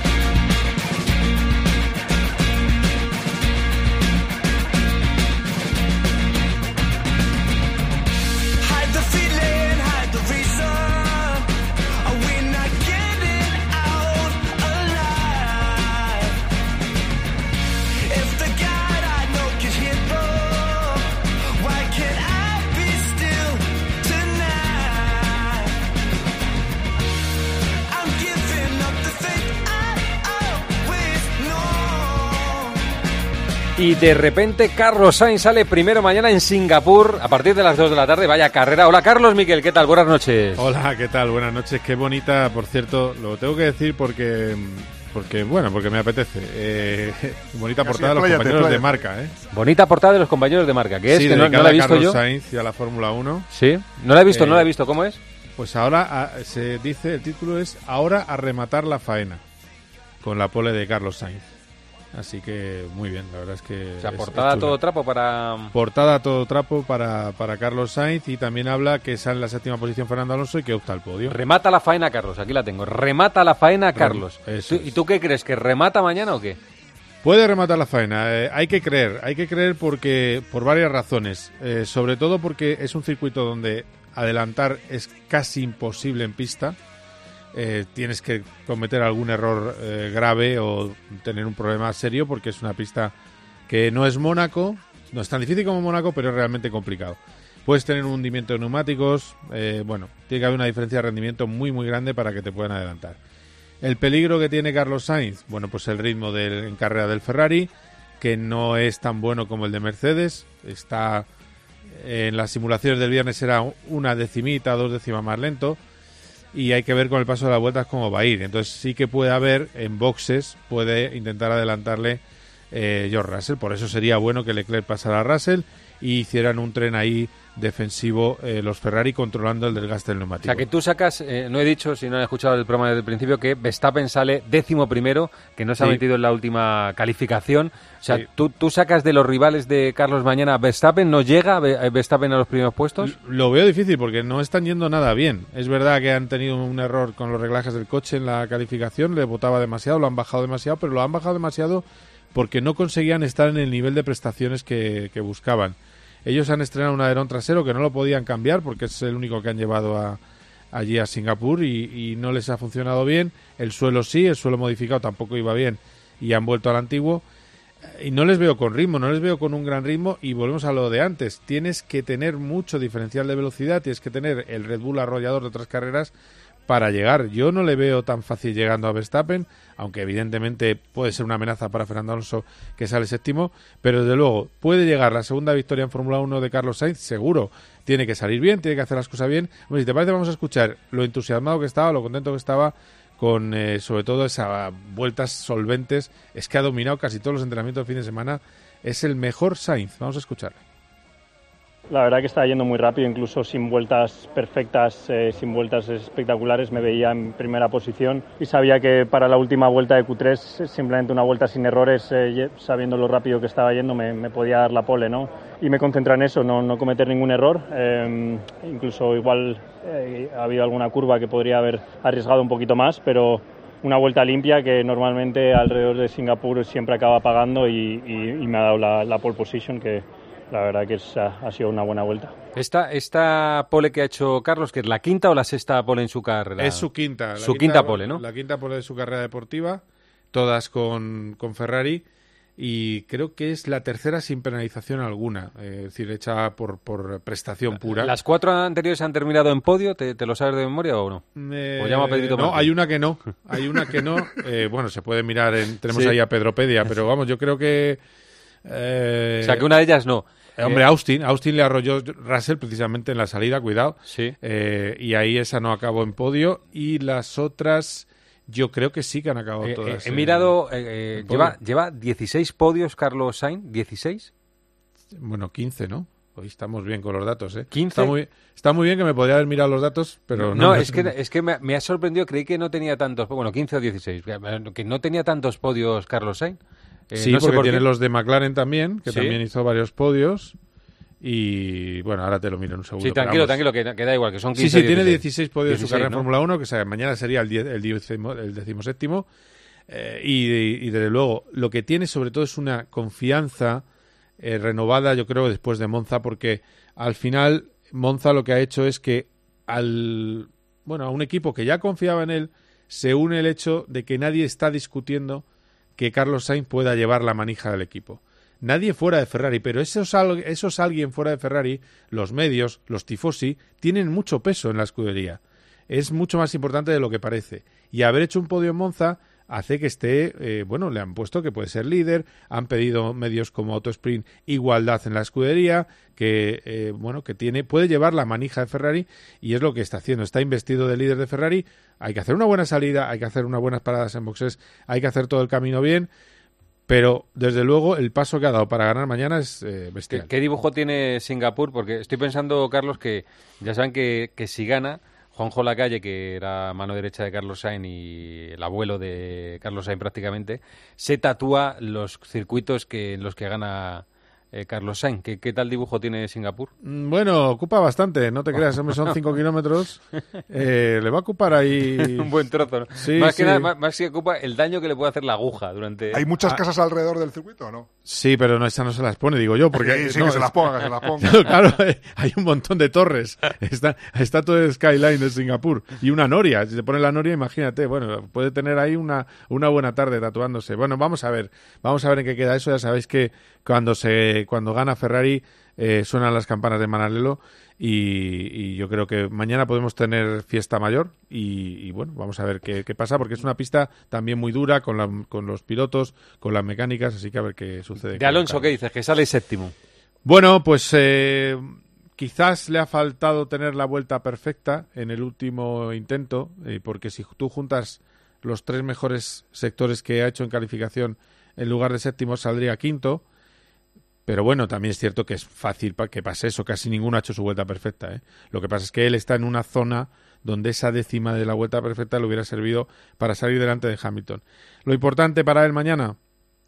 Y de repente Carlos Sainz sale primero mañana en Singapur a partir de las dos de la tarde. Vaya carrera. Hola Carlos, Miquel, ¿qué tal? Buenas noches. Hola, ¿qué tal? Buenas noches. Qué bonita, por cierto, lo tengo que decir porque, porque bueno, porque me apetece. Eh, bonita portada de los pláyate, compañeros pláyate. de marca, ¿eh? Bonita portada de los compañeros de marca, que es sí, que no, no la he visto Carlos yo. Sainz y a la Fórmula uno. Sí, no la he visto, eh, no la he visto. ¿Cómo es? Pues ahora a, se dice, el título es Ahora a rematar la faena, con la pole de Carlos Sainz. Así que muy bien, la verdad es que... O sea, es, portada es todo trapo para... Portada todo trapo para, para Carlos Sainz, y también habla que sale en la séptima posición Fernando Alonso y que opta al podio. Remata la faena Carlos, aquí la tengo. Remata la faena Carlos. Eso ¿Tú, ¿Y tú qué crees? ¿Que remata mañana o qué? Puede rematar la faena, eh, hay que creer, hay que creer porque por varias razones. Eh, sobre todo porque es un circuito donde adelantar es casi imposible en pista. Eh, tienes que cometer algún error eh, grave o tener un problema serio, porque es una pista que no es Mónaco, no es tan difícil como Mónaco, pero es realmente complicado. Puedes tener un hundimiento de neumáticos, eh, bueno, tiene que haber una diferencia de rendimiento muy muy grande para que te puedan adelantar. El peligro que tiene Carlos Sainz, bueno, pues el ritmo del, en carrera del Ferrari, que no es tan bueno como el de Mercedes, está en las simulaciones del viernes era una decimita, dos décimas más lento. Y hay que ver con el paso de las vueltas cómo va a ir. Entonces sí que puede haber, en boxes, puede intentar adelantarle eh, George Russell. Por eso sería bueno que Leclerc pasara a Russell y hicieran un tren ahí defensivo eh, los Ferrari, controlando el desgaste del neumático. O sea, que tú sacas, eh, no he dicho, si no he escuchado el programa desde el principio, que Verstappen sale décimo primero, que no se sí. ha metido en la última calificación. O sea, sí. tú, tú sacas de los rivales de Carlos mañana, ¿Verstappen no llega Verstappen a los primeros puestos? Lo veo difícil porque no están yendo nada bien. Es verdad que han tenido un error con los reglajes del coche en la calificación, le botaba demasiado, lo han bajado demasiado, pero lo han bajado demasiado porque no conseguían estar en el nivel de prestaciones que, que buscaban. Ellos han estrenado un alerón trasero que no lo podían cambiar porque es el único que han llevado a, allí a Singapur y, y no les ha funcionado bien. El suelo sí, el suelo modificado tampoco iba bien y han vuelto al antiguo. Y no les veo con ritmo, no les veo con un gran ritmo y volvemos a lo de antes. Tienes que tener mucho diferencial de velocidad, tienes que tener el Red Bull arrollador de otras carreras para llegar. Yo no le veo tan fácil llegando a Verstappen, aunque evidentemente puede ser una amenaza para Fernando Alonso que sale séptimo, pero desde luego puede llegar la segunda victoria en Fórmula uno de Carlos Sainz, seguro. Tiene que salir bien, tiene que hacer las cosas bien. Bueno, si te parece vamos a escuchar lo entusiasmado que estaba, lo contento que estaba con eh, sobre todo esas vueltas solventes. Es que ha dominado casi todos los entrenamientos del fin de semana. Es el mejor Sainz. Vamos a escucharle. La verdad que estaba yendo muy rápido, incluso sin vueltas perfectas, eh, sin vueltas espectaculares, me veía en primera posición y sabía que para la última vuelta de Q tres, simplemente una vuelta sin errores, eh, sabiendo lo rápido que estaba yendo, me, me podía dar la pole, ¿no? Y me concentré en eso, no, no cometer ningún error, eh, incluso igual eh, ha habido alguna curva que podría haber arriesgado un poquito más, pero una vuelta limpia que normalmente alrededor de Singapur siempre acaba pagando y, y, y me ha dado la, la pole position que la verdad que es, ha sido una buena vuelta. Esta, esta pole que ha hecho Carlos, ¿que es la quinta o la sexta pole en su carrera? Es su quinta. La su quinta, quinta pole, ¿no? La quinta pole de su carrera deportiva, todas con, con Ferrari, y creo que es la tercera sin penalización alguna, eh, es decir, hecha por, por prestación pura. ¿Las cuatro anteriores han terminado en podio? ¿Te, te lo sabes de memoria o no? Eh, ¿O llama a Pedrito no, Martín? hay una que no, hay una que no. Eh, bueno, se puede mirar, en, tenemos sí. ahí a Pedropedia, pero vamos, yo creo que... Eh, o sea, que una de ellas no. Eh, hombre, Austin, Austin le arrolló Russell precisamente en la salida, cuidado. Sí. Eh, y ahí esa no acabó en podio. Y las otras, yo creo que sí que han acabado eh, todas. He en, mirado, eh, en lleva, lleva dieciséis podios Carlos Sainz, ¿dieciséis? Bueno, quince, ¿no? Hoy estamos bien con los datos, ¿eh? ¿quince? Está muy, está muy bien que me podría haber mirado los datos, pero no. No, es, que, es que me, me ha sorprendido, creí que no tenía tantos, bueno, quince o dieciséis, que no tenía tantos podios Carlos Sainz. Eh, sí, no porque sé por tiene qué. los de McLaren también, que ¿Sí? también hizo varios podios. Y bueno, ahora te lo miro en un segundo. Sí, tranquilo, tranquilo, que, que da igual, que son quince. Sí, sí, dieciséis. tiene dieciséis podios en su carrera ¿no? en Fórmula uno, que o sea, mañana sería el, diez, el, décimo, el decimoséptimo. Eh, y, y desde luego, lo que tiene sobre todo es una confianza eh, renovada, yo creo, después de Monza, porque al final Monza lo que ha hecho es que al bueno a un equipo que ya confiaba en él, se une el hecho de que nadie está discutiendo que Carlos Sainz pueda llevar la manija del equipo. Nadie fuera de Ferrari, pero esos, esos alguien fuera de Ferrari, los medios, los tifosi, tienen mucho peso en la escudería. Es mucho más importante de lo que parece. Y haber hecho un podio en Monza hace que esté, eh, bueno, le han puesto que puede ser líder, han pedido medios como Autosprint igualdad en la escudería, que, eh, bueno, que tiene, puede llevar la manija de Ferrari y es lo que está haciendo. Está investido de líder de Ferrari, hay que hacer una buena salida, hay que hacer unas buenas paradas en boxes, hay que hacer todo el camino bien. Pero, desde luego, el paso que ha dado para ganar mañana es eh, bestial. ¿Qué, ¿Qué dibujo tiene Singapur? Porque estoy pensando, Carlos, que ya saben que, que si gana, Juanjo Lacalle, que era mano derecha de Carlos Sainz y el abuelo de Carlos Sainz prácticamente, se tatúa los circuitos que en los que gana eh, Carlos Sainz. ¿Qué, ¿Qué tal dibujo tiene Singapur? Bueno, ocupa bastante, no te creas, hombre, son cinco kilómetros. Eh, le va a ocupar ahí... un buen trozo, ¿no? Sí, más sí. que nada, más, más que ocupa el daño que le puede hacer la aguja durante... ¿Hay muchas Ah. casas alrededor del circuito o no? Sí, pero no, esa no se las pone, digo yo, porque... Sí, sí, no, que se es- las ponga, que se las ponga. Claro, eh, hay un montón de torres. Está, está todo el skyline de Singapur. Y una noria. Si se pone la noria, imagínate, bueno, puede tener ahí una, una buena tarde tatuándose. Bueno, vamos a ver. Vamos a ver en qué queda eso. Ya sabéis que cuando se cuando gana Ferrari eh, suenan las campanas de Manalelo y, y yo creo que mañana podemos tener fiesta mayor y, y bueno, vamos a ver qué, qué pasa, porque es una pista también muy dura con, la, con los pilotos, con las mecánicas, así que a ver qué sucede. De Alonso, ¿qué dices? Que sale séptimo. Bueno, pues eh, quizás le ha faltado tener la vuelta perfecta en el último intento, eh, porque si tú juntas los tres mejores sectores que ha hecho en calificación, en lugar de séptimo saldría quinto. Pero bueno, también es cierto que es fácil pa- que pase eso, casi ninguno ha hecho su vuelta perfecta, ¿eh? Lo que pasa es que él está en una zona donde esa décima de la vuelta perfecta le hubiera servido para salir delante de Hamilton. Lo importante para él mañana,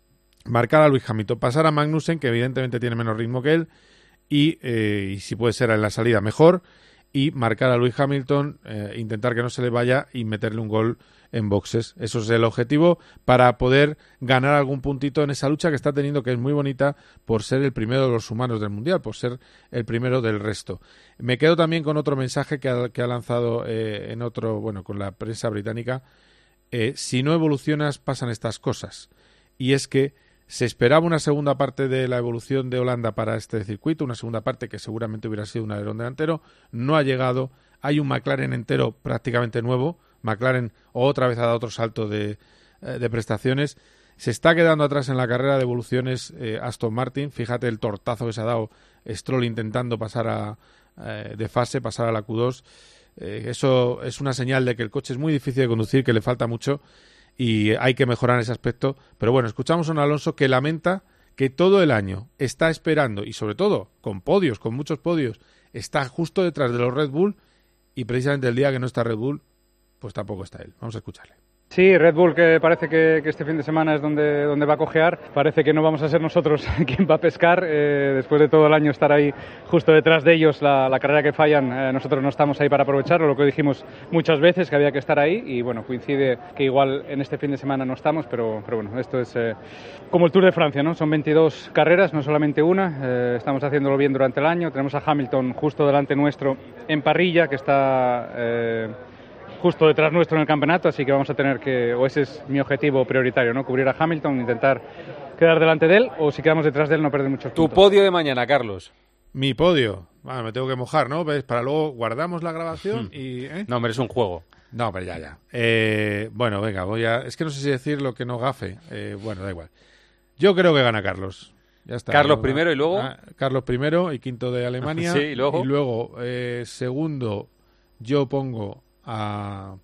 marcar a Lewis Hamilton, pasar a Magnussen, que evidentemente tiene menos ritmo que él, y, eh, y si puede ser en la salida mejor, y marcar a Lewis Hamilton, eh, intentar que no se le vaya y meterle un gol en boxes. Eso es el objetivo para poder ganar algún puntito en esa lucha que está teniendo, que es muy bonita por ser el primero de los humanos del Mundial, por ser el primero del resto. Me quedo también con otro mensaje que ha, que ha lanzado eh, en otro, bueno, con la prensa británica. Eh, si no evolucionas, pasan estas cosas. Y es que se esperaba una segunda parte de la evolución de Holanda para este circuito, una segunda parte que seguramente hubiera sido un alerón delantero, no ha llegado. Hay un McLaren entero prácticamente nuevo. McLaren otra vez ha dado otro salto de, de prestaciones. Se está quedando atrás en la carrera de evoluciones eh, Aston Martin. Fíjate el tortazo que se ha dado Stroll intentando pasar a, eh, de fase, pasar a la Q dos. Eh, eso es una señal de que el coche es muy difícil de conducir, que le falta mucho y hay que mejorar en ese aspecto. Pero bueno, escuchamos a un Alonso que lamenta que todo el año está esperando, y sobre todo con podios, con muchos podios, está justo detrás de los Red Bull, y precisamente el día que no está Red Bull, pues tampoco está él. Vamos a escucharle. Sí, Red Bull, que parece que, que este fin de semana es donde, donde va a cojear. Parece que no vamos a ser nosotros quien va a pescar. Eh, después de todo el año estar ahí justo detrás de ellos, la, la carrera que fallan, eh, nosotros no estamos ahí para aprovecharlo, lo que dijimos muchas veces, que había que estar ahí. Y bueno, coincide que igual en este fin de semana no estamos, pero, pero bueno, esto es eh, como el Tour de Francia, ¿no? Son veintidós carreras, no solamente una. Eh, estamos haciéndolo bien durante el año. Tenemos a Hamilton justo delante nuestro en parrilla, que está... Eh, justo detrás nuestro en el campeonato, así que vamos a tener que, o ese es mi objetivo prioritario, ¿no? Cubrir a Hamilton, intentar quedar delante de él, o si quedamos detrás de él no perder muchos puntos. Tu podio de mañana, Carlos. Mi podio. Bueno, me tengo que mojar, ¿no? ¿Ves? Para luego guardamos la grabación y... ¿eh? No, hombre, es un juego. No, pero ya, ya. Eh, bueno, venga, voy a... Es que no sé si decir lo que no gafe. Eh, bueno, da igual. Yo creo que gana Carlos. Ya está. Carlos primero y luego... Ah, Carlos primero y quinto de Alemania. Sí, y luego... Y luego, eh, segundo, yo pongo... A...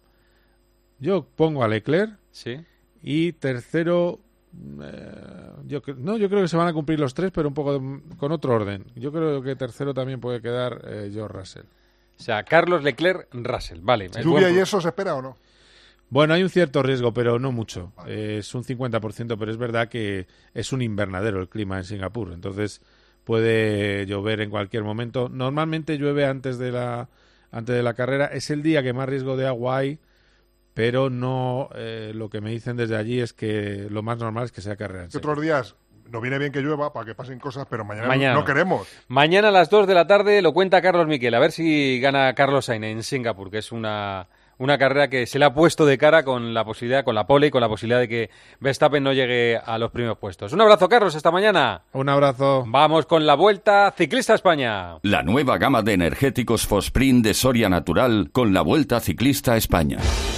Yo pongo a Leclerc. Sí. Y tercero, eh, yo no, yo creo que se van a cumplir los tres, pero un poco de, con otro orden. Yo creo que tercero también puede quedar eh, George Russell. O sea, Carlos, Leclerc, Russell. Vale. ¿Lluvia y eso se espera o no? Bueno, hay un cierto riesgo, pero no mucho. Vale. Eh, es un cincuenta por ciento, pero es verdad que es un invernadero el clima en Singapur. Entonces puede llover en cualquier momento. Normalmente llueve antes de la... antes de la carrera. Es el día que más riesgo de agua hay, pero no, eh, lo que me dicen desde allí es que lo más normal es que sea carrera en seco. Otros días nos viene bien que llueva para que pasen cosas, pero mañana, mañana no, no queremos. Mañana a las dos de la tarde lo cuenta Carlos Miquel, a ver si gana Carlos Sainz en Singapur, que es una... una carrera que se le ha puesto de cara con la posibilidad, con la pole y con la posibilidad de que Verstappen no llegue a los primeros puestos. Un abrazo, Carlos, hasta mañana. Un abrazo. Vamos con la Vuelta Ciclista España. La nueva gama de energéticos Fosprint de Soria Natural con la Vuelta Ciclista España.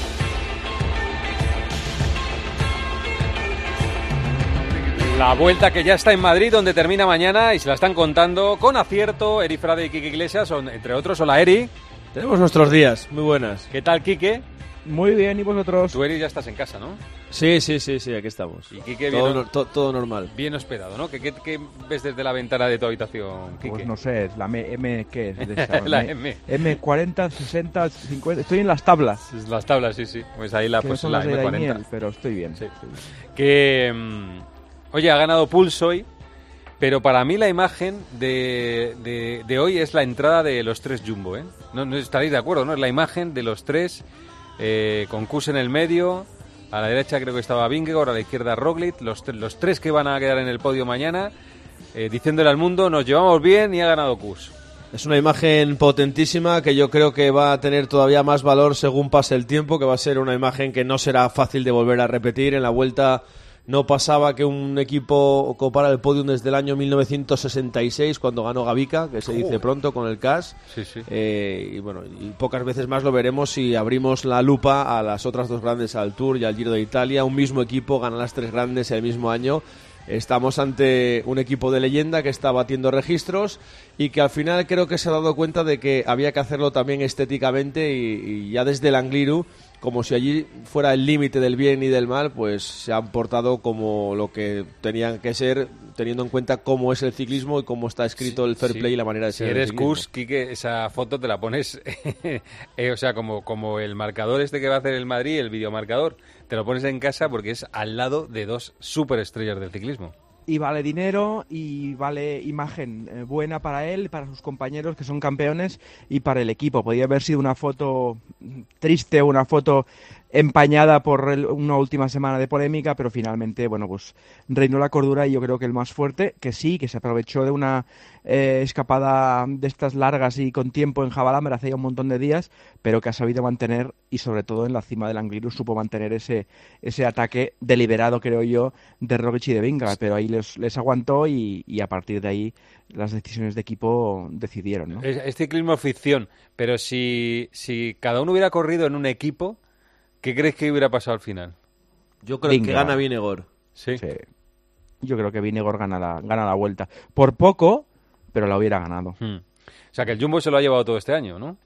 La Vuelta que ya está en Madrid, donde termina mañana y se la están contando con acierto Eri Frade y Quique Iglesias, son, entre otros. Hola, Eri. Tenemos nuestros días, muy buenas. ¿Qué tal, Quique? Muy bien, ¿y vosotros? Tú, Eri, ya estás en casa, ¿no? Sí, sí, sí, sí, aquí estamos. ¿Y Quique todo, bien, no, to, todo normal. Bien hospedado, ¿no? ¿Qué, qué, qué ves desde la ventana de tu habitación, Quique? Pues no sé, es la M, M ¿qué es? De esa, la M. M cuarenta, sesenta, cincuenta, estoy en las tablas. Las tablas, sí, sí. Pues ahí la, pues, la M cuarenta. Daniel, pero estoy bien. Sí. Estoy bien. Que, um, oye, ha ganado Pulso hoy, pero para mí la imagen de, de, de hoy es la entrada de los tres Jumbo, ¿eh? No, no estaréis de acuerdo, ¿no? Es la imagen de los tres, eh, con Kuss en el medio, a la derecha creo que estaba Vingegaard, a la izquierda Roglic, los, los tres que van a quedar en el podio mañana, eh, diciéndole al mundo, nos llevamos bien y ha ganado Kuss. Es una imagen potentísima que yo creo que va a tener todavía más valor según pase el tiempo, que va a ser una imagen que no será fácil de volver a repetir. En la Vuelta no pasaba que un equipo ocupara el podium desde el año mil novecientos sesenta y seis, cuando ganó Gavica, que se dice pronto, con el C A S. Sí, sí. Eh, y bueno, y pocas veces más lo veremos si abrimos la lupa a las otras dos grandes, al Tour y al Giro de Italia. Un mismo equipo gana las tres grandes el mismo año. Estamos ante un equipo de leyenda que está batiendo registros y que al final creo que se ha dado cuenta de que había que hacerlo también estéticamente y, y ya desde el Angliru, como si allí fuera el límite del bien y del mal, pues se han portado como lo que tenían que ser, teniendo en cuenta cómo es el ciclismo y cómo está escrito el fair sí, play y la manera de si ser. Si eres el Kuss, Quique, esa foto te la pones, eh, o sea, como, como el marcador este que va a hacer el Madrid, el videomarcador, te lo pones en casa porque es al lado de dos superestrellas del ciclismo. y vale dinero y vale imagen eh, buena para él, para sus compañeros que son campeones y para el equipo. Podría haber sido una foto triste, una foto empañada por el, una última semana de polémica, pero finalmente, bueno, pues reinó la cordura y yo creo que el más fuerte, que sí, que se aprovechó de una eh, escapada de estas largas y con tiempo en Javalamber hace ya un montón de días, pero que ha sabido mantener, y sobre todo en la cima del Angliru supo mantener ese ese ataque deliberado, creo yo, de Roglic y de Vingegaard, pero ahí les, les aguantó y, y a partir de ahí las decisiones de equipo decidieron, ¿no? Es, es ciclismo ficción, pero si, si cada uno hubiera corrido en un equipo, ¿qué crees que hubiera pasado al final? Yo creo Vingegaard. que gana Vingegaard. ¿Sí? Sí. Yo creo que Vingegaard gana la, gana la vuelta. Por poco, pero la hubiera ganado. Hmm. O sea, que el Jumbo se lo ha llevado todo este año, ¿no?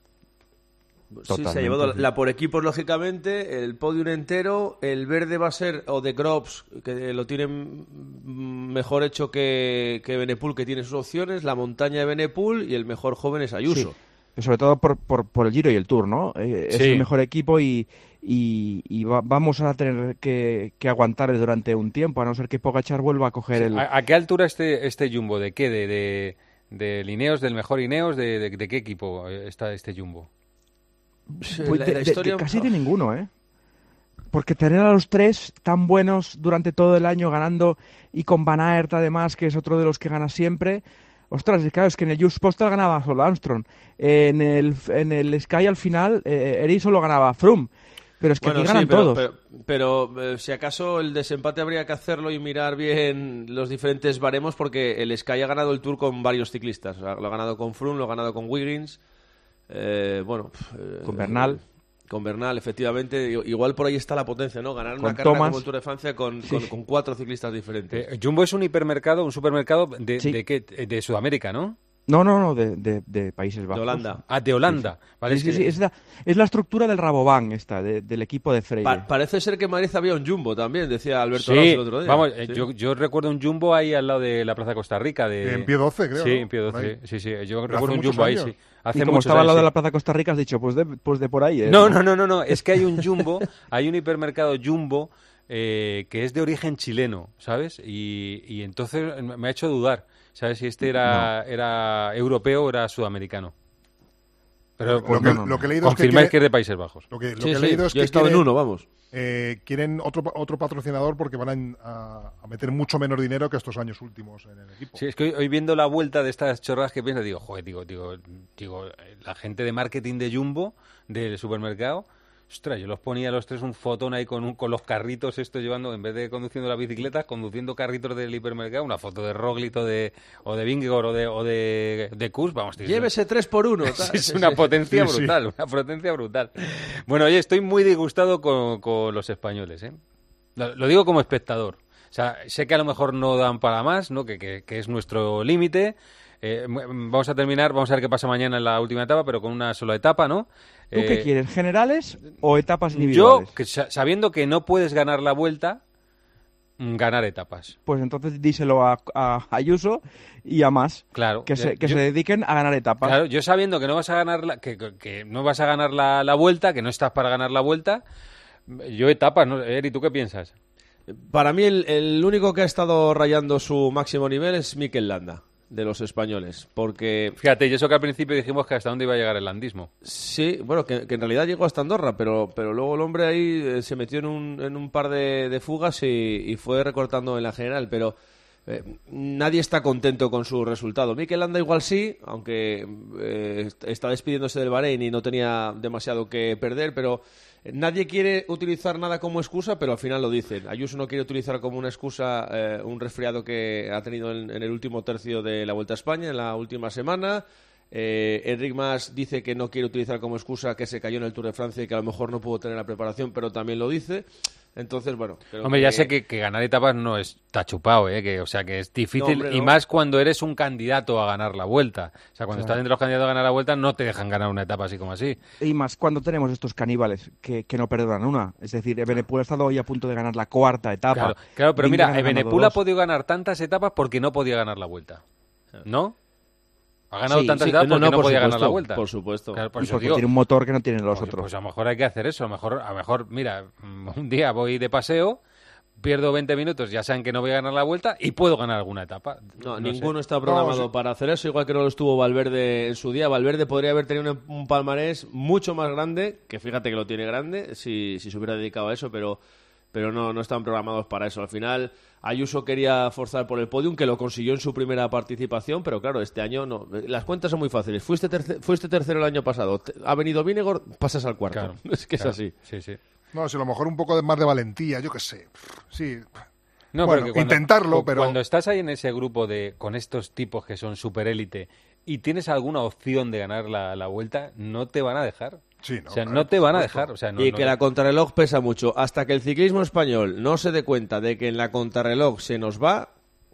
Sí, se ha llevado la por equipos, lógicamente, el podium entero. El verde va a ser o de Groves, que lo tienen mejor hecho que, que Benepul, que tiene sus opciones, la montaña de Benepul, y el mejor joven es Ayuso. Sí. Sobre todo por, por, por el Giro y el Tour, ¿no? Eh, es Sí. el mejor equipo y, y, y va- vamos a tener que, que aguantar durante un tiempo, a no ser que Pogačar vuelva a coger el... ¿A, a qué altura este, este Jumbo? ¿De qué? ¿De, de, de Ineos, del mejor Ineos? ¿De, de, de qué equipo está este Jumbo? Pues de- de- de casi de ninguno, ¿eh? Porque tener a los tres tan buenos durante todo el año ganando y con Van Aert además, que es otro de los que gana siempre... Ostras, claro, es que en el Just Postal ganaba solo Armstrong. En el, en el Sky al final, eh, Eri solo ganaba Froome. Pero es que Bueno, aquí ganan sí, pero, todos. Pero, pero, eh, si acaso el desempate habría que hacerlo y mirar bien los diferentes baremos, porque el Sky ha ganado el Tour con varios ciclistas. O sea, lo ha ganado con Froome, lo ha ganado con Wiggins, eh, bueno... eh, Con Bernal. Con Bernal, efectivamente. Igual por ahí está la potencia, ¿no? Ganar una Con carrera Thomas. como el Tour de Francia con, Sí. con, con cuatro ciclistas diferentes. Eh, Jumbo es un hipermercado, un supermercado de, Sí. de, qué? De Sudamérica, ¿no? No, no, no, de, de, de Países Bajos. Holanda. Ah, de Holanda. Vale, Sí, es sí, que- sí, es, la, es la estructura del Rabobank esta, de- del equipo de Freire. Pa- parece ser que en Madrid había un Jumbo también, decía Alberto Sí, Alonso el otro día. vamos, eh, Sí. yo, yo recuerdo un Jumbo ahí al lado de la Plaza Costa Rica. De... En Pie doce, creo, Sí, ¿no? en Pie Por doce, ahí. sí, sí. Yo Pero recuerdo hace un muchos Jumbo ahí, años. sí. Hace y como muchos estaba al años, lado de sí. la Plaza Costa Rica, has dicho, pues de, pues de por ahí. ¿eh? No, no, no, no, no, es que hay un Jumbo, hay un hipermercado Jumbo eh, que es de origen chileno, ¿sabes? Y, y entonces me ha hecho dudar, ¿sabes? Si este era, era europeo o era sudamericano. Pero Lo que- lo que he leído es que confirmáis quiere- que es de Países Bajos. Lo que, lo Sí, que he sí, leído es yo he que estado en quieren, uno, vamos. eh, quieren otro, otro patrocinador porque van a, a- a meter mucho menos dinero que estos años últimos en el equipo. Sí, es que hoy, hoy viendo la vuelta de estas chorradas que pienso, digo, joder, digo, digo, digo, eh, la gente de marketing de Jumbo, del supermercado, ostras, yo los ponía a los tres un fotón ahí con, un, con los carritos estos llevando, en vez de conduciendo las bicicletas, conduciendo carritos del hipermercado, una foto de Roglic o de, o de Vingegaard o de, o de, de Kuss, vamos, tío, Llévese tres por uno. es, tal. es Sí, una sí. potencia Sí, sí. brutal, una potencia brutal. Bueno, oye, estoy muy disgustado con, con los españoles, ¿eh? Lo, lo digo como espectador. O sea, sé que a lo mejor no dan para más, ¿no? Que, que, que es nuestro límite. Eh, m- vamos a terminar, vamos a ver qué pasa mañana en la última etapa, pero con una sola etapa, ¿no? ¿Tú qué Eh, quieres, generales o etapas Yo, individuales? que sa- sabiendo que no puedes ganar la vuelta, mm, ganar etapas. Pues entonces díselo a, a Ayuso y a más, Claro. que, se, Yo- que se dediquen a ganar etapas. Claro, yo sabiendo que no vas a ganar la, que, que- que no vas a ganar la, la vuelta, que no estás para ganar la vuelta, yo etapas, ¿no? Eri, ¿tú qué piensas? Para mí el, el único que ha estado rayando su máximo nivel es Mikel Landa, de los españoles, porque... Fíjate, y eso que al principio dijimos que hasta dónde iba a llegar el landismo. Sí, bueno, que, que en realidad llegó hasta Andorra, pero, pero luego el hombre ahí eh, se metió en un, en un par de, de fugas y, y fue recortando en la general, pero eh, nadie está contento con su resultado. Mikel Landa igual sí, aunque eh, est- está despidiéndose del Bahrein y no tenía demasiado que perder, pero eh, nadie quiere utilizar nada como excusa, pero al final lo dicen. Ayuso no quiere utilizar como una excusa eh, un resfriado que ha tenido en, en el último tercio de la Vuelta a España, en la última semana. Eh, Enric Mas dice que no quiere utilizar como excusa que se cayó en el Tour de Francia y que a lo mejor no pudo tener la preparación, pero también lo dice. Entonces, bueno. creo Hombre, ya que- sé que, que ganar etapas no está chupado, ¿eh? Que, o sea, que es difícil, No, hombre, y no. más cuando eres un candidato a ganar la vuelta. O sea, cuando Claro. estás entre los candidatos a ganar la vuelta, no te dejan ganar una etapa así como así. Y más cuando tenemos estos caníbales que, que no perdonan una. Es decir, Evenepoel ha estado hoy a punto de ganar la cuarta etapa. Claro, claro, pero Vingegaard mira, ha ganado Evenepoel ha dos. podido ganar tantas etapas porque no podía ganar la vuelta. ¿No? Ha ganado Sí, tantas sí, etapas no, porque no, no, por podía ganar la supuesto, vuelta. por supuesto. Claro, por Y eso porque digo, tiene un motor que no tienen los pues, otros. pues a lo mejor hay que hacer eso. A lo mejor, a lo mejor, mira, mm, un día voy de paseo, pierdo veinte minutos, ya saben que no voy a ganar la Vuelta y puedo ganar alguna etapa. No, no ninguno sé. está programado no, sí. para hacer eso, igual que no lo estuvo Valverde en su día. Valverde podría haber tenido un, un palmarés mucho más grande, que fíjate que lo tiene grande, si, si se hubiera dedicado a eso, pero, pero no, no están programados para eso. Al final, Ayuso quería forzar por el podium, que lo consiguió en su primera participación, pero claro, este año no. Las cuentas son muy fáciles. Fuiste, terce, fuiste tercero el año pasado, ha venido Vinegor, pasas al cuarto. Claro, es que claro. es así. Sí, sí. No, si a lo mejor un poco de más de valentía, yo qué sé. Sí. No, bueno, cuando, intentarlo, pero... Cuando estás ahí en ese grupo de con estos tipos que son superélite y tienes alguna opción de ganar la, la Vuelta, no te van a dejar. Sí, no, o sea, claro, no te van a dejar. O sea, no, y no, que no. la contrarreloj pesa mucho. Hasta que el ciclismo español no se dé cuenta de que en la contrarreloj se nos va,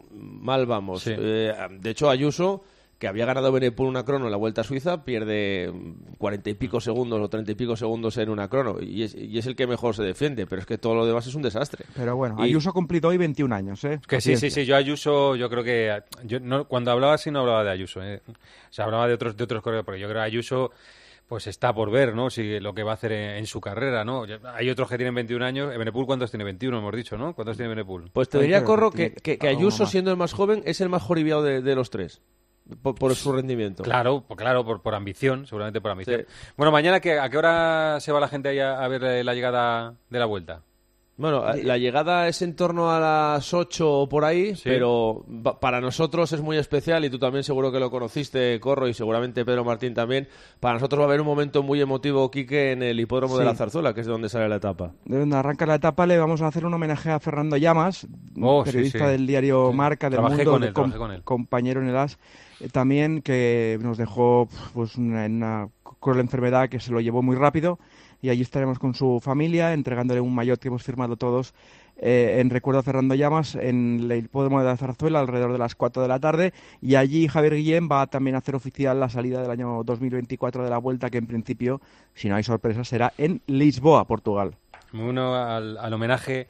mal vamos. Sí. Eh, de hecho, Ayuso, que había ganado Benepul una crono en la Vuelta a Suiza, pierde cuarenta y pico segundos o treinta y pico segundos en una crono y es, y es el que mejor se defiende, pero es que todo lo demás es un desastre. Pero bueno, Y- Ayuso ha cumplido hoy veintiún años, ¿eh? Que sí, sí, sí, yo Ayuso, yo creo que yo no, cuando hablaba así no hablaba de Ayuso, ¿eh? O sea, hablaba de otros de otros corredores, porque yo creo que Ayuso pues está por ver, ¿no? Si lo que va a hacer en, en su carrera, ¿no? Hay otros que tienen veintiún años, Benepul ¿cuántos tiene? veintiuno, hemos dicho, ¿no? ¿Cuántos tiene Benepul? Pues te diría, Corro, que, que, que Ayuso, siendo el más joven, es el más joribiado de, de los tres, por, por su rendimiento. Claro, pues claro, por, por ambición, seguramente por ambición. Sí. Bueno, mañana, ¿qué, ¿a qué hora se va la gente ahí a, a ver eh, la llegada de la Vuelta? Bueno, la llegada es en torno a las ocho o por ahí, sí. Pero para nosotros es muy especial y tú también seguro que lo conociste, Corro, y seguramente Pedro Martín también. Para nosotros va a haber un momento muy emotivo, Quique, en el hipódromo sí. de la Zarzuela, que es de donde sale la etapa. De donde arranca la etapa le vamos a hacer un homenaje a Fernando Llamas, oh, periodista sí, sí. del diario Marca, del trabajé Mundo, con él, com con él. compañero en el A S, eh, también que nos dejó pues una, una cruel enfermedad que se lo llevó muy rápido. Y allí estaremos con su familia, entregándole un maillot que hemos firmado todos eh, en recuerdo a Fernando Llamas en el hipódromo de la Zarzuela alrededor de las cuatro de la tarde. Y allí Javier Guillén va también a hacer oficial la salida del año dos mil veinticuatro de la Vuelta, que en principio, si no hay sorpresas, será en Lisboa, Portugal. Uno al, al homenaje.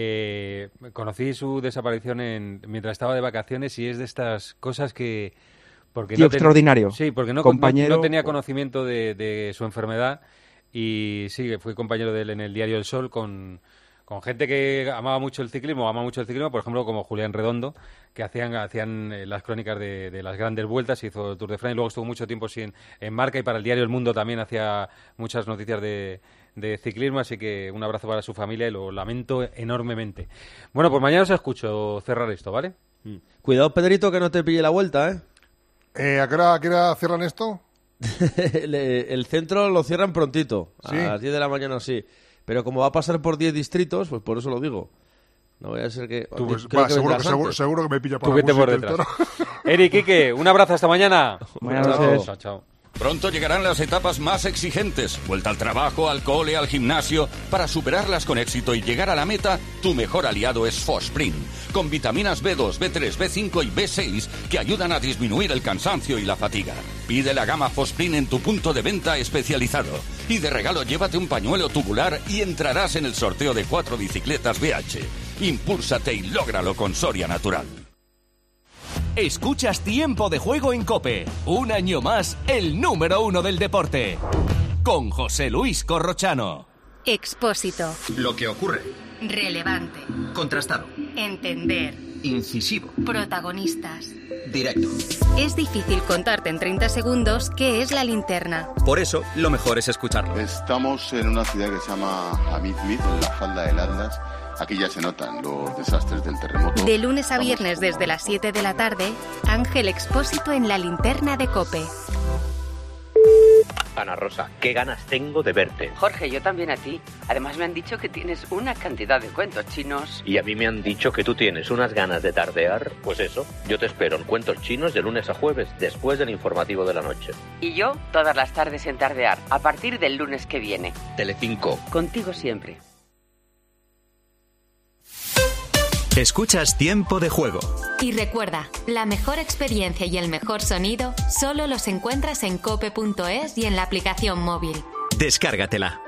Eh, conocí su desaparición en, mientras estaba de vacaciones y es de estas cosas que... Porque Tío no ten... extraordinario. Sí, porque no, Compañero... no, no tenía conocimiento de, de su enfermedad. Y sí, fui compañero de él en el Diario El Sol con, con gente que amaba mucho el ciclismo, ama mucho el ciclismo, por ejemplo, como Julián Redondo, que hacían hacían las crónicas de, de las grandes vueltas, hizo el Tour de Francia, y luego estuvo mucho tiempo sí, en, en Marca, y para el Diario El Mundo también hacía muchas noticias de, de ciclismo, así que un abrazo para su familia y lo lamento enormemente. Bueno, pues mañana os escucho cerrar esto, ¿vale? Mm. Cuidado, Pedrito, que no te pille la Vuelta, ¿eh? eh ¿a, qué hora, ¿A qué hora cierran esto? el, el centro lo cierran prontito, ¿Sí? A las diez de la mañana sí, pero como va a pasar por diez distritos, pues por eso lo digo. No vaya a ser que... Tú, pues, va, que seguro, que, seguro, seguro que me pilla por, por detrás. Eric, Quique, un abrazo, hasta mañana. Buenas noches. Chao, chao. Pronto llegarán las etapas más exigentes. Vuelta al trabajo, al cole, al gimnasio. Para superarlas con éxito y llegar a la meta, tu mejor aliado es Fosprin. Con vitaminas B dos, B tres, B cinco y B seis que ayudan a disminuir el cansancio y la fatiga. Pide la gama Fosprin en tu punto de venta especializado. Y de regalo llévate un pañuelo tubular y entrarás en el sorteo de cuatro bicicletas B H. Impúlsate y lógralo con Soria Natural. Escuchas Tiempo de Juego en COPE. Un año más, el número uno del deporte. Con José Luis Corrochano. Expósito. Lo que ocurre. Relevante. Contrastado. Entender. Incisivo. Protagonistas. Directo. Es difícil contarte en treinta segundos qué es la linterna. Por eso, lo mejor es escucharlo. Estamos en una ciudad que se llama Hamid Mid, en la falda del Atlas. Aquí ya se notan los desastres del terremoto. De lunes a viernes desde las siete de la tarde, Ángel Expósito en la linterna de COPE. Ana Rosa, qué ganas tengo de verte. Jorge, yo también a ti. Además me han dicho que tienes una cantidad de cuentos chinos. Y a mí me han dicho que tú tienes unas ganas de tardear. Pues eso, yo te espero en Cuentos Chinos de lunes a jueves, después del informativo de la noche. Y yo, todas las tardes en tardear, a partir del lunes que viene. Telecinco. Contigo siempre. Escuchas Tiempo de Juego. Y recuerda, la mejor experiencia y el mejor sonido solo los encuentras en cope punto es y en la aplicación móvil. Descárgatela.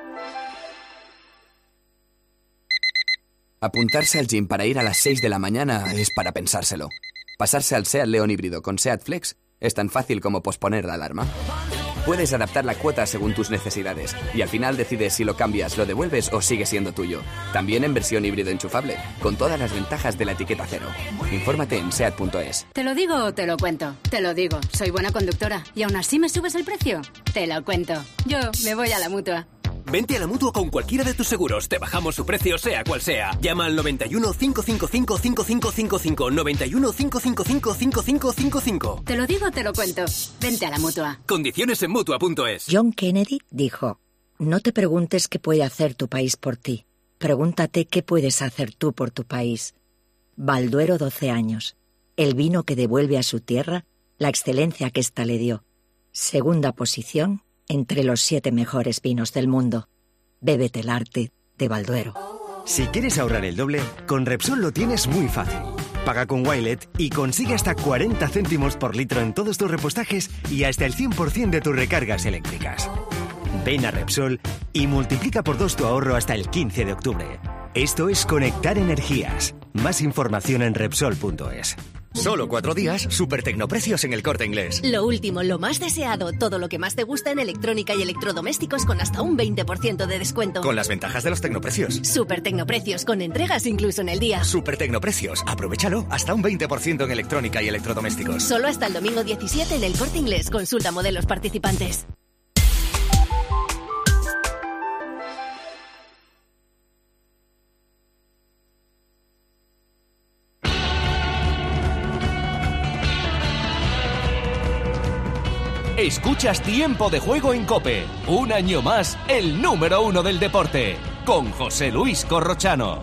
Apuntarse al gym para ir a las seis de la mañana es para pensárselo. Pasarse al SEAT León híbrido con SEAT Flex es tan fácil como posponer la alarma. Puedes adaptar la cuota según tus necesidades y al final decides si lo cambias, lo devuelves o sigue siendo tuyo. También en versión híbrido enchufable, con todas las ventajas de la etiqueta cero. Infórmate en seat punto es. ¿Te lo digo o te lo cuento? Te lo digo, soy buena conductora. ¿Y aún así me subes el precio? Te lo cuento. Yo me voy a la Mutua. Vente a la Mutua con cualquiera de tus seguros. Te bajamos su precio, sea cual sea. Llama al noventa y uno, cinco cinco cinco, cinco cinco cinco cinco. noventa y uno, cinco cinco cinco, cinco cinco cinco cinco. Te lo digo, te lo cuento. Vente a la Mutua. Condiciones en Mutua punto es. John Kennedy dijo: no te preguntes qué puede hacer tu país por ti. Pregúntate qué puedes hacer tú por tu país. Balduero doce años. El vino que devuelve a su tierra la excelencia que ésta le dio. Segunda posición entre los siete mejores vinos del mundo. Bébete el arte de Balduero. Si quieres ahorrar el doble, con Repsol lo tienes muy fácil. Paga con Wilet y consigue hasta cuarenta céntimos por litro en todos tus repostajes y hasta el cien por ciento de tus recargas eléctricas. Ven a Repsol y multiplica por dos tu ahorro hasta el quince de octubre. Esto es conectar energías. Más información en Repsol punto es. Solo cuatro días, super tecnoprecios en El Corte Inglés. Lo último, lo más deseado, todo lo que más te gusta en electrónica y electrodomésticos con hasta un veinte por ciento de descuento. Con las ventajas de los tecnoprecios. Super tecnoprecios, con entregas incluso en el día. Super tecnoprecios, aprovechalo, hasta un veinte por ciento en electrónica y electrodomésticos. Solo hasta el domingo diecisiete en El Corte Inglés. Consulta modelos participantes. Escuchas Tiempo de Juego en COPE. Un año más, el número uno del deporte. Con José Luis Corrochano.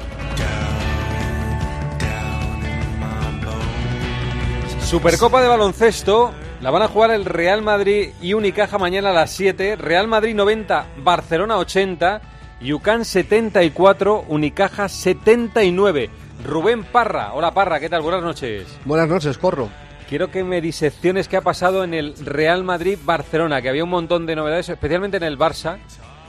Supercopa de baloncesto. La van a jugar el Real Madrid y Unicaja mañana a las siete. Real Madrid noventa, Barcelona ochenta. UCAN setenta y cuatro, Unicaja setenta y nueve. Rubén Parra. Hola Parra, ¿qué tal? Buenas noches. Buenas noches, Corro. Quiero que me disecciones qué ha pasado en el Real Madrid-Barcelona, que había un montón de novedades, especialmente en el Barça.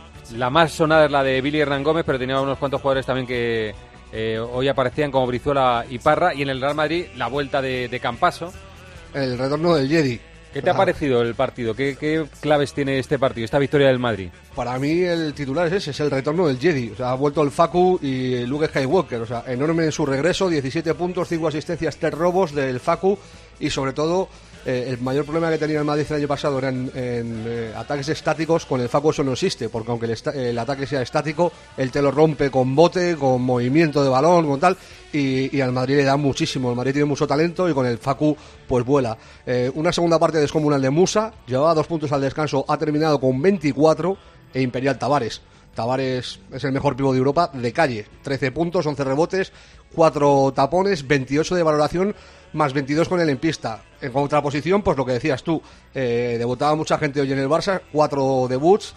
La más sonada es la de Billy Hernán Gómez, pero tenía unos cuantos jugadores también que eh, hoy aparecían como Brizuela y Parra. Y en el Real Madrid, la vuelta de, de Campaso. El retorno del Jedi. ¿Qué te ha parecido el partido? ¿Qué, ¿Qué claves tiene este partido, esta victoria del Madrid? Para mí el titular es ese, es el retorno del Jedi. O sea, ha vuelto el Facu y Luke Skywalker. O sea, enorme en su regreso, diecisiete puntos, cinco asistencias, tres robos del Facu. Y sobre todo, eh, el mayor problema que tenía el Madrid el año pasado eran en, eh, ataques estáticos. Con el Facu eso no existe, porque aunque el, esta- el ataque sea estático, él te lo rompe con bote, con movimiento de balón, con tal, y, y al Madrid le da muchísimo. El Madrid tiene mucho talento y con el Facu pues vuela. Eh, una segunda parte descomunal de Musa, llevaba dos puntos al descanso, ha terminado con veinticuatro, e Imperial Tavares. Tavares es el mejor pívot de Europa de calle, trece puntos, once rebotes, cuatro tapones, veintiocho de valoración, más veintidós con él en pista. En contraposición, pues lo que decías tú, eh, debutaba mucha gente hoy en el Barça, cuatro debuts,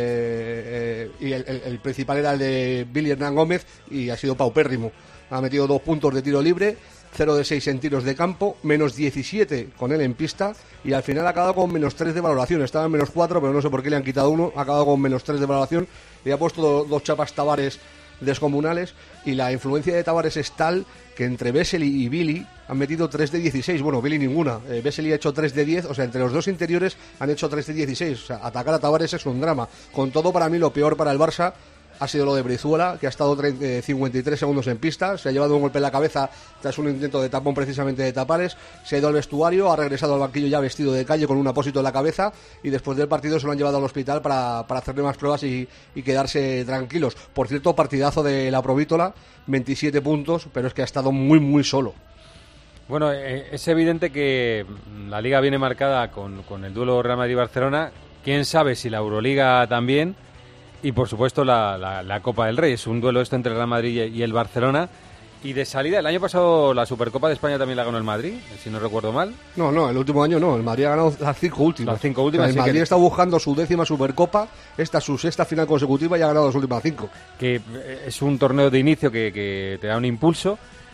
eh, eh, y el, el, el principal era el de Billy Hernán Gómez, y ha sido paupérrimo. Ha metido dos puntos de tiro libre, cero de seis en tiros de campo, menos diecisiete con él en pista, y al final ha acabado con menos tres de valoración. Estaba en menos cuatro, pero no sé por qué le han quitado uno, ha acabado con menos tres de valoración, le ha puesto do, dos chapas Tavares descomunales, y la influencia de Tavares es tal que entre Vesely y Billy han metido tres de dieciséis, bueno, Billy ninguna, eh, Vesely ha hecho tres de diez, o sea, entre los dos interiores han hecho tres de dieciséis, o sea, atacar a Tavares es un drama. Con todo, para mí lo peor para el Barça ha sido lo de Brizuela, que ha estado treinta, cincuenta y tres segundos en pista, se ha llevado un golpe en la cabeza tras un intento de tapón precisamente de Tapares, se ha ido al vestuario, ha regresado al banquillo ya vestido de calle con un apósito en la cabeza, y después del partido se lo han llevado al hospital para, para hacerle más pruebas y, y quedarse tranquilos. Por cierto, partidazo de la Provítola, veintisiete puntos, pero es que ha estado muy muy solo. Bueno, eh, es evidente que la Liga viene marcada con, con el duelo Real Madrid-Barcelona, quién sabe si la Euroliga también. Y por supuesto la, la, la Copa del Rey, es un duelo esto entre el Real Madrid y el Barcelona. Y de salida, el año pasado la Supercopa de España también la ganó el Madrid, si no recuerdo mal. No, no, el último año no, el Madrid ha ganado las cinco últimas. Las cinco últimas, o sea, el sí, Madrid que... está buscando su décima Supercopa, esta es su sexta final consecutiva y ha ganado las últimas cinco. Que es un torneo de inicio que, que te da un impulso.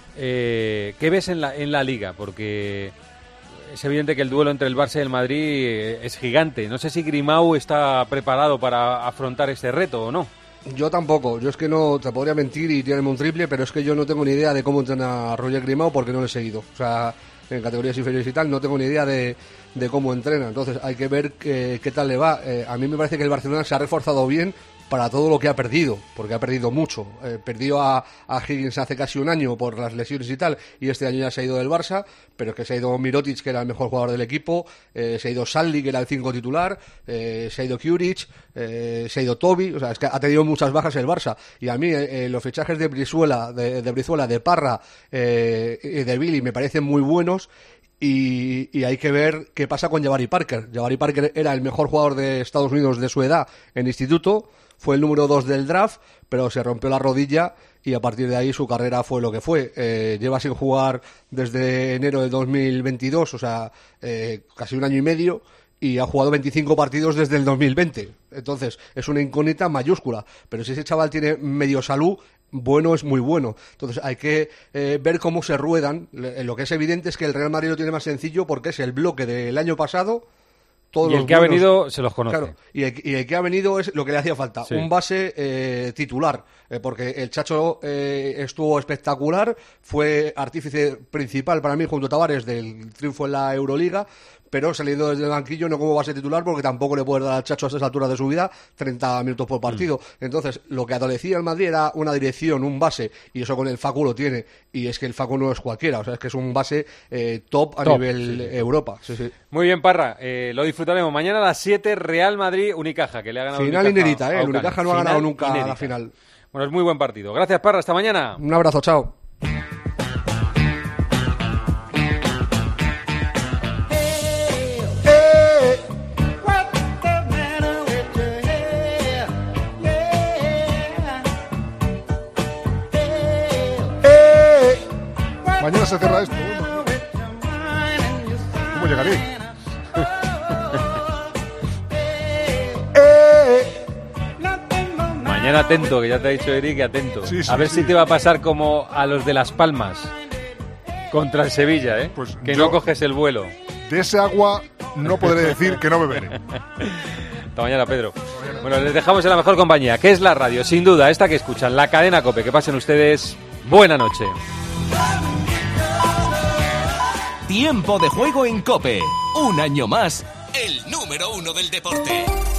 Eh, ¿Qué ves en la, en la Liga? Porque es evidente que el duelo entre el Barça y el Madrid es gigante. No sé si Grimau está preparado para afrontar este reto o no. Yo tampoco, yo es que no te podría mentir y tirarme un triple, pero es que yo no tengo ni idea de cómo entrena a Roger Grimau porque no lo he seguido. O sea, en categorías inferiores y tal, no tengo ni idea de, de cómo entrena. Entonces hay que ver qué, qué tal le va. Eh, a mí me parece que el Barcelona se ha reforzado bien para todo lo que ha perdido, porque ha perdido mucho. Eh, perdió a, a Higgins hace casi un año por las lesiones y tal, y este año ya se ha ido del Barça, pero es que se ha ido Mirotic, que era el mejor jugador del equipo, eh, se ha ido Salli, que era el cinco titular, eh, se ha ido Kuric, eh, se ha ido Toby, o sea, es que ha tenido muchas bajas el Barça, y a mí eh, los fichajes de Brizuela, de, de Brizuela, de Parra eh, y de Billy me parecen muy buenos. Y, y hay que ver qué pasa con Jabari Parker. Jabari Parker era el mejor jugador de Estados Unidos de su edad en instituto, fue el número dos del draft, pero se rompió la rodilla y a partir de ahí su carrera fue lo que fue. Eh, lleva sin jugar desde enero de dos mil veintidós, o sea, eh, casi un año y medio, y ha jugado veinticinco partidos desde el dos mil veinte. Entonces, es una incógnita mayúscula. Pero si ese chaval tiene medio salud, bueno es muy bueno. Entonces hay que eh, ver cómo se ruedan. Lo que es evidente es que el Real Madrid lo tiene más sencillo porque es el bloque del año pasado. Todos y el los que buenos, ha venido se los conoce. Claro, y, el, y el que ha venido es lo que le hacía falta, sí. Un base eh, titular, eh, porque el Chacho eh, estuvo espectacular, fue artífice principal para mí junto a Tavares del triunfo en la Euroliga, pero saliendo desde el banquillo no como base titular porque tampoco le puede dar al Chacho a estas alturas de su vida treinta minutos por partido. Mm. Entonces, lo que adolecía el Madrid era una dirección, un base, y eso con el Facu lo tiene, y es que el Facu no es cualquiera, o sea, es que es un base eh, top a top, nivel sí, sí. Europa. Sí, sí. Muy bien, Parra, eh, lo disfrutaremos. Mañana a las siete, Real Madrid-Unicaja, que le ha ganado final Unicaja inédita, ¿eh? El Unicaja no ha ganado nunca inédita. La final. Bueno, es muy buen partido. Gracias, Parra, hasta mañana. Un abrazo, chao. Mañana se cierra esto. ¿Cómo llegaré? Mañana atento, que ya te ha dicho Eric, atento. Sí, sí, a ver sí. si te va a pasar como a los de Las Palmas contra el Sevilla, ¿eh? Pues que no coges el vuelo. De ese agua no podré decir que no beberé. Hasta mañana, Pedro. Bueno, les dejamos en la mejor compañía, que es la radio, sin duda, esta que escuchan, la cadena COPE. Que pasen ustedes buena noche. Tiempo de juego en COPE. Un año más, el número uno del deporte.